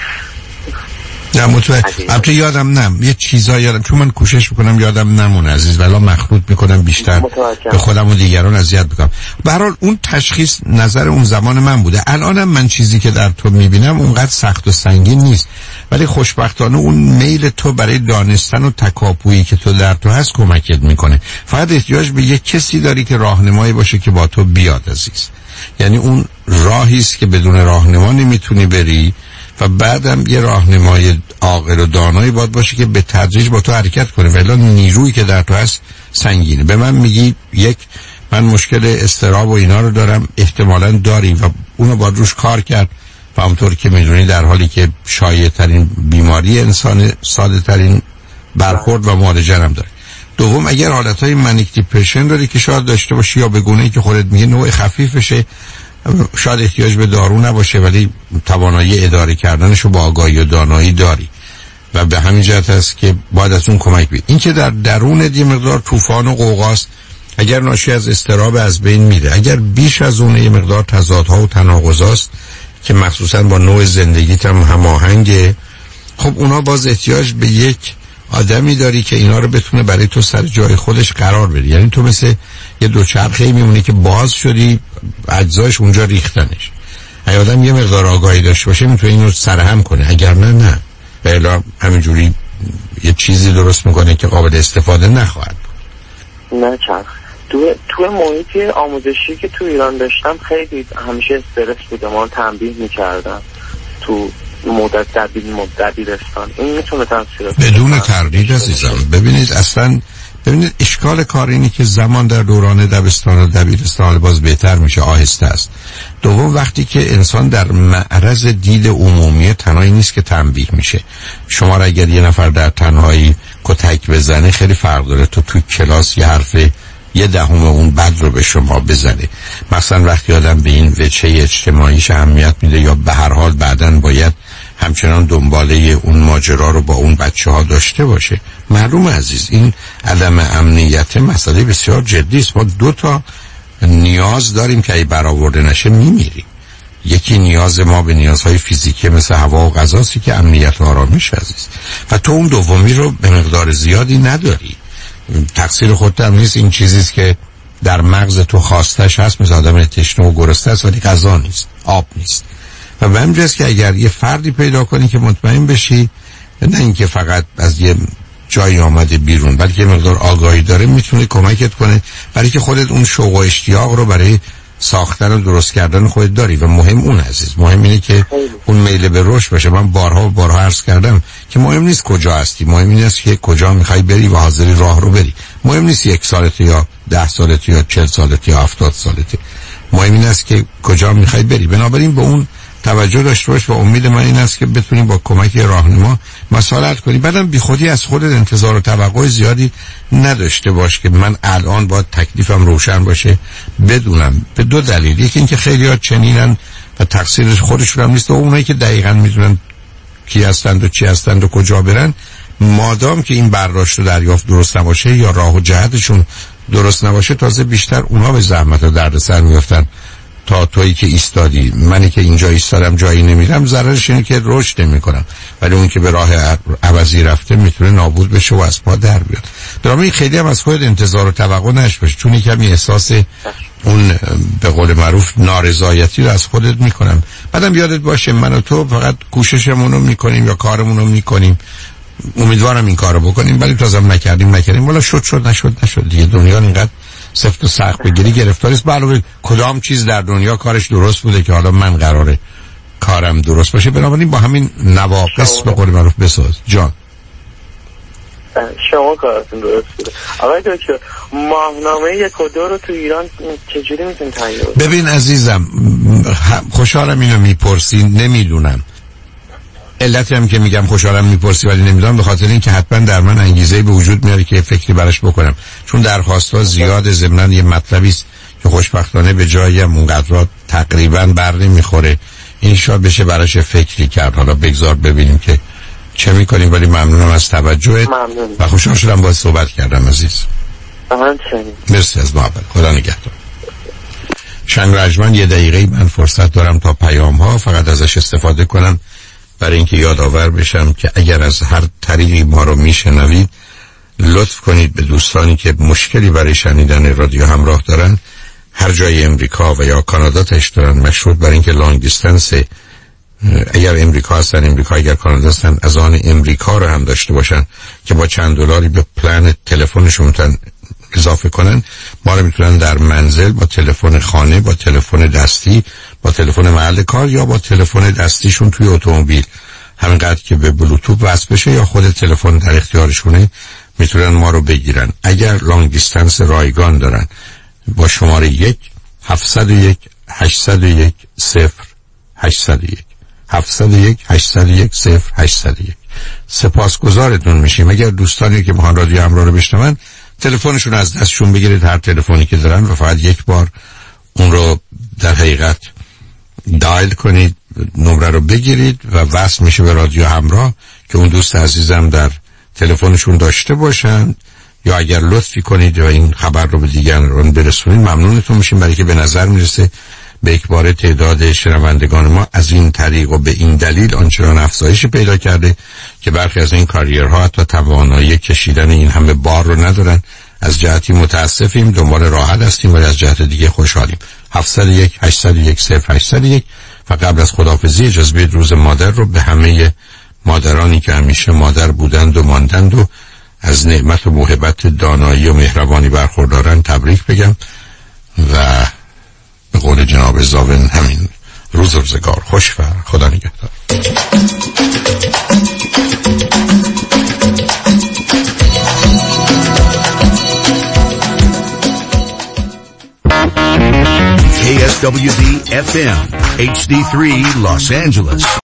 نه البته یادم یه چیزا یادم، چون من کوشش میکنم یادم نمونه عزیز، ولی مخلوط میکنم بیشتر به خودم و دیگران اذیت میکنم. به هر حال اون تشخیص نظر اون زمان من بوده. الانم من چیزی که در تو میبینم اونقدر سخت و سنگین نیست، ولی خوشبختانه اون میل تو برای دانستن و تکاپویی که تو در تو هست کمکت میکنه. فقط احتیاج به یه کسی داری که راهنمایی باشه که با تو بیاد عزیز. یعنی اون راهی است که بدون راهنما نمیتونی بری، و بعدم یه راهنمای عاقل و دانایی باید باشه که به تدریج با تو حرکت کنه، ولی نیرویی که در تو هست سنگینه. به من میگی من مشکل اضطراب و اینا رو دارم، احتمالاً داری و اونو باید روش کار کرد، و همونطور که میدونی در حالی که شایع ترین بیماری انسان، ساده ترین برخورد و معالجه هم داره. دوم، اگر حالتهای منیک دیپرشن داری که شاید داشته باشی، یا به گونه‌ای که خودت میگه نوع خفیفشه، شاید احتیاج به دارو نباشه، ولی توانایی اداره کردنش رو با آگاهی و دانایی داری، و به همین جهت است که باید از اون کمک بگیری. این که در درون یه مقدار طوفان و قوقاست، اگر ناشی از اضطراب از بین میره. اگر بیش از اون یه مقدار تضادها و تناقضاست که مخصوصا با نوع زندگیت هم هماهنگه، خب اونا باز احتیاج به یک آدمی داری که اینا رو بتونه برای تو سر جای خودش قرار بده. یعنی تو مثل یه دوچرخه‌ای میمونی که باز شدی، اجزاش اونجا ریختنش. اگه آدم یه مقدار آگاهی داشته باشه میتونه اینو سرهم کنه، اگر نه بلا همینجوری یه چیزی درست میکنه که قابل استفاده نخواهد بود. نه چرخ تو محیط آموزشی که تو ایران داشتم خیلی همیشه استرس بوده، ما تنبیه میکردم تو مدت دبیرستان. این میتونه تاثیر بدون تردید عزیزم. ببینید اشکال کار اینی که زمان در دوران دبستان و دبیرستان باز بهتر میشه، آهسته است. دوم، وقتی که انسان در معرض دید عمومی تنهایی نیست که تنبیه میشه. شما را اگر یه نفر در تنهایی کتک بزنه خیلی فرق داره تو کلاس یه حرف 1/10 اون بد رو به شما بزنه. مثلا وقتی آدم به این وجه اجتماعیش اهمیت میده، یا به هر حال بعداً باید همچنان دنباله اون ماجرا رو با اون بچه ها داشته باشه. معلوم عزیز این عدم امنیت مسئله بسیار جدی است. ما 2 تا نیاز داریم که اگه برآورده نشه میمیریم. یکی نیاز ما به نیازهای فیزیکی مثل هوا و غذاست که امنیت و آرامش عزیز، و تو اون دومی رو به مقدار زیادی نداری. تقصیر خودت هم نیست، این چیزیست که در مغز تو خواستش هست، مثل آدم تشنه و گرسنه است ولی غذا نیست، آب نیست. و به همین جاست که اگر یه فردی پیدا کنی که مطمئن بشی نه اینکه فقط از یه جایی آمده بیرون، بلکه یه مقدار آگاهی داره، میتونه کمکت کنه، برای که خودت اون شوق و اشتیاق رو برای ساختن و درست کردن خودت داری. و مهم اون عزیز، مهم اینه که اون میل به رشد باشه. من بارها عرض کردم که مهم نیست کجا هستی، مهم این است که کجا میخوای بری و حاضری راه رو بری. مهم نیست 1 سالته یا 10 سالته یا 40 سالته یا 70 سالته، مهم این است که کجا میخوای بری. بنابراین به اون توجه داشته باش و امید من این است که بتونی با کمک راهنما مسئله کنی. بعدم بی خودی از خودت انتظار و توقع زیادی نداشته باش که من الان باید تکلیفم روشن باشه. بدونم به 2 دلیل، یکی اینکه خیلی‌ها چنینن و تقصیرش خودشون هم نیست، و اونایی که دقیقاً میدونن کی هستند و چی هستند و کجا برن، مادام که این برداشت و دریافت درست نباشه یا راه و جهتشون درست نباشه، تازه بیشتر اونها به زحمت و دردسر میافتن تا تویی که ایستادی. منی که اینجا ایستادم جایی نمیرم، ضررش اینه که رشد نمی‌کنم، ولی اون که به راه عوضی رفته میتونه نابود بشه و از پا در بیاد. درامه خیلی هم از خودت انتظار و توقع نش باشه، چون کمی احساس اون به قول معروف نارضایتی رو از خودت میکنم. بعدم یادت باشه من و تو فقط کوششمون رو میکنیم یا کارمون رو میکنیم، امیدوارم این کارو بکنیم، ولی تازه نکردیم والا شد نشد دیگه. دنیا اینقدر سفت و سخت بگیری گرفتاریست. علاوه کدام چیز در دنیا کارش درست بوده که حالا من قراره کارم درست باشه؟ بنابراین با همین نواقص به قول معروف بساز. جان شما کارتون درست بوده. آقای دکتر ماهنامه 1 و 2 رو تو ایران چجوری میتونید تهیه کنید؟ ببین عزیزم، خوشحالم اینو میپرسی. نمیدونم علتی هم که میگم خوشحالم میپرسی ولی نمیدونم، به خاطر اینکه حتما در من انگیزه به وجود میاره که فکری براش بکنم، چون درخواست‌ها زیاد. ضمن یه مطلبی است که خوشبختانه به جایی هم اونقدر تقریبا بر نمیخوره. این شاید بشه براش فکری کرد. حالا بگذار ببینیم که چه میکنیم. ولی ممنونم از توجهت و خوشحال شدم باهات صحبت کردم عزیز. مرسی از محبت. خدا نگهدار. شنگ رجمن 1 دقیقه من فرصت دارم تا پیام ها، فقط ازش استفاده کنم برای اینکه یادآور بشم که اگر از هر طریقی ما رو میشنوید لطف کنید به دوستانی که مشکلی برای شنیدن رادیو همراه دارن، هر جای امریکا و یا کانادا تش دارن، مشروط برای اینکه لانگ دیستنس، اگر امریکا هستن امریکا، اگر کانادا هستن از آن امریکا رو هم داشته باشن که با چند دلاری به پلن تلفنشون اضافه کنن، ما رو میتونن در منزل با تلفن خانه، با تلفن دستی، با تلفن محل کار یا با تلفن دستیشون توی اتومبیل، همینقدر که به بلوتوث وصل بشه یا خود تلفن در اختیارشونه، میتونن ما رو بگیرن. اگر لانگ دیستنس رایگان دارن با شماره 1 701 801 0801 701 801 0801 سپاسگزارتون میشیم. اگر دوستانی که میخوان رادیو همراه رو بشنون تلفنشون از دستشون بگیرید، هر تلفنی که دارن، و فقط یک بار اون رو در حقیقت دایل کنید، نمره رو بگیرید و وصل میشه به رادیو همراه که اون دوست عزیزم در تلفنشون داشته باشن. یا اگر لطفی کنید یا این خبر رو به دیگران برسونید ممنونتون میشیم، برای که به نظر میرسه به اکبار تعداد شنوندگان ما از این طریق و به این دلیل آنچنان افزایش پیدا کرده که برخی از این کاریرها حتی توانایی کشیدن این همه بار رو ندارن. از جهتی متاسفیم، دنبال راحت هستیم، ولی از جهت دیگه خوشحالیم. 701 801 0801. و قبل از خداحافظی اجازه بدید روز مادر رو به همه مادرانی که همیشه مادر بودند و ماندند و از نعمت و موهبت دانایی و مهربانی برخوردارن تبریک بگم و به قول جناب زاون همین روز و روزگار خوش و خدا نگهدار. KSWD FM HD3 Los Angeles.